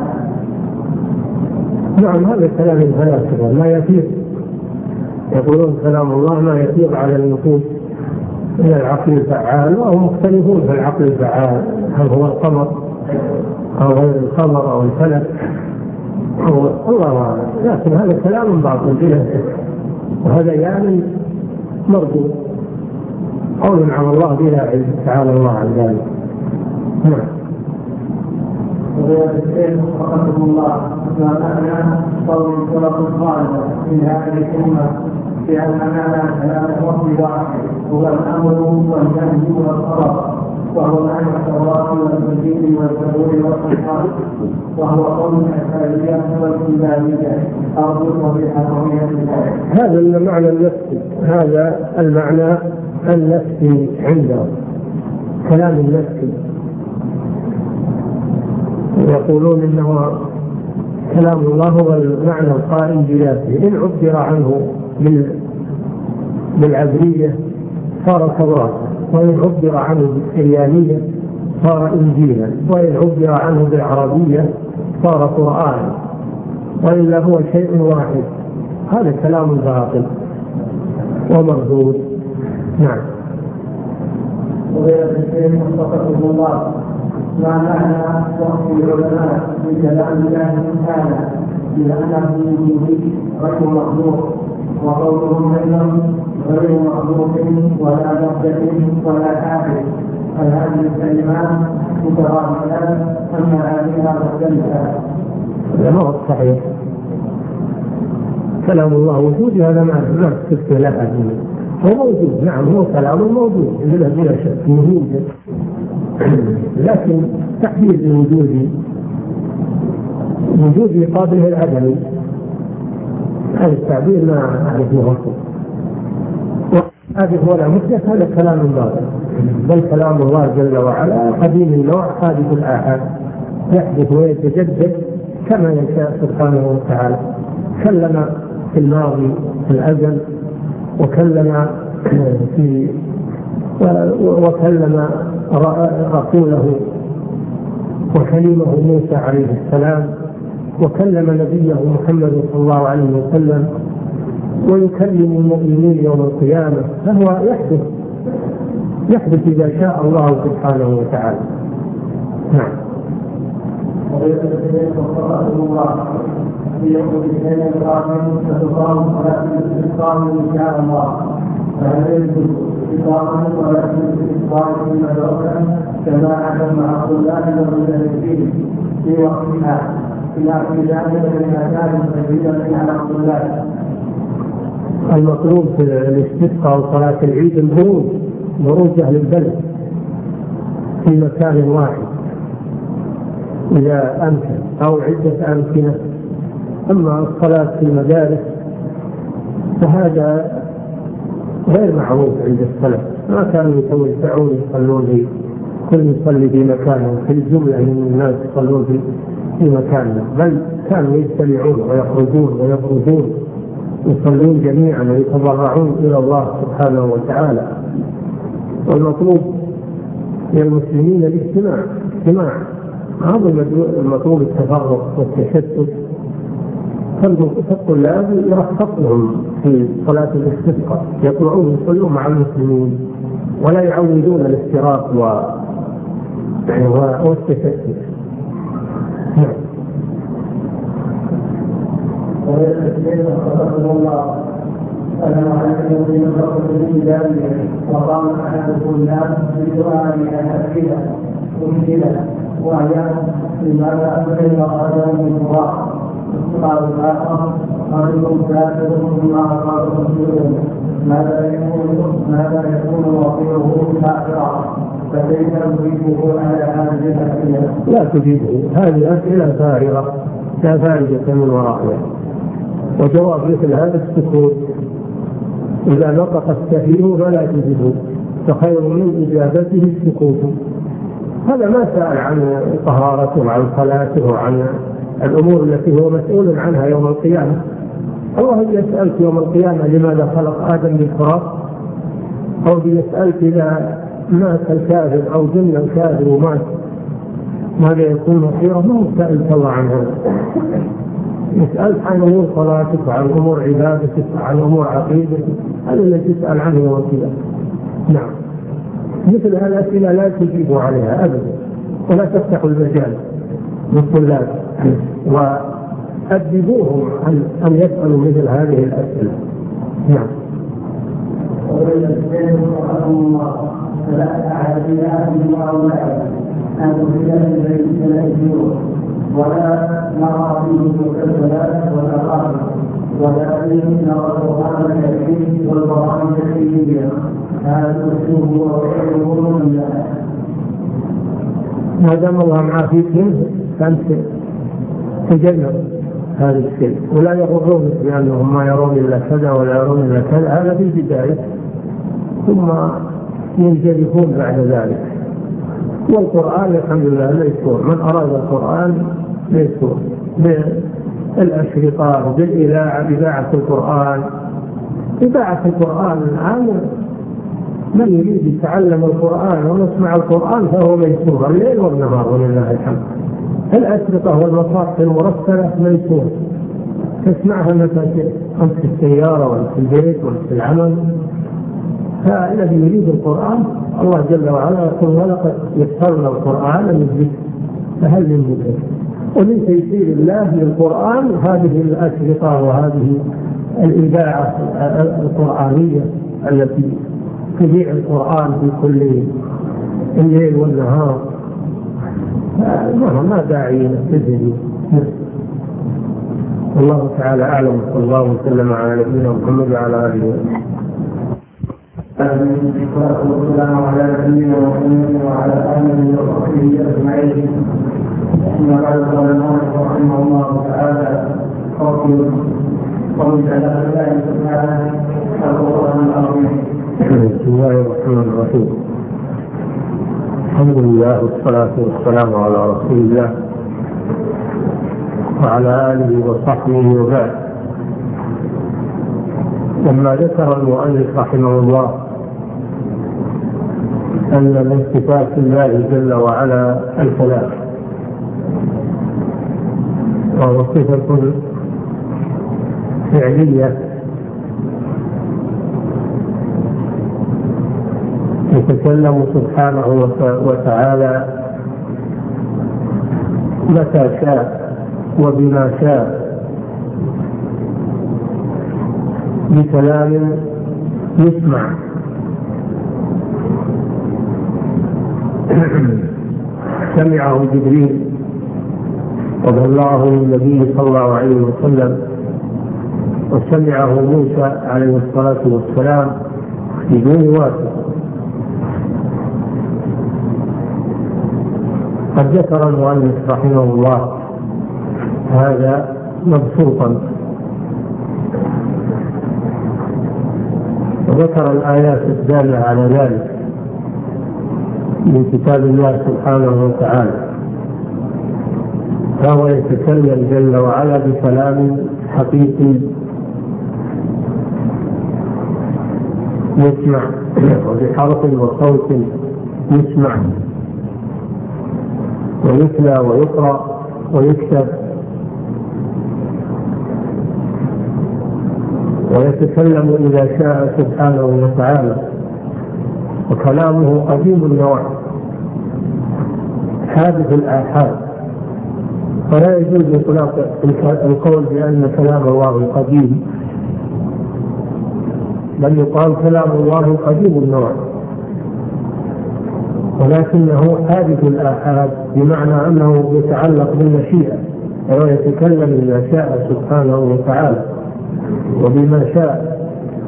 نعم، هذا كلام الفلاسفة ما يفيض، يقولون كلام الله ما يفيض على النفوس إلى العقل الفعال، وهم مختلفون في العقل الفعال، هل هو القمر أو غير القمر أو الفلك أو الله أعلم، لكن هذا كلام باطل بلا شك، وهذا يعني مردود قول عن الله بلا علم، تعالى الله عن ذلك. نعم. ويقول رحمه الله ما معنى قول السلف الصالح من هذه الأمة بأن معنى كلام الرب واحد هو الأمر والنهي والخبر، وهو معنى التوراة والإنجيل والزبور والقرآن، وهو قول الأشعرية والكلابية أرجو الطبيعة قوية ذلك. هذا المعنى النفسي، هذا المعنى النفسي عنده، كلام النفسي، يقولون إنه كلام الله هو المعنى القائم بذاته، إن عبر عنه بالعبرية صار توراة، وإن عبر عنه بالسريانية صار إنجيلا، وإن عبر عنه بالعربية صار قرآن، وإلا هو شيء واحد. هذا كلام باطل ومردود. نعم. وغير الشيء مصطفى الله ما معنى وصف العلماء من كلام الله تعالى بأنه غير مخلوق، وقولهم أيضا غير مخلوق ولا مبدأ ولا حادث، هل هذه الكلمات مترادفات أم معانيها مختلفة؟ هذا ما هو صحيح. كلام الله وجود، هذا ما ما تفسر له، هو موجود، نعم هو كلام موجود بلا بلا شك موجود، لكن تحديد الوجود وجود يقابله العدم، هذا التعبير ما أعرف مغلق، وهذا ولا محدث، هذا كلام الله، بل كلام الله جل وعلا قديم النوع حادث الآحاد، يحدث ويتجدد كما يشاء سبحانه وتعالى. كلم في الماضي في الأزل، وكلم في وكلم رسوله وكلمه موسى عليه السلام وكلم نبيه محمد صلى الله عليه وسلم ويكلم المؤمنين يوم القيامة، فهو يحدث يحدث إذا شاء الله سبحانه وتعالى. نعم. في يوم الاثنين القادم ستقام صلاة الاستسقاء إن شاء الله، فهل يجوز استسقاء صلاة الاستسقاء في مدرسة جماعة مع الطلاب والمدرسين في وقتها إلى في ذلك المكان تجربة على الطلاب؟ المطلوب في الاستسقاء وصلاة العيد الخروج، خروج أهل البلد في مكان واحد إذا أمكن أو عدة أمكنة. أما الصلاة في المدارس فهذا غير معروف عند السلف، ما كانوا يتوسعون يصلون في كل يصلي في مكانه، في الجملة من الناس يصلون في في مكانه، بل كانوا يجتمعون ويخرجون ويخرجون يصلون جميعا ويتضرعون إلى الله سبحانه وتعالى. والمطلوب للمسلمين الاجتماع اجتماع هذا المطلوب التفرق والتشتت. فالطلاب يرخص لهم في صلاة الاستسقاء، يطلعون يصلون مع المسلمين ولا يعودون الافتراق والتشتت. أنا أعلم من الرسول من ذلك وقام أحدكم الناس بدعاء أسئلة مشكلة وهي لماذا أبين وقدم من الله؟ قال الآخر قالوا كافرهم بما قال رسولهم ماذا يكون ماذا يكون وقيله كافرا؟ فكيف نجيبه على هذه الأسئلة؟ لا تجيبه، هذه أسئلة فارغة لا فائدة من ورائها، وجواب مثل هذا السكوت. إذا نطق السفيه فلا تجيبه، فخير من إجابته السكوت. هذا ما سأل عن طهارته وعن صلاته وعن الأمور التي هو مسؤول عنها يوم القيامة. الله يسألك يوم القيامة لماذا خلق آدم من تراب، أو يسألك إذا مات الكافر أو جن الكافر ومات ماذا يكون مصيره؟ ما هو سألت الله عن هذا. يسألك عن أمور صلاتك وعن أمور عبادتك وعن أمور عقيدتك، هذا الذي تسأل عنه يوم القيامة. نعم، مثل هذه الأسئلة لا تجيب عليها أبدا، ولا تفتح المجال للطلاب، وأدبوهم أن يسألوا مثل هذه الأسئلة. نعم. فلا أحد إلا الله ولا أن تفيد ولا نرى فيه مكتسبات ولا قاتل ولكن نرى القرآن الكريم والقرآن الكريم هذا الأسلوب وغيره من لا. ما دام الله معافيك فأنت تجنب هذا الشيء، ولا يغرونك بأنهم ما يرون إلا كذا ولا يرون إلا كذا، هذا في البداية، ثم ينجرفون بعد ذلك. والقرآن الحمد لله ليسور، من أراد القرآن ليسور بالأشرطة بالإذاعة، إذاعة القرآن إذاعة القرآن الآن من يريد يتعلم القرآن ويسمع القرآن فهو ميسور الليل والنهار ولله الحمد. الأشرطة والمصاحف المرسلة ميسور، تسمعها متى أنت في السيارة ولا في البيت ولا في العمل. فالذي يريد القرآن الله جل وعلا يقول ولقد يسرنا القرآن للذكر فهل من مدكر. ومن تيسير الله للقرآن هذه الأشرطة وهذه الإذاعة القرآنية التي تذيع القرآن في كل الليل والنهار. ما داعي للتجري. الله تعالى أعلم، صلى الله وسلم على نبينا محمد وعلى آله وسلم. والسلام على نبينا محمد وعلى آله وصحبه أجمعين. ثم قال المؤلف رحمه الله تعالى قول قول الله سبحانه القرآن العظيم. بسم الله الرحمن الرحيم. الحمد لله والصلاة والسلام على رسول الله وعلى آله وصحبه وبعد. لما ذكر المؤلف رحمه الله أن من صفات الله جل وعلا الكلام، وهو صفة فعلية يتكلم سبحانه وتعالى متى شاء وبما شاء بكلام يسمع. سمعه جبريل وبلغه النبي صلى الله عليه وسلم، وسمعه موسى عليه الصلاة والسلام بدون واسطة. قد ذكر المؤلف رحمه الله هذا مبسوطا، وذكر الآيات الدالة على ذلك من كتاب الله سبحانه وتعالى، فهو يتكلم جل وعلا بكلام حقيقي يسمع، وبحرف وصوت يسمع ويتلى ويقرأ ويكتب، ويتكلم إذا شاء سبحانه وتعالى، وكلامه قديم النوع حادث الآحاد، فلا يجوز إطلاق القول بأن كلام الله قديم، بل يقال كلام الله قديم النوع، ولكنه حادث الآحاد بمعنى أنه يتعلق بالمشيئة، وهو يتكلم إذا شاء سبحانه وتعالى وبما شاء.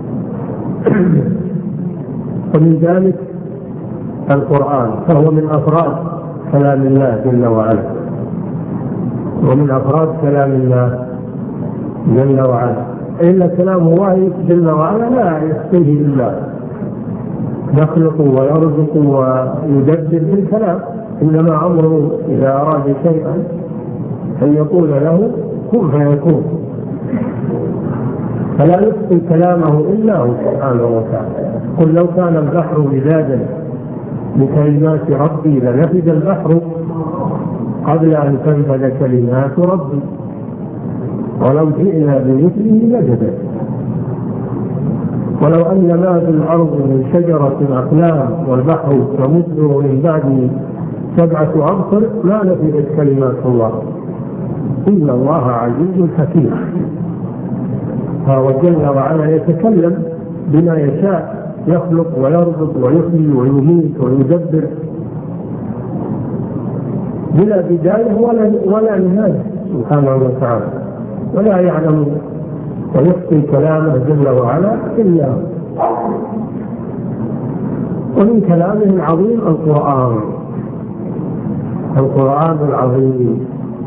ومن ذلك القرآن، فهو من أفراد كلام الله جل وعلا، ومن أفراد كلام الله جل وعلا. إلا كلام الله جل وعلا لا يحتوي إلا يخلق ويرزق ويدبر بالكلام، إنما أمره إذا أراد شيئا أن يقول له كن فيكون، فلا يخفي كلامه إلا هو سبحانه وتعالى. قل لو كان البحر مدادا لكلمات ربي لنفد البحر قبل أن تنفذ كلمات ربي ولو جئنا بمثله لجدا، ولو أن ما في الأرض من شجرة أقلام والبحر يمده من بعده سبعة أبحر ما نفدت كلمات الله إن الله عزيز حكيم. فهو جل وعلا يتكلم بما يشاء، يخلق ويرزق ويحيي ويميت ويدبر بلا بداية ولا ولا نهاية سبحانه وتعالى، ولا يعلم ويخفي كلامه جل وعلا إلا هو. ومن كلامه العظيم القرآن، القرآن العظيم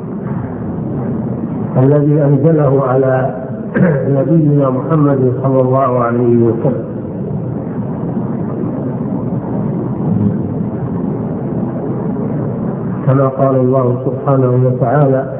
الذي أنزله على نبينا محمد صلى الله عليه وسلم. كما قال الله سبحانه وتعالى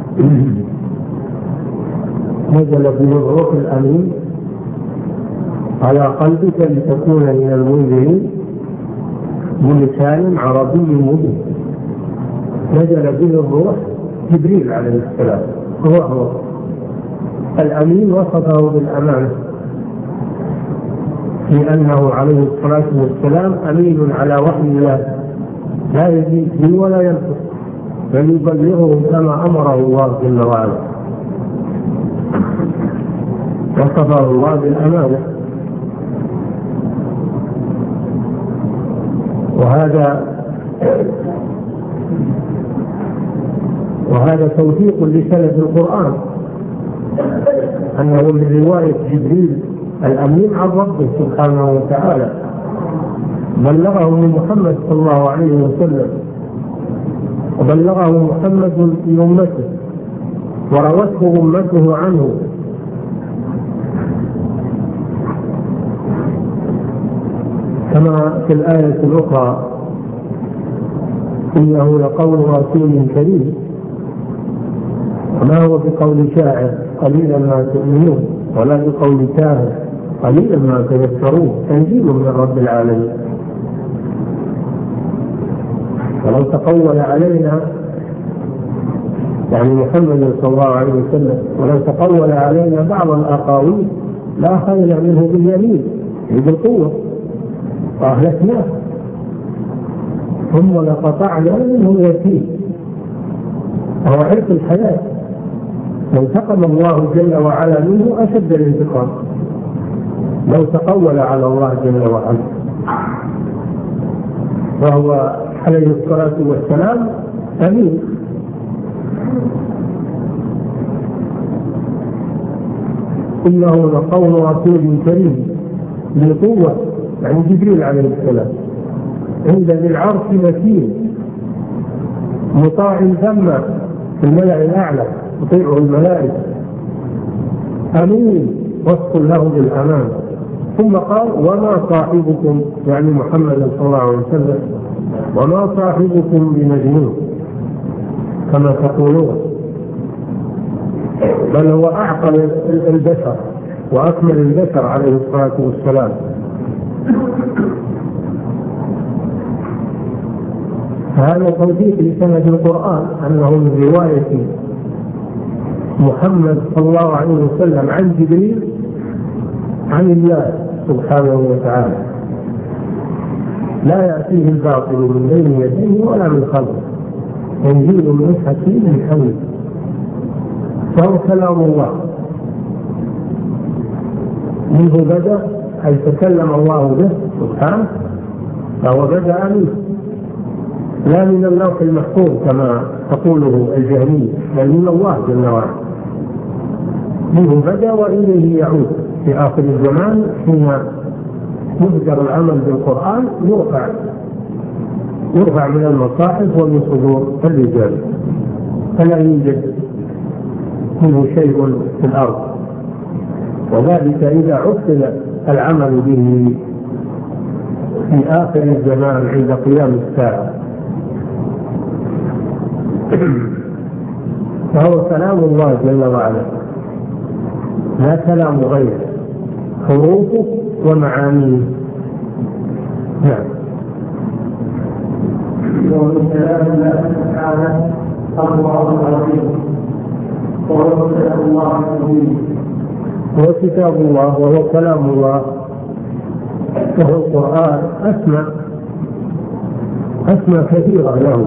نزل به الروح الأمين على قلبك لتكون من المنذرين بلسان عربي مبين. نزل به الروح جبريل عليه السلام، هو هو الأمين، وصفه بالأمانة لأنه عليه الصلاة والسلام أمين على وحي الله، لا يزيد فيه ولا ينقص، بل يبلغه كما أمره الله جل وعلا، وصفه الله بالأمانة. وهذا وهذا توثيق لسند القرآن، أنه من رواية جبريل الأمين عن ربه سبحانه وتعالى، بلغه من محمد صلى الله عليه وسلم، وبلغه محمد في أمته وروته أمته عنه. كما في الآية الأخرى إنه لقول رسول كريم وما هو بقول شاعر قليلا ما تؤمنون ولا بقول كاهن قليلا ما تذكرون، تنزيل من رب العالمين. ولو تقول علينا يعني محمد صلى الله عليه وسلم، ولو تقول علينا بعض الأقاويل لأخذنا منه باليمين بالقوة وأهلكناه ثم لقطعنا منه اليتيم. هو عرف الحياة، وانتقم الله جل وعلا منه أشد الانتقام لو تقول على الله جل وعلا. وهو عليه الصلاة والسلام أمين. إنه لقول رسول كريم ذي قوة، يعني جبريل عليه السلام، عند ذي العرش مكين مطاع ثم في الملأ الأعلى يطيعه الملائكة، أمين وصف له بالأمان. ثم قال وما صاحبكم، يعني محمد صلى الله عليه وسلم، وما صاحبكم بمجنون كما تقولون، بل هو أعقل البشر وأكمل البشر عليه الصلاة والسلام. هذا توثيق لسند القرآن أنه من رواية محمد صلى الله عليه وسلم عن جبريل عن الله سبحانه وتعالى، لا يأتيه الباطل من بين يديه ولا من خلفه، تنزيل من حكيم حميد، فهو كلام الله منه بدأ، أي تكلم الله به سبحانه، فهو بدأ منه لا من اللوح المحفوظ كما تقوله الجهمية، بل من الله جل وعلا. منه بدأ وإليه يعود في آخر الزمان حين يهجر العمل بالقرآن، يرفع يرفع من المصاحف ومن صدور الرجال، فلا يوجد منه شيء في الأرض، وذلك إذا عطل العمل به في آخر الزمان عند قيام الساعة. فهو كلام الله جل وعلا لا كلام غيره، حروفه ومعانيه. نعم. ومن كلام الله تعالى القرآن العظيم، وهو كتاب الله المبين، هو كتاب الله وهو كلام الله، وهو القرآن أسمى أسمى كثيرة له.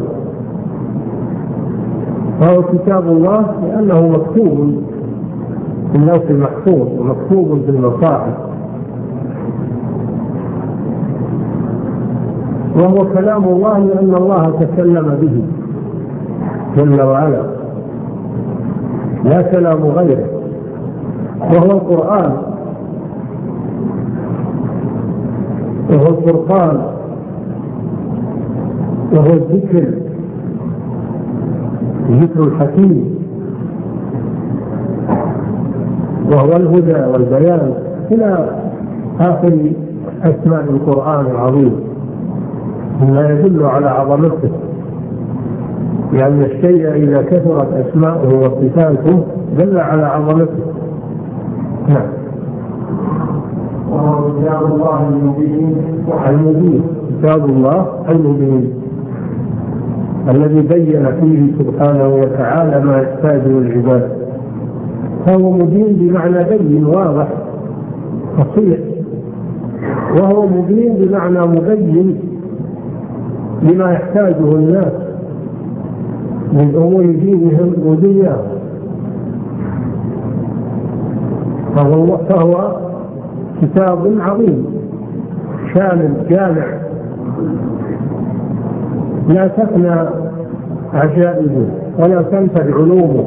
فهو كتاب الله لأنه مكتوب في اللوح المحفوظ ومكتوب في المصاحف، وهو كلام الله لأن الله تكلم به جل وعلا، لا كلام غيره. وهو القرآن، وهو الفرقان، وهو الذكر الذكر الحكيم، وهو الهدى والبيان، إلى آخر أسماء القرآن العظيم، مما يدل على عظمته، لأن الشيء إذا كثرت أسماؤه وصفاته دل على عظمته. نعم. وهو كتاب الله المبين، المبين كتاب الله المبين الذي بين فيه سبحانه وتعالى ما يحتاجه العباد، فهو مبين بمعنى بين واضح فصيح، وهو مبين بمعنى مبين لما يحتاجه الناس من أمور دينهم ودنياهم. فهو, فهو كتاب عظيم شامل جامع لا تفنى عجائبه ولا تنفد علومه.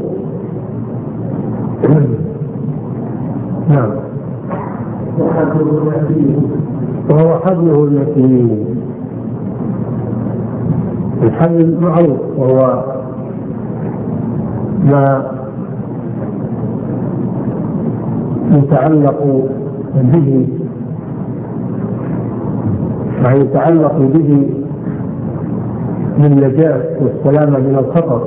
نعم. وهو حبله المتين، الحبل المعروف، وهو ما يتعلق به ما يتعلق به من نجاة والسلامة من الخطر.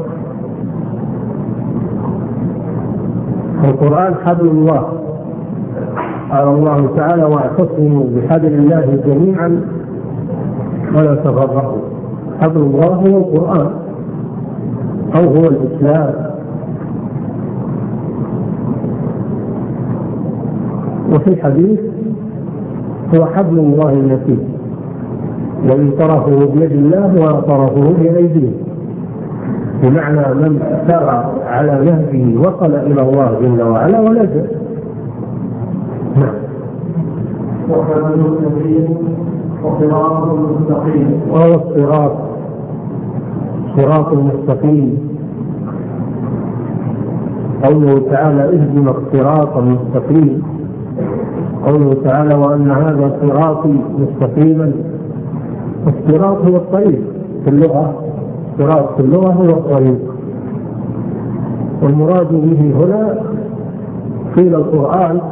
القرآن حبل الله، قال الله تعالى واعتصموا بحبل الله جميعا ولا تفرقوا. حبل الله هو القرآن أو هو الإسلام وفي الحديث هو حبل الله المتين الذي طرفه بيد الله وطرفه بأيديه، بمعنى من سار على نهجه وصل إلى الله جل وعلا ونجا. نعم. وصراط المستقيم، وهو الصراط صراط المستقيم. قوله تعالى اهدنا الصراط المستقيم، قوله تعالى وأن هذا صراطي مستقيما. الصراط هو الطريق في اللغة، الصراط في اللغة هو الطريق، والمراد به هنا قيل القرآن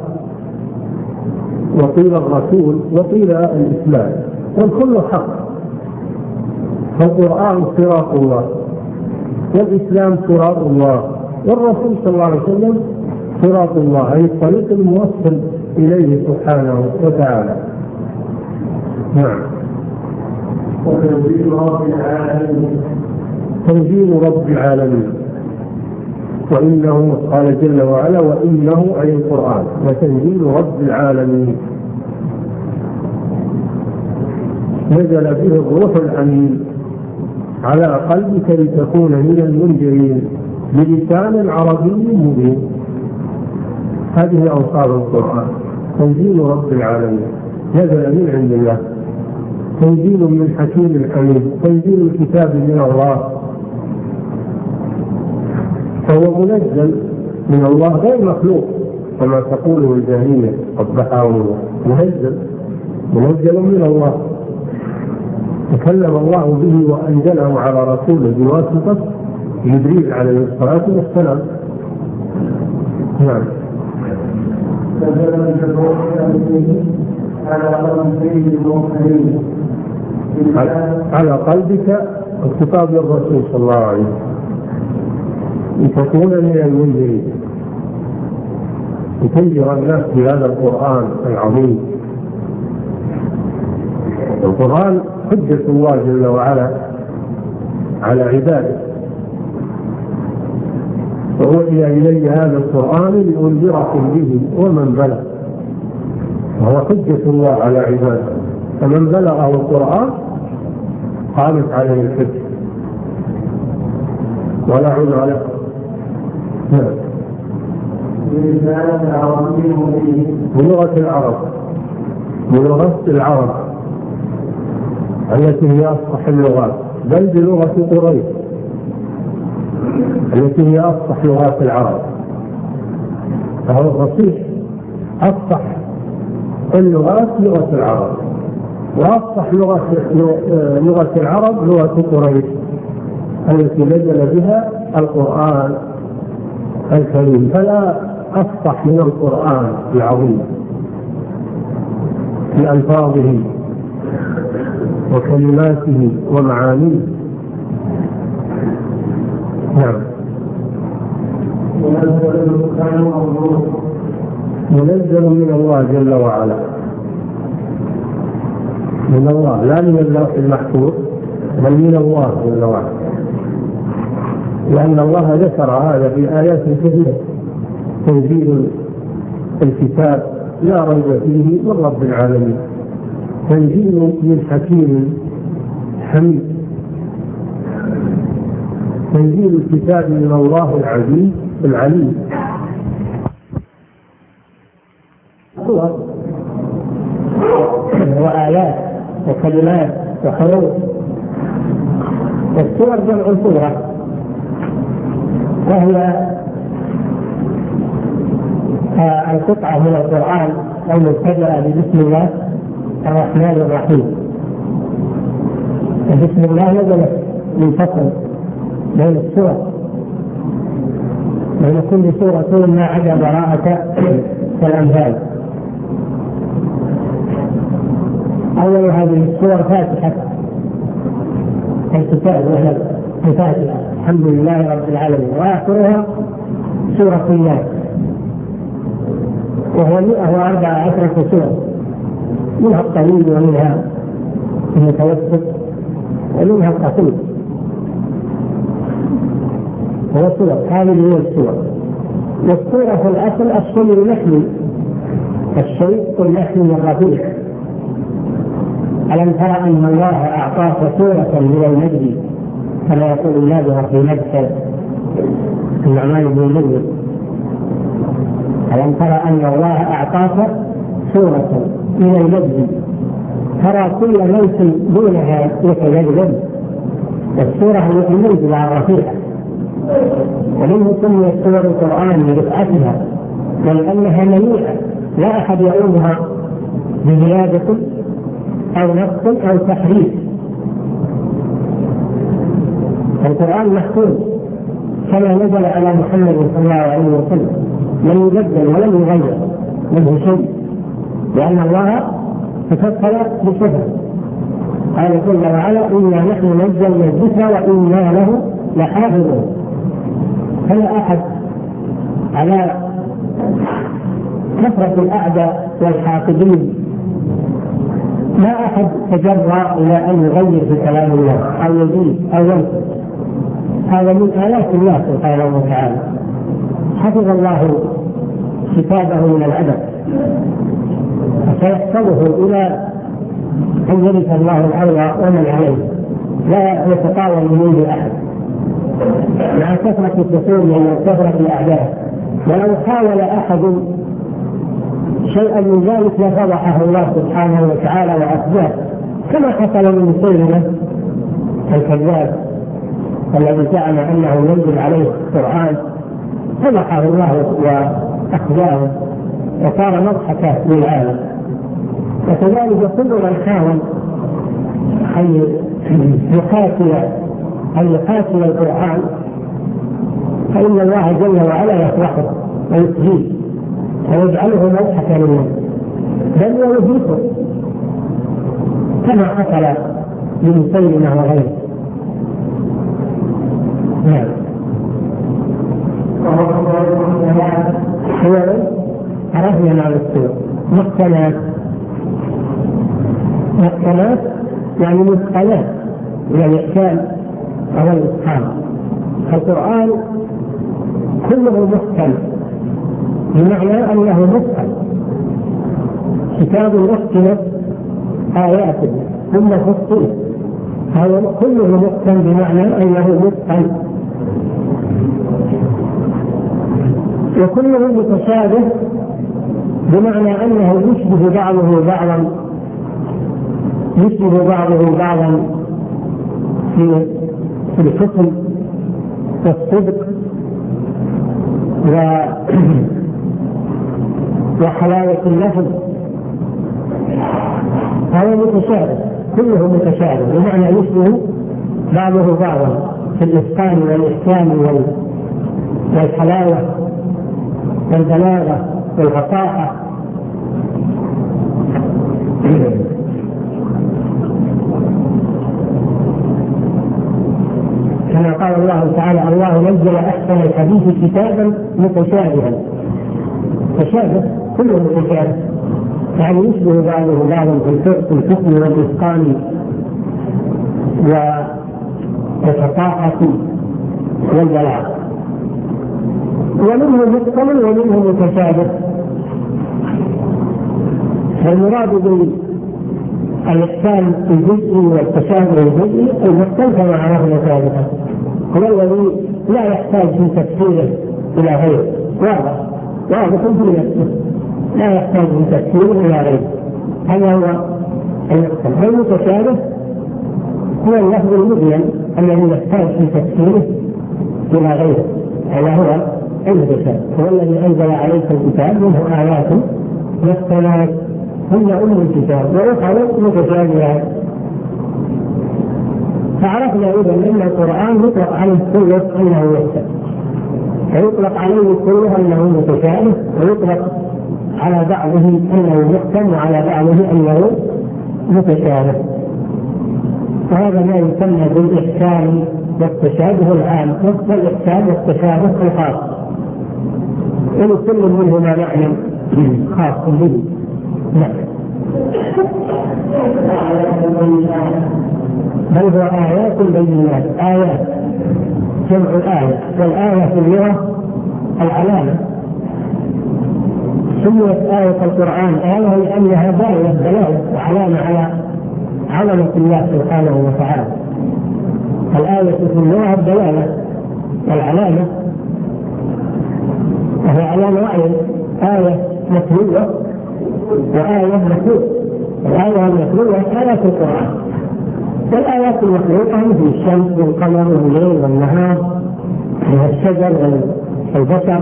وقيل الرسول وقيل الإسلام، والكل حق. فالقرآن صراط الله، والإسلام صراط الله، والرسول صلى الله عليه وسلم صراط الله، أي الطريق الموصل إليه سبحانه وتعالى. نعم. وتنزيل رب العالمين، تنزيل رب العالمين، وإنه قال جل وعلا وإنه أي القرآن وتنزيل رب العالمين، نزل به الروح الأمين على قلبك لتكون من المنذرين بلسان عربي مبين. هذه أوصاف القرآن. تنزيل رب العالمين نزل من عند الله، تنزيل من حكيم حميد، تنزيل الكتاب من الله، فهو منزل من الله غير مخلوق كما تقوله الجاهلية قبحه الله. منزل منزل من الله، تكلم الله به وأنزله على رسوله بواسطة جبريل عليه الصلاة والسلام. نعم. على قلبك الخطاب للرسول صلى الله عليه وسلم لتكون من المنذرين، لتنذر الناس بهذا القرآن العظيم. القرآن حجة الله جل وعلا على عباده، وأوحي إلي هذا القرآن لأنذركم به ومن بلغ، وهو حجة الله على عباده، فمن بلغه القرآن قامت عليه الحجة ولا عذر له. بلغة العرب، بلغة العرب التي هي أفصح اللغات، بل بلغة قريش التي هي أفصح لغات العرب، فهو الفصيح أفصح اللغات لغة العرب، وأفصح لغة لغة العرب لغة قريش التي نزل بها القرآن الكريم، فلا أفصح من القرآن العظيم في ألفاظه وكلماته ومعانيه. نعم. منزل من الله جل وعلا، من الله لا من اللوح المحفوظ بل من الله جل وعلا، لأن الله ذكر هذا في آيات كثيرة. تنزيل الكتاب لا ريب فيه من رب العالمين، تنزيل من حكيم حميد، تنزيل الكتاب من الله العزيز العليم. صور وآيات وكلمات وحروف، والصور جمع صورة، وهي القطعة من القرآن المبتدأة بسم الله الرحمن الرحيم. بسم الله نزلت من فصل بين السور، بين كل سورة ما عدا براءة كالأنفال. أول هذه السور فاتحة الكتاب وهي الفاتحة الحمد لله رب العالمين، وآخرها سورة الناس وهو مئة وأربع عشرة سورة، منها الطويل ومنها المتوسط ومنها القصير. هو سورة، هذه هي السورة. والسورة في الأصل الصل المحمي الشيء قل نحن الرفيع. ألم تر أن الله أعطاك سورة من المجد كما يقول الله في مدح النعمان بن المنذر. ألم تر أن الله أعطاك سورة من المجد ترى كل ليس دونها يتجلجل. السورة هي المنزلة الرفيعة، ومنه سميت سور القرآن برفعتها ولأنها منيعة لا أحد يعومها بزيادة أو نقص أو تحريف. القرآن محفوظ كما نزل على محمد صلى الله عليه وسلم، لم يبدل ولم يغير منه شيء، لأن الله تفصل بصفة. قال جل وعلا إنا نحن نزلنا الذكر وإنا له لحافظون. فلا أحد على كثرة الأعداء والحاقدين ما أحد تجرأ إلى أن يغير في كلام الله أو يزيد أو ينقص. هذا من آيات الله سبحانه وتعالى. حفظ الله كتابه من العبث فسيحفظه إلى أن يرث الله الأرض ومن عليه، لا يتطاول منه أحد مع كثرة الدخول وكثرة الأعداء. ولو حاول أحد شيئا من ذلك لفضحه الله سبحانه وتعالى وأخذه، كما حصل من مسيلمة الكذاب الذي زعم أنه ينزل عليه القرآن، فضحه الله وأخذاه وصار مضحكة للعالم. وكذلك كل من حاول أن يقاتل أن يقاتل القرآن فإن الله جل وعلا يفضحه ويخزيه ويجعله مضحكا للناس، بل ويهلكه كما حصل لمسيلمة وغيره. نعم. هو عرفنا مع السور محكمات. محكمات يعني مثقلات من الإحكام أو الإتقان. القرآن كله محكم بمعنى أنه متقن، كتاب محكمة آياته ثم فصلت، هذا كله محكم بمعنى أنه متقن. وكله متشابه بمعنى أنه يشبه بعضه بعضا يشبه بعضه بعضا في الحكم والصدق وحلاوة اللفظ. هذا متشابه، كله متشابه بمعنى يشبه بعضه بعضا في الإتقان والإحكام والحلاوة والبلاغة والفصاحة. كما قال الله تعالى الله نزل أحسن الحديث كتابا متشابها. تشابه كله متشابه يعني يشبه بعضه بعضا في الحكم والإتقان والفصاحة والبلاغة. ومنه متقن ومنه متشابه. فالمراد بالإحسان الجزئي والتشابه الجزئي المحكم كما عرفنا سابقا هو الذي لا يحتاج في تفسيره إلى غيره، واضح واضح في نفسه لا يحتاج في تفسيره إلى غيره. هذا هو المحكم. والمتشابه هو اللفظ المبين الذي يحتاج في تفسيره إلى غيره. هذا هو المتشابه، هو الذي أنزل عليك الكتاب منه آيات محكمات هن أم الكتاب وأخرى متشابهات. فعرفنا إذا أن القرآن يطلق عليه كله أنه محكم، ويطلق عليه كله أنه متشابه، ويطلق على بعضه أنه محكم وعلى بعضه أنه متشابه. وهذا ما يسمى بالإحكام والتشابه العام، نفس الإحكام والتشابه الخاص، إن كل منهما معنى خاص به. نعم. بل هو آيات بينات. آيات جمع آية، والآية في اللغة العلامة، سميت آية القرآن آية لأنها دالة دلالة وعلامة على عظمة الله سبحانه وتعالى. الآية في اللغة الدلالة والعلامة، وهي على نوعين: آية متلوة وآية مخلوقة. الآية المتلوة آيات القرآن، والآيات المخلوقة مثل الشمس والقمر والليل والنهار والشجر والبشر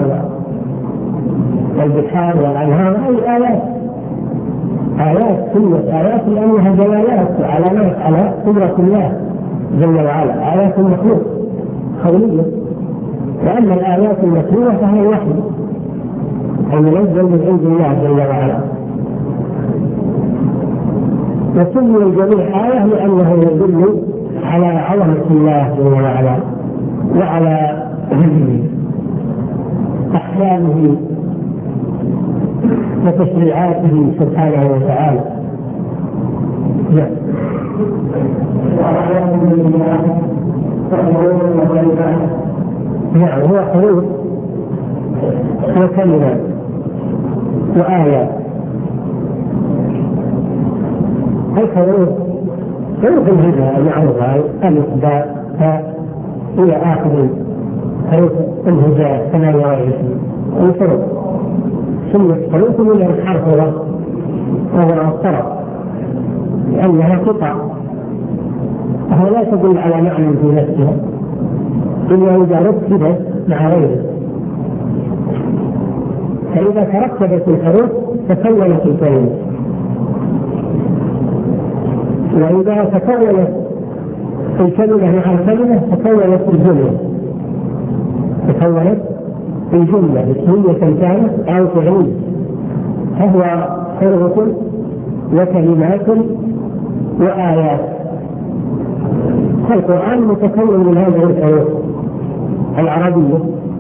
والبحار والأنهار. أي آيات آيات كلها آيات لأنها دلالات وعلامات على قدرة الله جل وعلا. آيات مخلوقة قولية. وأما الآيات المتلوة فهي الوحي المنزل من عند الله جل وعلا. وسمي الجميع آية لأنه يدل على عظمة الله جل وعلا وعلى أحكامه وتشريعاته سبحانه وتعالى. نعم، هو حروف وكلمات وآيات. الحروف حروف الهجاء المعروفة ألف باء تاء إلى آخر حروف الهجاء ثمانية وعشرين. الحروف سميت حروف من الحرف وهو الطرف لأنها قطع، وهي لا تدل على معنى في نفسها إلا إذا رتبت مع غيره. فإذا ترتبت الحروف تكونت الكلمة، وإذا تكونت الكلمة مع الكلمة تكونت الجملة تكونت الجملة اسمية كانت أو فعلية. فهو حروف وكلمات وآيات. القرآن متكون من هذه الحروف العربية،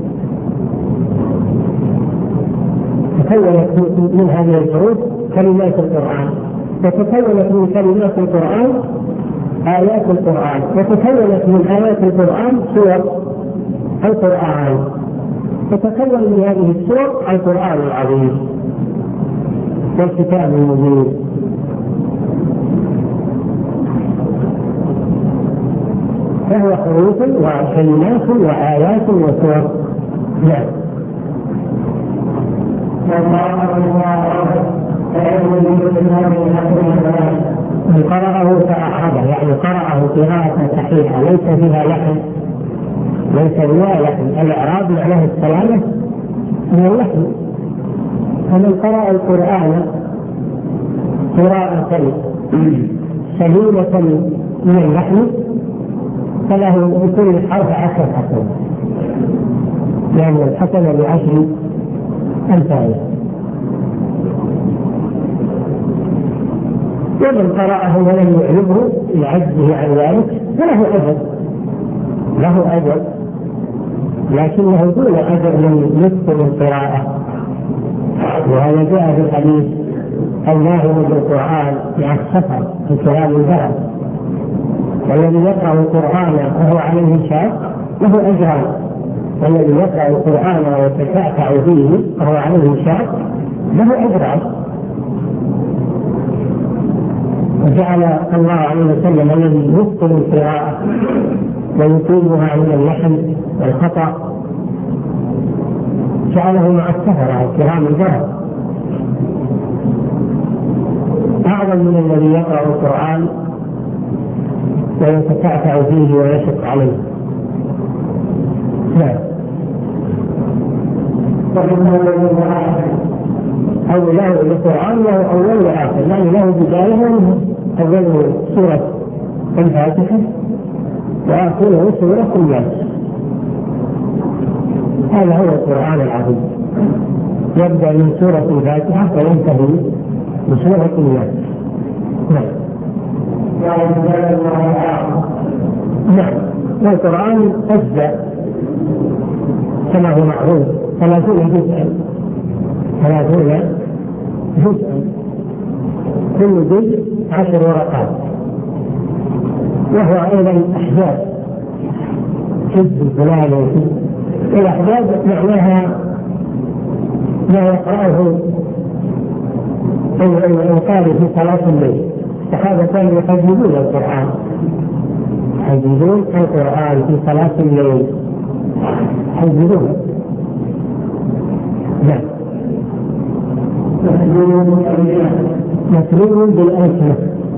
تكونت من هذه الحروف كلمات القرآن، وتكونت من كلمات القرآن آيات القرآن، وتكونت من آيات القرآن سور القرآن، وتكون من هذه السور القرآن العظيم والكتاب المبين. فهو حروف وكلمات وآيات وسور. نعم. من قرأه فأحبه، يعني قرأه قراءة صحيحة ليس فيها لحن، ليس فيها لحن. الإعراب معناه السلامة من اللحن. فمن قرأ القرآن قراءة سليمة من اللحن فله بكل حرف عشر حسنات، يعني الحسنة بعشر أمثالها. ومن قرأه ولم يعجبه لعجزه عن ذلك فله أجر، له أجر، لكنه دون أجر من يتقن القراءة. وهذا جاء في الحديث: الناهض بالقرآن مع السفر في كلام البلد، والذي يقرأ القرآن وهو عليه شاق له أجران، والذي يقرأ القرآن ويتتعتع فيه وهو عليه شاق له أجران. وجعل الله عليه وسلم الذي يتقن القراءة ويقيمها من اللحن والخطأ جعله مع السفر الكرام البررة أعظم من الذي يقرأ القرآن ويتتعتع فيه ويشق عليه. نعم. أو له القرآن له أول وآخر، يعني له بداية أول سورة الفاتحة وآخره سورة الناس. هذا هو القرآن العظيم، يبدأ من سورة الفاتحة وينتهي بسورة الناس. نعم. نعم. والقرآن أجزاء كما هو معروف، ثلاثون جزءا ثلاثون جزءا كل جزء عشر ورقات، وهو أيضا أحزاب، حزب الفلاني. الأحزاب معناها ما يقرأه القارئ في صلاة الليل. الصحابة كانوا يحجبون القرآن يحجبون القرآن في صلاة الليل يحجبون. نعم. مسلول بالألسنة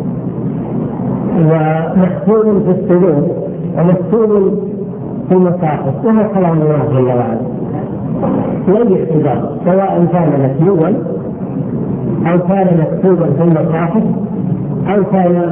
ومحفوظ في الصدور ومكتوب في المصاحف وهو كلام الله جل وعلا لا اعتبار سواء كان متلوا أو كان مكتوبا في المصاحف أو كان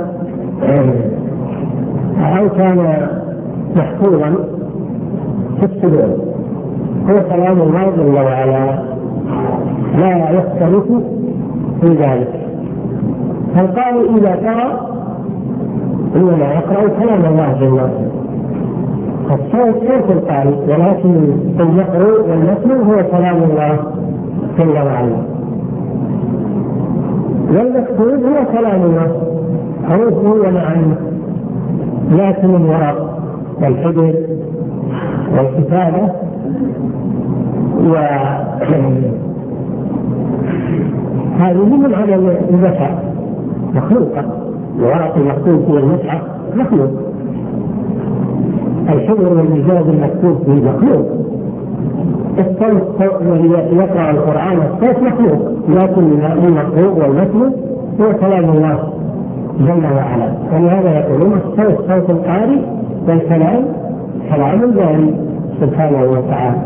أو كان محفوظا في الصدور هو كلام الله جل وعلا لا يختلف في ذلك. فالقارئ إذا قرأ إنما يقرأ كلام الله جل وعلا. الصوت صوت القارئ ولكن المقروء والمتلو هو كلام الله جل وعلا. والمكتوب هو كلام الله حروفه ومعانيه لكن الورق والحبر والكتابة هذه من عمل البشر مخلوقة. الورق المكتوب في المصحف مخلوق، الحبر والمجاز المكتوب فيه مخلوق، الصوت الذي يقرأ القرآن الصوت مخلوق، لكن المقروء والمتلو هو كلام الله جل وعلا. ولهذا يقولون الصوت صوت القارئ والكلام كلام الباري سبحانه وتعالى.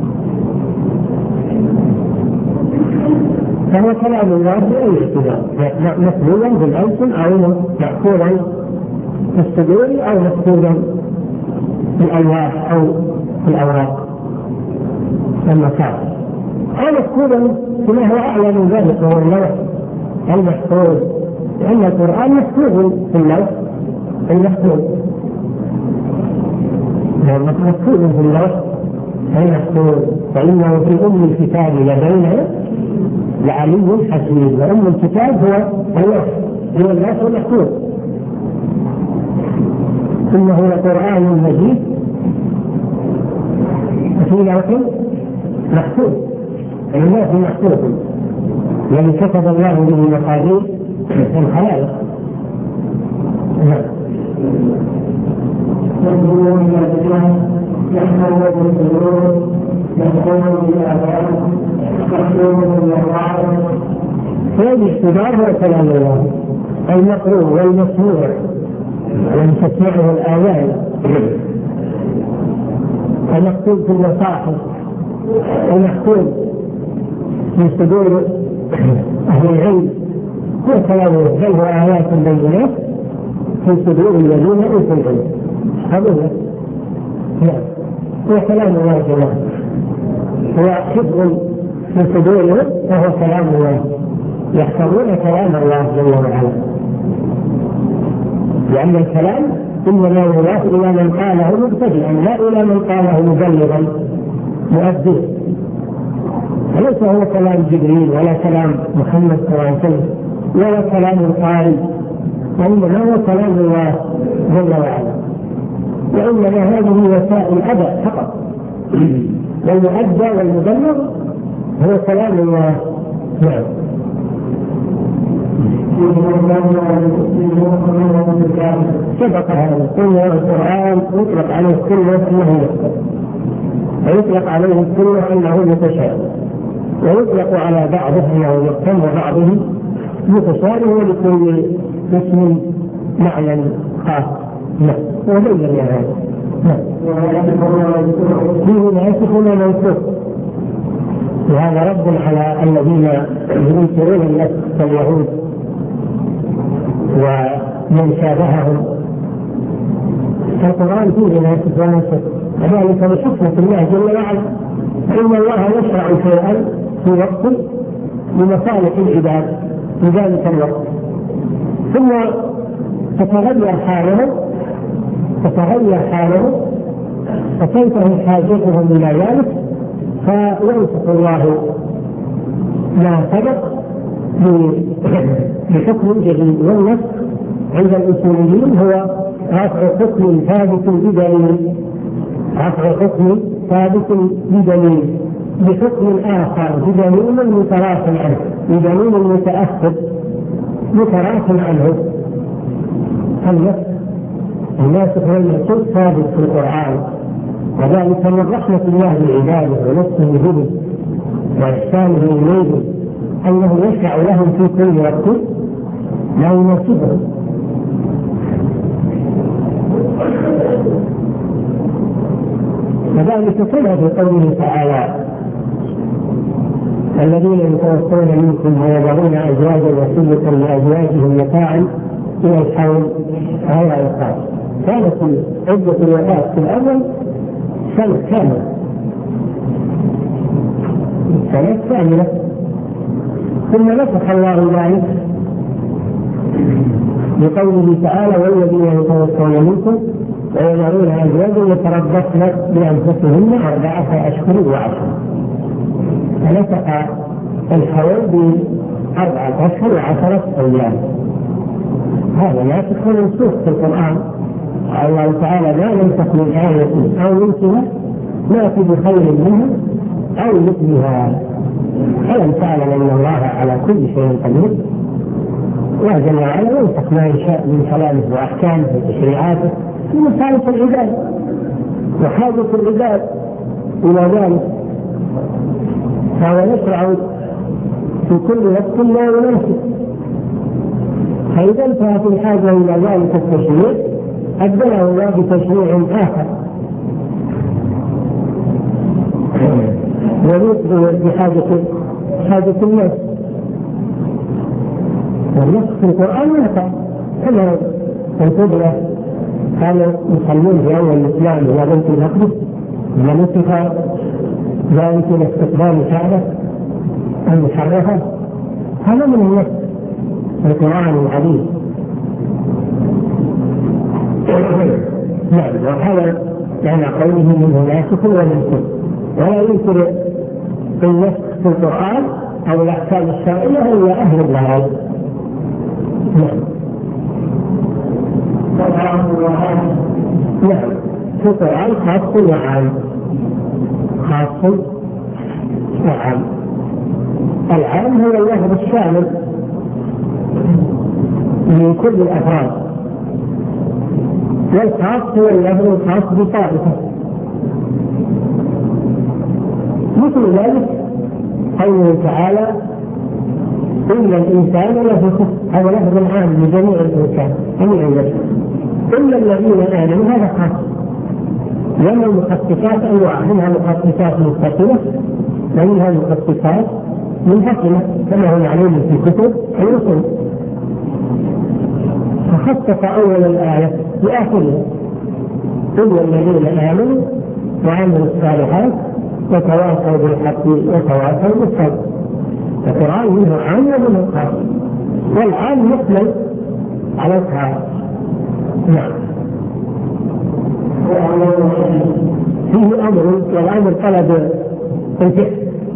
فهو كلام الله بأي اتجاه مكتوبا بالألسن أو مأخوذا في الصدور أو مكتوبا في الألواح أو في الأوراق المصاحف أو مكتوبا كما هو أعلى من ذلك وهو اللوح المحفوظ، لأن القرآن مكتوب في اللوح المحفوظ مكتوب في اللوح المحفوظ. فإنه في أم الكتاب لدينا لعلي حكيم، وأم الكتاب هو اللوح هو اللوح المحفوظ. إنه لقرآن مجيد في لوح محفوظ، اللوح محفوظ الذي كتب الله به مقادير الخلائق. يقولون يا جماعة يحمل بالسرور يقولون بالآثار يقولون بالأرواح. هذا الاختبار هو كلام الله المقروء والمسموع الذي تسمعه الآذان المكتوب في المصاحف المكتوب في صدور أهل العلم هو كلام الله، بل هو آيات بينات في صدور الذين أوتوا العلم. هذا نعم هو كلام الله جل وعلا، هو حفظ في صدورهم وهو كلام الله، يحفظون كلام الله جل وعلا، لأن الكلام إنما يضاف إلى من قاله مبتدئا لا إلى من قاله مبلغا مؤدبا. فليس هو كلام جبريل ولا كلام محمد صلى الله عليه وسلم ولا كلام القارئ، وإنما هو كلام الله جل وعلا. وإنما هذه وسائل أداء فقط، والمؤدى والمبلغ هو كلام الله. نعم. سبق هذا كله القرآن يطلق عليه السنة أنه يكتب، ويطلق عليه السنة أنه متشابه، ويطلق على بعضه أنه يحتم بعضه متشابه ولكل اسم معنى خاص. نعم وبين هذا. نعم فيه ناسخ ومنسوخ، وهذا رد على الذين ينكرون النسخ كاليهود ومن شابههم. القرآن فيه ناسخ ومنسوخ، وذلك بحكمة الله جل وعلا، فإن الله يشرع شيئا في وقت لمصالح العباد في ذلك الوقت، ثم تتغير حاله تتغير حاله فتنتهي حاجتهم إلى ذلك فينسخ الله ما سبق بحكم جديد. والنسخ عند الأصوليين هو رفع حكم ثابت بدليل رفع حكم ثابت بدليل بحكم آخر بدليل متراف عنه. بدليل المتأثر متراكم عنه النسخ الناسخ والمنسوخ ثابت في القرآن، وذلك من رحمة الله بعباده ولطفه بهم وإحسانه إليهم أنه يشرع لهم في كل وقت ما يناسبهم. وذلك كله في قوله تعالى: الذين يتوفون منكم ويذرون أزواجا وصية لأزواجهم متاعا إلى الحول غير إخراج. كانت عدة الوفاة في الأول سنة كاملة، سنة كاملة، ثم نسخ الله ذلك بقوله تعالى: والذين يتوفون منكم ويذرون أزواجا يتربصن بأنفسهن أربعة أشهر وعشرة، فنسخ الحول بأربعة أشهر وعشرة أيام. هذا ناسخ ومنسوخ في القرآن. قال الله تعالى: ما ننسخ من آية أو ننسها نأتي بخير منها أو مثلها. ألم تعلم أن الله على كل شيء قدير؟ الله جل وعلا ينسخ ما يشاء من كلامه وأحكامه وتشريعاته في مصالح العباد وحاجة العباد إلى ذلك، فهو يشرع في كل وقت ما يناسب. فإذا انتهت الحاجة إلى ذلك التشريع أبدله الله بتشريع آخر وليس بحاجة حاجة الناس. والنص في القرآن يقع كما القدرة كانوا يصلون في أول الإسلام إلى بيت المقدس، لما نسخ ذلك لاستقبال الكعبة المشرفة، هذا من النص القرآن العظيم. نعم، وهذا يعني قوله منه ناسخ ومنسوخ، ولا ينكر النسخ في القرآن أو الأحكام الشرعية إلا أهل الضلال. نعم. نعم، في القرآن خاص وعام، خاص وعام. العام هو اللفظ الشامل من كل الأفراد، والخاص هو اللفظ الخاص بطائفة. مثل ذلك قوله تعالى: إن الإنسان لفي خسر، هذا لفظ عام لجميع الإنسان جميع البشر، إلا الذين آمنوا، هذا خاص. لأن المخصصات أنواع، منها مخصصات مستقلة ومنها مخصصات منفصلة كما هو معلوم في كتب الرسل. فخصص أول الآية بآخرها: إلا الذين آمنوا وعملوا الصالحات وتواصوا بالحق وتواصوا بالصبر. القرآن منه عام ومنه خاص، والعام يحمل على الخاص. نعم. فيه أمر، والأمر طلب الفعل،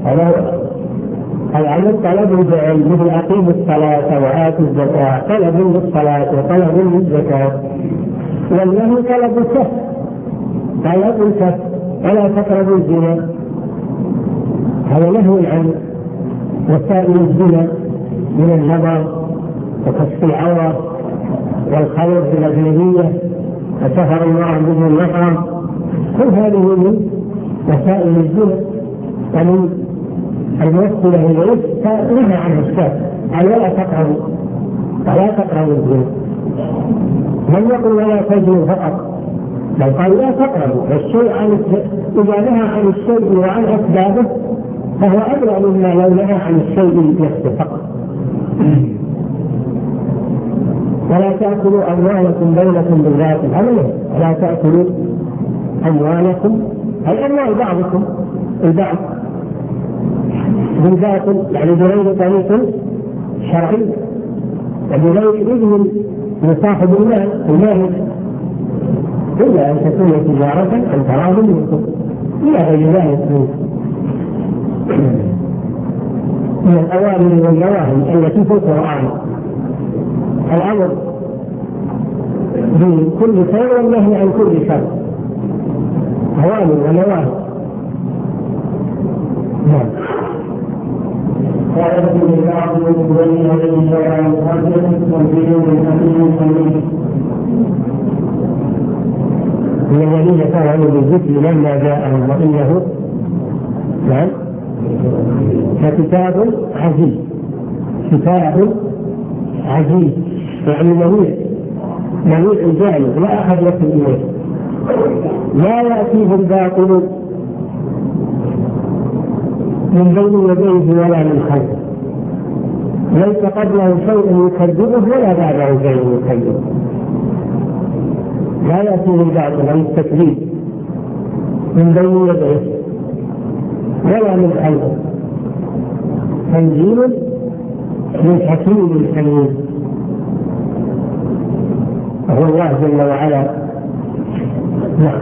الأمر طلب الفعل، مثل أقيموا الصلاة وآتوا الزكاة، طلب للصلاة وطلب للزكاة. والنهي طلب الكف، طلب الكف، ولا تقربوا الزنا، هذا نهي عن وسائل الزنا من النظر وكشف العورة والخلوة بالأجنبية وسفر المرأة بدون محرم، كل هذه من وسائل الزنا ومن الموصلة إليه، فنهى عنه الشرع قال: ولا تقربوا ولا تقربوا الزنا. لم يقل ولا تزنوا فقط، بل قال: لا تقربوا. الشيء عن إذا نهى عن الشيء وعن أسبابه فهو أبلغ مما لو نهى عن الشيء نفسه فقط. ولا تأكلوا أموالكم بينكم بالباطل، أبدا. ولا تأكلوا أموالكم أي أموال بعضكم البعض بالباطل، يعني بغير طريق شرعي وبغير إذن من صاحب المال المالك، إلا أن تكون تجارة عن تراض منكم إلى غير ذلك من الأوامر والنواهي التي في القرآن. الأمر بكل خير والنهي عن كل شر، أوامر ونواهي. نعم. فيأتي البعض من بني عليه شرعا مقدس وفيهم حكيم حميد. من الذين فعلوا بالذكر لما جاءهم وإنه نعم فكتاب عزيز، كتاب عزيز يعني منيع منيع جانب لا أحد يصل إليه، لا يأتيه الباطل من بين يديه ولا من خلفه، ليس قبله شيء يكذبه ولا بعده شيء يكذبه، لا يأتيه الباطل عن التكذيب من بين يديه ولا من خلفه، تنزيل من حكيم حميد. وهو الله جل وعلا. نعم.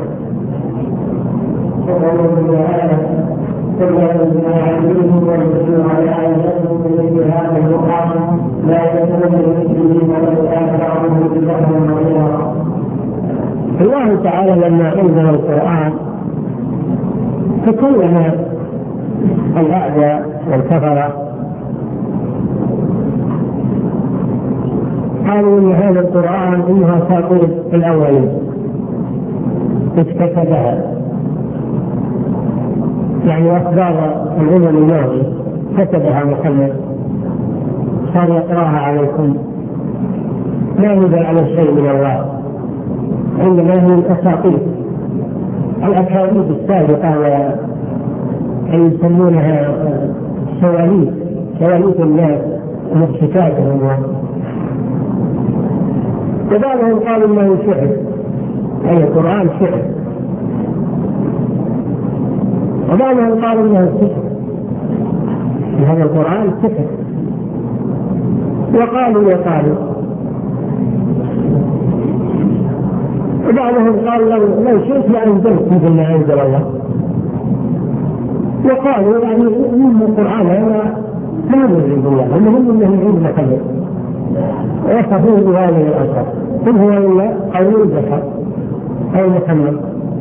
ثم يعلمهم ويدلون على آياتهم بمثل هذا القرآن لا يكون بمثله ولو كان بعضهم ببعض نظيرا. الله تعالى لما أنزل القرآن تكلم الأعداء والكفرة، قالوا إن هذا القرآن إنها أساطير الأولين اكتسبها، يعني أخبار الأمم الماضية كتبها محمد صار يقرأها عليكم، لا يدل على شيء من الله، عندما هي الأساطير الأكاذيب السابقة ويسمونها سواليف سواليف الناس ومضحكاتهم. وبعضهم قالوا انه شعر، اي القرآن شعر، وبعضهم قالوا انه سحر، هذا القرآن سحر، وقالوا وقالوا وبعضهم قال لو لو شئت لأنزلت مثل ما أنزل الله، وقالوا يعني من القرآن هذا لا ينزل بالله، المهم انه يعيد محله ويصفوه بهذه الألفاظ، قل هو إلا قول البشر أو محمد،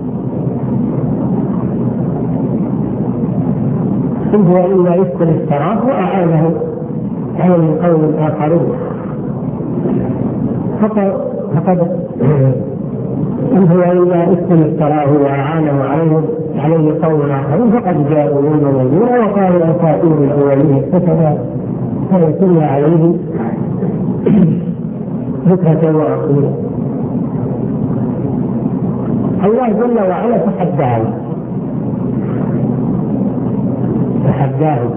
قل هو إلا يسكن افتراه وأعانه على قوم آخرون. فقد إن هو إلا اسم افتراه وأعانه عليه عليه قوم آخرون فقد جاءوا من المدينة وقالوا أساطير الأولين اكتسبها فيتم عليه ذكرة وأصيلة. الله جل وعلا تحداهم تحداهم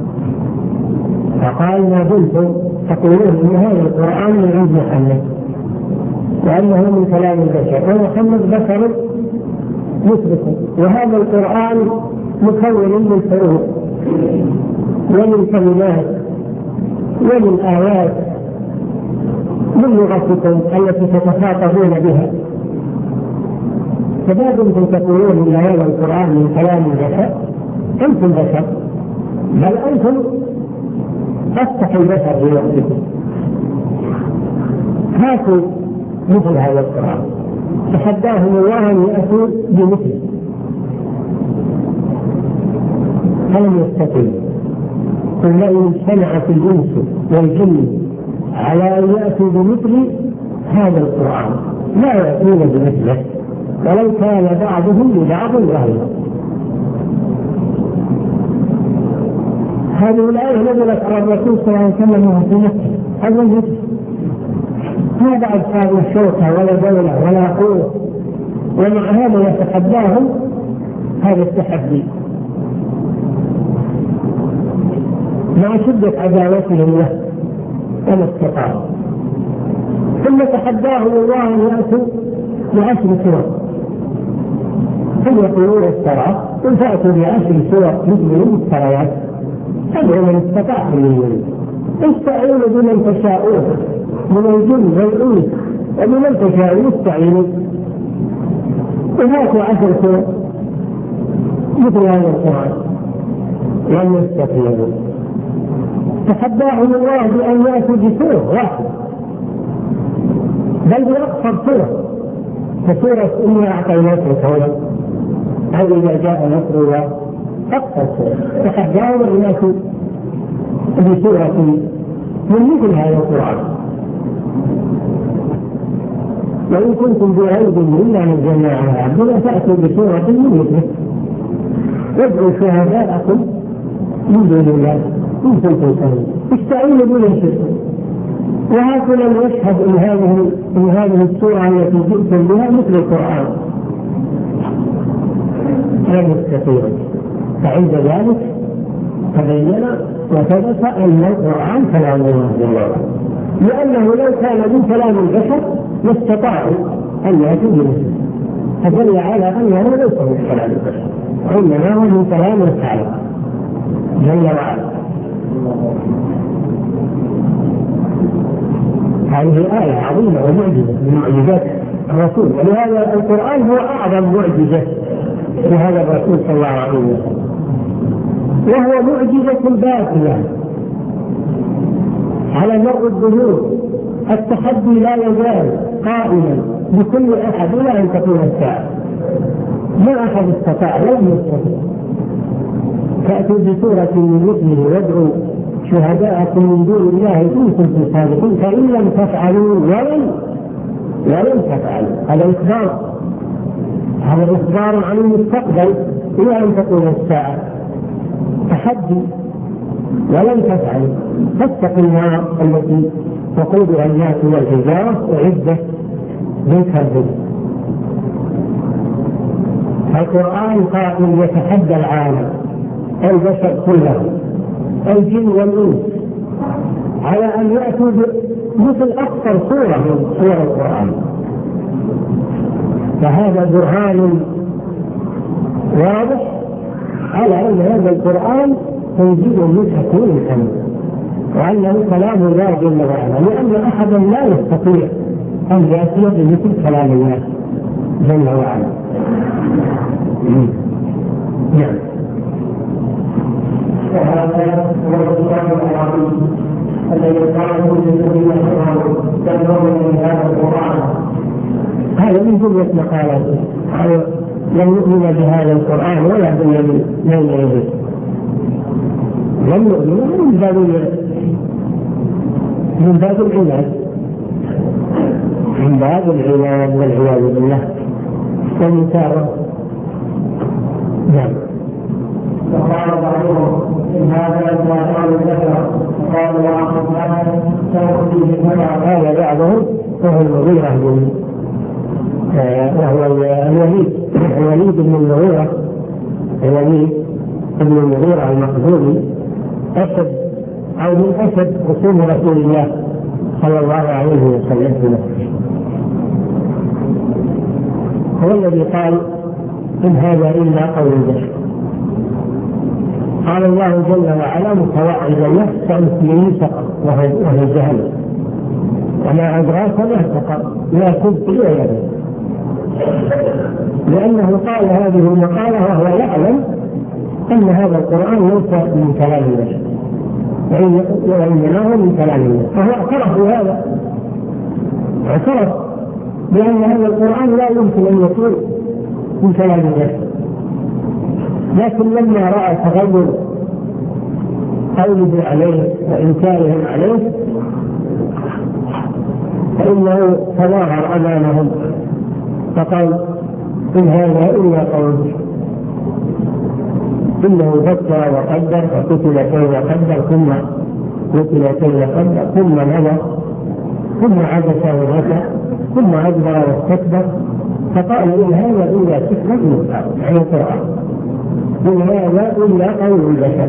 فقال ما كنتم تقولون إن هذا القرآن من عند محمد وأنه من كلام البشر ومحمد بشر مثلكم، وهذا القرآن مكون من حروف ومن كلمات ومن آيات من لغتكم التي تتخاطبون بها، فما كنتم تقولون إن هذا القرآن من كلام البشر، أنتم بشر، بل أنتم أفتح البشر بوقتكم، هاتوا مثل هذا القرآن. تحداهم الله أن يأتوا بمثله فلم يستطيعوا. قل لئن اجتمعت الإنس والجن على أن يأتوا بمثل هذا القرآن لا يأتون بمثله ولو كان بعضهم لبعض ظهيرا. هذه الآية نزلت على الرسول صلى الله عليه وسلم في مكة، هذا المثل ما بعد صار الشوكة ولا دولة ولا قوة، ومع هذا يتحداهم هذا التحدي مع شدة عداوتهم له وما استطاعوا. ثم تحداهم الله أن يأتوا بعشر سور، هم يقولون السبعة قل فأتوا بعشر سور مثل المفتريات تدعو من استطاعتم من يريد، استعينوا بمن تشاءون من الجن والإنس وبمن تشاءون استعينوا، وهاتوا عشر سور مثل هذا القرآن لم يستطيعوا. تحداهم الله بأن يأتوا بسورة واحدة بل بأقصر سورة كسورة إنا أعطيناك الكون أو إذا جاء نصر الله، أقصر سورة تحداهم أن يأتوا بسورة من مثل هذا القرآن. وإن كنتم بعيد إلا نزلنا على عبدنا فأتوا بسورة من مثله وادعوا شهداءكم من دون الله إن كنتم صادقين استعينوا بالله. وهكذا يشهد إن هذه إن هذه السورة التي جئتم بها مثل القرآن لا يستطيع. فعند ذلك تبين وثبت أن القرآن كلام الله، لأنه لو كان من كلام البشر لاستطاعوا أن يأتوا بمثله، فدل على أنه ليس من كلام البشر وإنما هو من كلام الخالق جل وعلا. هذه آية عظيمة ومعجزة من معجزات الرسول، ولهذا القرآن هو أعظم معجزة لهذا الرسول صلى الله عليه وسلم، وهو معجزة باقية على مر الدهور. التحدي لا يزال قائما لكل أحد إلى أن تكون الساعة، ما أحد استطاع لم يستطيع. فأتوا بسورة من مثله وادعوا شهداءكم من دون الله إن كنتم صادقين فإن لم تفعلوا ولن ولن تفعلوا. هذا إخبار هذا إخبار عن المستقبل إلى أن تكون الساعة. تحدي ولن تفعلوا فاتقوا النار التي وقودها الناس والحجارة أعدت للكافرين. القرآن قائم يتحدى العالم البشر كلهم الجن والإنس على أن يأتوا مثل أكثر سورة من سور القرآن. فهذا برهان واضح على أن هذا القرآن تنزيل من حكيم حميد، وأنه كلام الله جل وعلا، لأن أحدا لا يستطيع أن يأتي بمثل كلام الله جل وعلا. نعم. وهذا هو القرآن العظيم الذي قاله للذين كفروا تدعون من هذا القرآن. هذا من جملة مقالاته لم يؤمن بهذا القرآن ولا بالذي يؤمن به، لم يؤمن من باب من باب العناد من باب العناد والعياذ بالله والمساواه. نعم. وقال بعضهم إن هذا القرآن ذكر قال وعقب هذا توفيه كما قال بعضهم وهو المغيرة بن وهو الوليد الوليد بن المغيرة الوليد بن المغيرة المخزومي أسد أو من أسد خصوم رسول الله صلى الله عليه وسلم. هو الذي قال إن هذا إلا قول البشر. قال الله جل وعلا متوعدا نفسا في سقر وهو جهنم وما أدراك ما سقر لا تبقي ولا تذر، لأنه قال هذه المقالة وهو يعلم أن هذا القرآن ليس من كلام البشر وإنما هو من كلام الله، فهو اعترف بهذا، اعترف بأن هذا القرآن لا يمكن أن يكون من كلام البشر. لكن لما رأى تغير قوله عليه وإنكارهم عليه فإنه تظاهر أمامهم فقال إن هذا إلا قول إنه فكر وقدر فقتل كيف قدر ثم قتل كيف قدر ثم نظر ثم عبس وبكى ثم أدبر واستكبر فقال إن هذا إلا سحر مستعار عن القرآن إن هذا إلا قول البشر.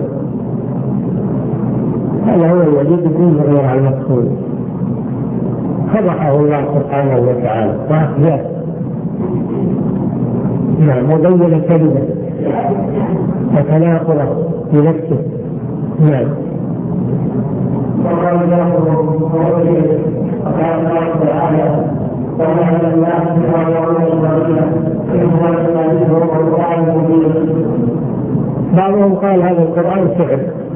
هذا هو الوليد بن المغيرة المقصود، فضحه الله سبحانه وتعالى وأخذه. نعم. وبين كذبه وتناقضه في نفسه. نعم. وقال الله وقال الله تعالى وما الناس يقولون الذين إن هذا هو القرآن المبين. بعضهم قال هذا القرآن سحر،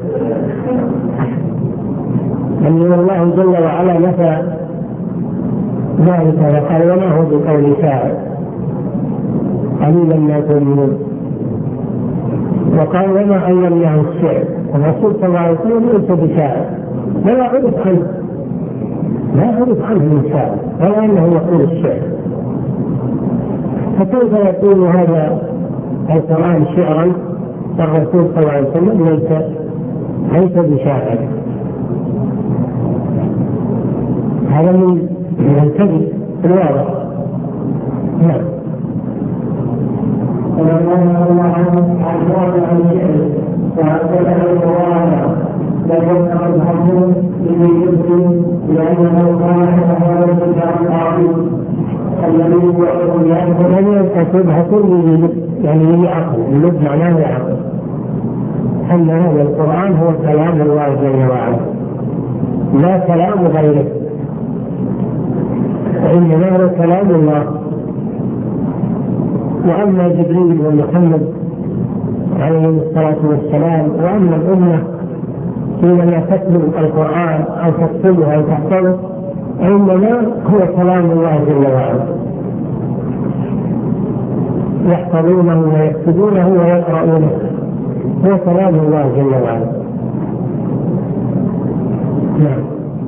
أن الله جل وعلا نفى ذلك وقال وما هو بقول شاعر قليلا ما تؤمنون، وقال وما علمناه الشعر الرسول صلى الله عليه وسلم ليس بشاعر، لا عرف عنه لا عرف عنه من شاعر ولا أنه يقول الشعر، فكيف يكون هذا القرآن شعرا والرسول صلى الله عليه وسلم ليس ليس بشاعر؟ هذا من الكذب الواضح. نعم. ولما الله عنه عن عن الشعر وأنزله القرآن لم يكن الحكم به يسلم لأنه كان هذا الكتاب العظيم الذي هو لم يكن الحكم يعني بعقل، اللب معناه بعقل، أن هذا القرآن هو كلام الله جل وعلا لا كلام غيره، وإنما هو كلام الله. وأما جبريل ومحمد عليه الصلاة والسلام وأما الأمة حينما تتلو القرآن أو تكتبه أو تحفظه إنما هو كلام الله جل وعلا، يحفظونه ويكتبونه ويقرؤونه، هو كلام الله جل وعلا. نعم.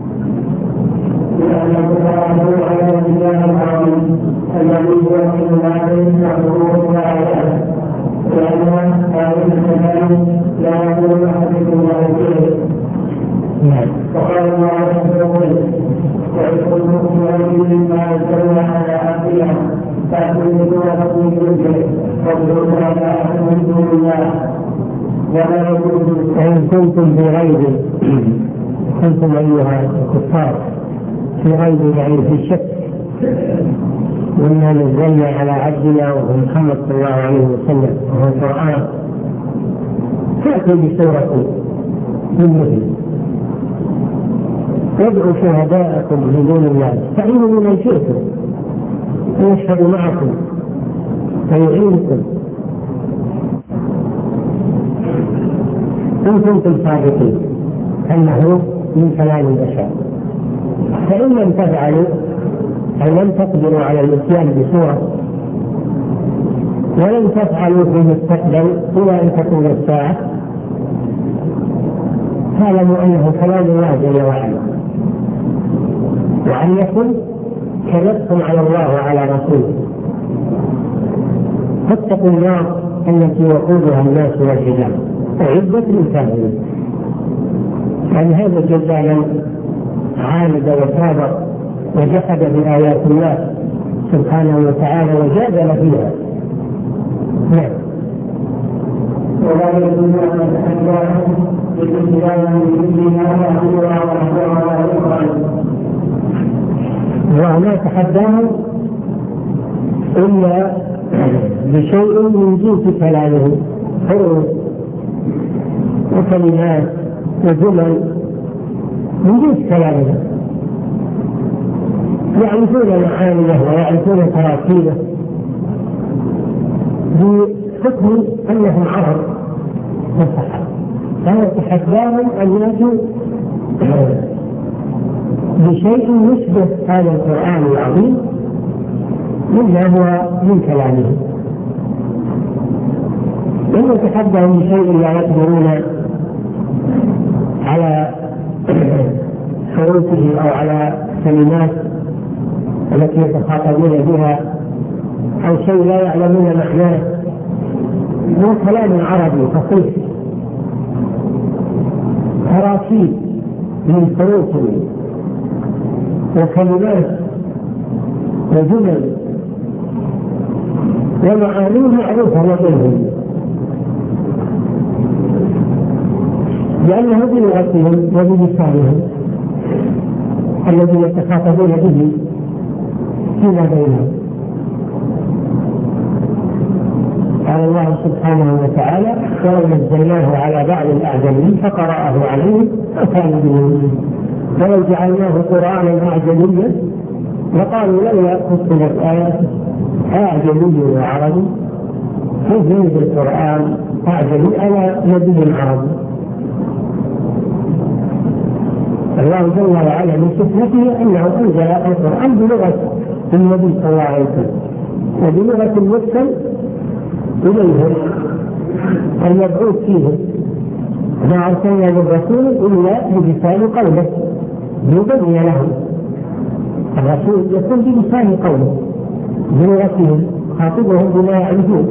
لأن القرآن هو على الله العظيم الذي يوحي ما بين الحروف والآيات، لأن هذه الكلام لا يقول أحدكم له شيء. وقال الله عز وجل: وإذ كنتم مما نزلنا على عبدنا فأتوا بسورة من مثله وادعوا شهداءكم من دون الله ولا يجوز. إن كنتم في ريب، كنتم أيها الكفار في ريب يعني في شك مما نزلنا على عبدنا ومحمد صلى الله عليه وسلم وهو القرآن، فأتوا بسورة من مثله وادعوا شهداءكم من دون الله، استعينوا بمن شئتم ويشهد معكم فيعينكم إن كنتم صادقين أنه من كلام البشر. فإن لم تفعلوا أو لم تقدروا على الإتيان بسورة ولم تفعلوا في المستقبل إلى أن تكون الساعة، فاعلموا أنه كلام الله جل وعلا، وأن يكن كذبتم على الله وعلى رسوله. فاتقوا النار التي وقودها الناس والحجارة أعدت للكافرين. يعني هذا جزاء عاند وكابر وجحد بآيات الله سبحانه وتعالى وجادل فيها. نعم. ولا يجوز أن تتحدث بالإسلام من كل ما يأخذ على الأخرى، وما تحداه إلا بشيء من جنس كلامه، حروف وكلمات وجمل من جنس كلامه، يعرفون معانيه ويعرفون تراكيبه بحكم أنهم عرب فصحى، فهو تحداهم أن يأتوا بشيء يشبه هذا القرآن العظيم مما هو من كلامه. إن يتحدثون بشيء لا يقدرون على حروفه أو على كلمات التي يتخاطبون بها أو شيء لا يعلمون معناه، هو كلام عربي فصيح تراكيب من حروف وكلمات وجمل ومعانيه معروفة لديهم، لأنه بلغتهم وبلسانهم الذي يتخاطبون به فيما بينهم. قال الله سبحانه وتعالى: ولو نزلناه على بعض الأعجمين فقرأه عليهم فكان به، ولو جعلناه قرآنا أعجميا لقالوا لولا فصلت آياته أعجمي وعربي، كيف ينزل القرآن أعجمي على نبي عربي؟ الله جل وعلا من صفته أنه أنزل القرآن بلغة النبي صلى الله عليه وسلم وبلغة المرسل إليهم المبعوث فيهم، ما أرسلنا من رسول إلا بلسان قومه ليبين لهم. الرسول يكون بلسان قومه بلغتهم خاطبهم بما يعرفون.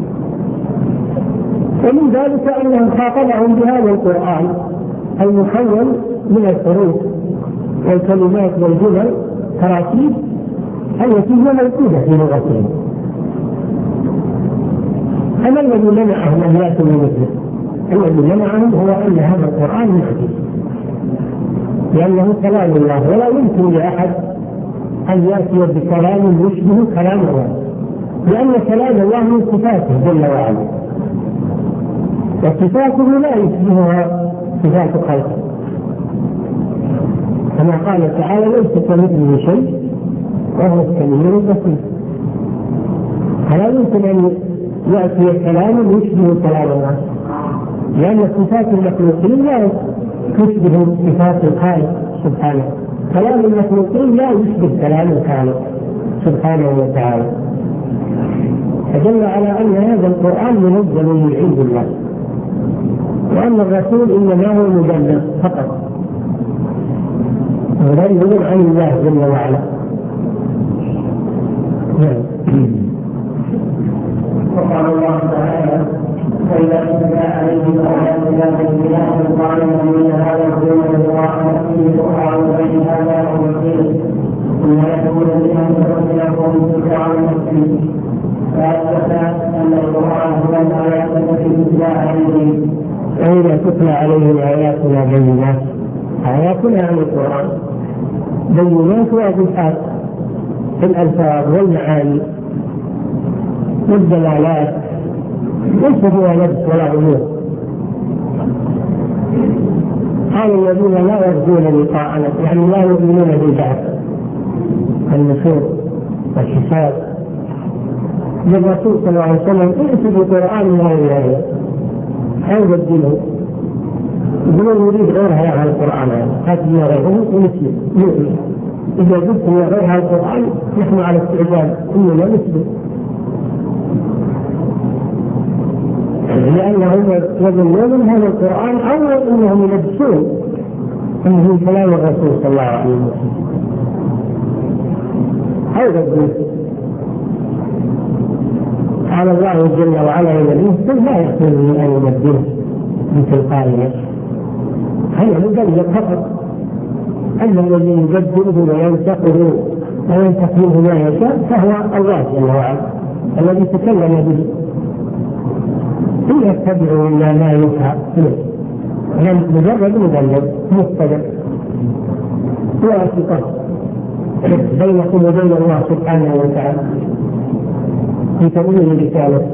ومن ذلك أنهم خاطبهم بهذا القرآن المكون من الحروف والكلمات والجمل تراكيب التي هي موجودة في لغتهم. أما الذي منعهم أن يأتوا بمثله، الذي منعهم هو أن هذا القرآن معجز، لأنه كلام الله ولا يمكن لأحد أن يأتي بكلام يشبه كلام الله، لأن كلام الله من صفاته جل وعلا، وصفاته لا يشبهها صفات خلقه، كما قال تعالى ليس كمثله شيء وهو السميع البصير. فلا يمكن أن يأتي كلام يشبه كلام الله، لأن صفات المخلوقين لا تشبه صفات الخالق سبحانه. كلام المخلوقين لا يشبه كلام الخالق سبحانه وتعالى. فدل على أن هذا القرآن منزل من عند الله، وأن الرسول إنما هو مبلغ فقط، مبلغ عن الله جل وعلا. وقال الله تعالى: فإذا تتلى عليهم آياتنا بينات قالوا إن هذا يقولون بالقرآن فيه قرآن بين هذا وبين ثم يقول الذين كفروا لكم تلك على نفسه فأثبت أن القرآن هو الآيات التي تتلى عليهم. فإذا تتلى عليهم آياتنا بينات، آياتنا عن القرآن بينات واضحات في الألفاظ والمعاني والدلالات، ليس فيها لبس ولا غموض. قال الذين لا يرجون لقاءنا يعني لا يؤمنون بالبعث النشور والحساب للرسول صلى الله عليه وسلم: ائت بقرآن لا إله أو بدله. يقولون يريد غيرها على القرآن، هذا غيره ونسلم نؤمن. إذا قلت غيرها القرآن نحن على استعداد إننا نسلم، لأنهم يظنون هذا القرآن أو أنهم يلبسون أنه كلام الرسول صلى الله عليه وسلم أو يلبسون. قال الله جل وعلا لنبيه: لا يحتمل أن يبدله من تلقاء نفسه، هذا مبلغ فقط. أما الذي يبدله وينسخه وينسخ منه ما يشاء فهو الله جل وعلا الذي تكلم به. إن يتبعوا إلا ما يوحى إليه، لم مجرد مبلغ متبع واسطة بينكم وبين الله سبحانه وتعالى في تبليغ رسالته.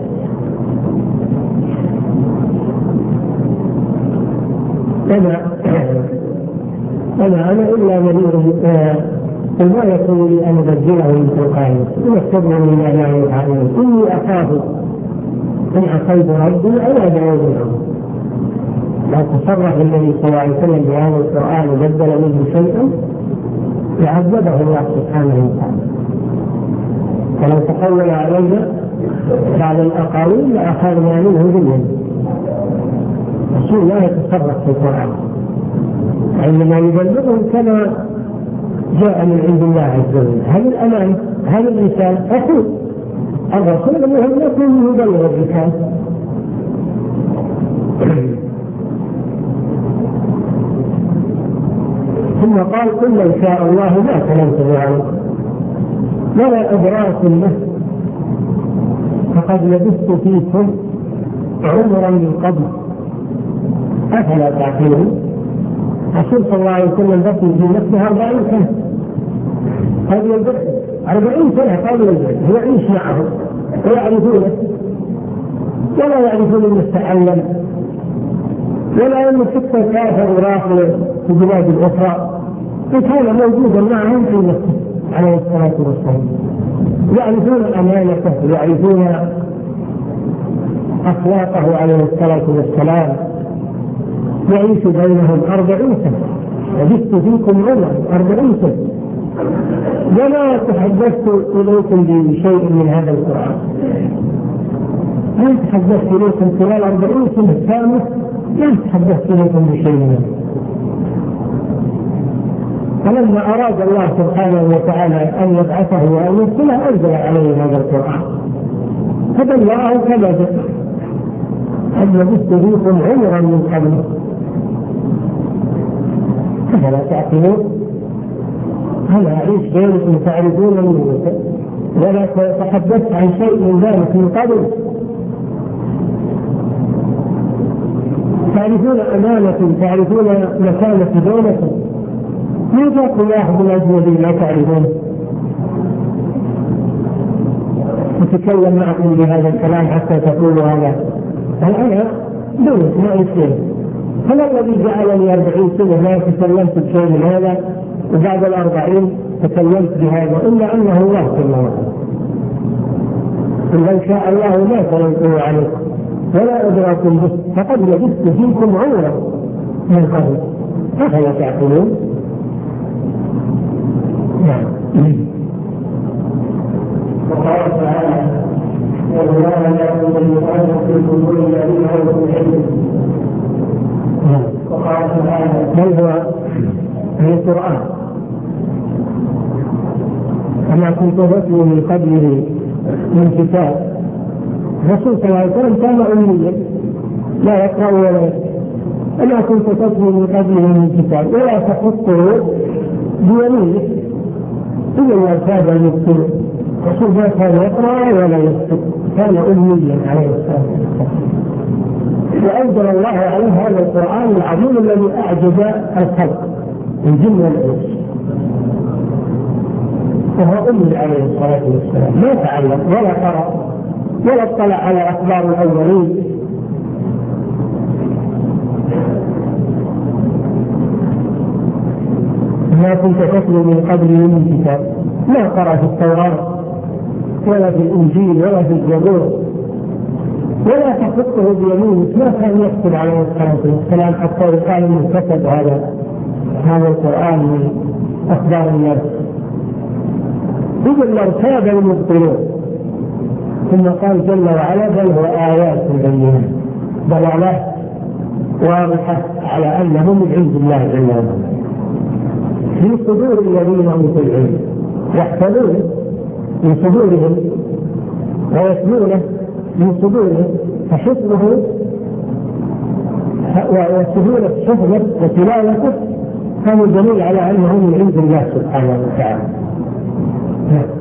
أنا أنا أنا إلا نذير، وما يكون لي أن أبدله من تلقاء نفسي، إن يتبعوا إلا ما يوحى إليه إني أخاف إن عصيت ربي أو أدعوه عنه. لو تصرف النبي صلى الله عليه وسلم بهذا القرآن وبدل منه شيئا لعذبه الله سبحانه وتعالى، ولو تقول علينا بعض الأقاويل لأخذنا منه باليد. الرسول لا يتصرف في القرآن، عندما يبلغه كما جاء من عند الله عز وجل. هذه الأمانة، هذه الرسالة. أقول الرسول انه يكون يبلغ الرسالة. ثم قال: قل لو شاء الله ما تلوته عنكم ولا أدراكم به فقد لبثت فيكم عمرا من قبل أفلا تعقلون. الرسول صلى الله عليه وسلم بقي في نفسه أربعين سنة قبل البعث، أربعين سنة قبل البعث هو يعيش معهم ويعرفونه ولا يعرفون المستعلم ولا أن السكة كافر وراح في البلاد الأخرى، وكان موجودا معهم في نفسه عليه الصلاة والسلام. يعرفون أمانته ويعرفون أخلاقه عليه الصلاة والسلام. يعيش بينهم أربعين سنة، لبثت فيكم عمرا أربعين سنة، وما تحدثت إليكم بشيء من هذا القرآن. هل تحدثت إليكم خلال أربعين سنة كاملة لا تحدثت لكم بشيء منه. فلما أراد الله سبحانه وتعالى أن يبعثه وأن يرسله أنزل عليه هذا القرآن فبلغه كما ذكر قد لبثت فيكم عمرا من قبله أفلا تعقلون. هل أعيش بينكم تعرفون منه ولا تحدثت عن شيء من ذلك من قبل؟ تعرفون أمانة، تعرفون مكانة بينكم، ماذا يقول واحد من الأجنبي لا تعرفونه يتكلم معكم بهذا الكلام حتى تقولوا هذا؟ هل أنا دون ما يصير؟ هل الذي جعلني أربعين سنة ما تكلمت بشيء من هذا وبعد الأربعين تكلمت بهذا إلا أنه الله سبحانه وتعالى؟ إن شاء الله ما تنقوا عليكم ولا أدراكم به فقد لبثت فيكم عمرا من قبل أفلا تعقلون؟ نعم. وقال تعالى والله لا يكون القرآن في القلوب الذين اوتوا العلم. وقال تعالى بل هو من القرآن أما كنت أتلو من قبله من كتاب. الرسول صلى الله عليه وسلم كان أميا لا يقرأ ولا يكتب. أما كنت تتلو من قبله من كتاب ولا تخطه بيمينه إلا ما كان يكتب. الرسول ما كان يقرأ ولا يكتب، كان أميا عليه الصلاة والسلام. وأنزل الله عليه هذا القرآن العظيم الذي أعجب الخلق الجن والإنس، وهو أمي عليه الصلاة والسلام ما تعلم ولا قرأ ولا اطلع على أخبار الأولين. ما كنت تتلو من قبله من كتاب، ما قرأ في التوراة ولا في الإنجيل ولا في الزبور ولا تخطه بيمينه، ما كان يكتب عليه الصلاة والسلام حتى يقال انه كتب هذا هذا القرآن من أخبار الناس. إذن لارتاب المبطلون. ثم قال جل وعلا بل هو آيات بينات دلالات واضحة على أنه من عند الله جل وعلا في صدور الذين أوتوا العلم، يحفظون من صدورهم ويتلونه من صدورهم، فحفظه وسهولة حفظه وتلاوته كان دليل على أنه من عند الله سبحانه وتعالى.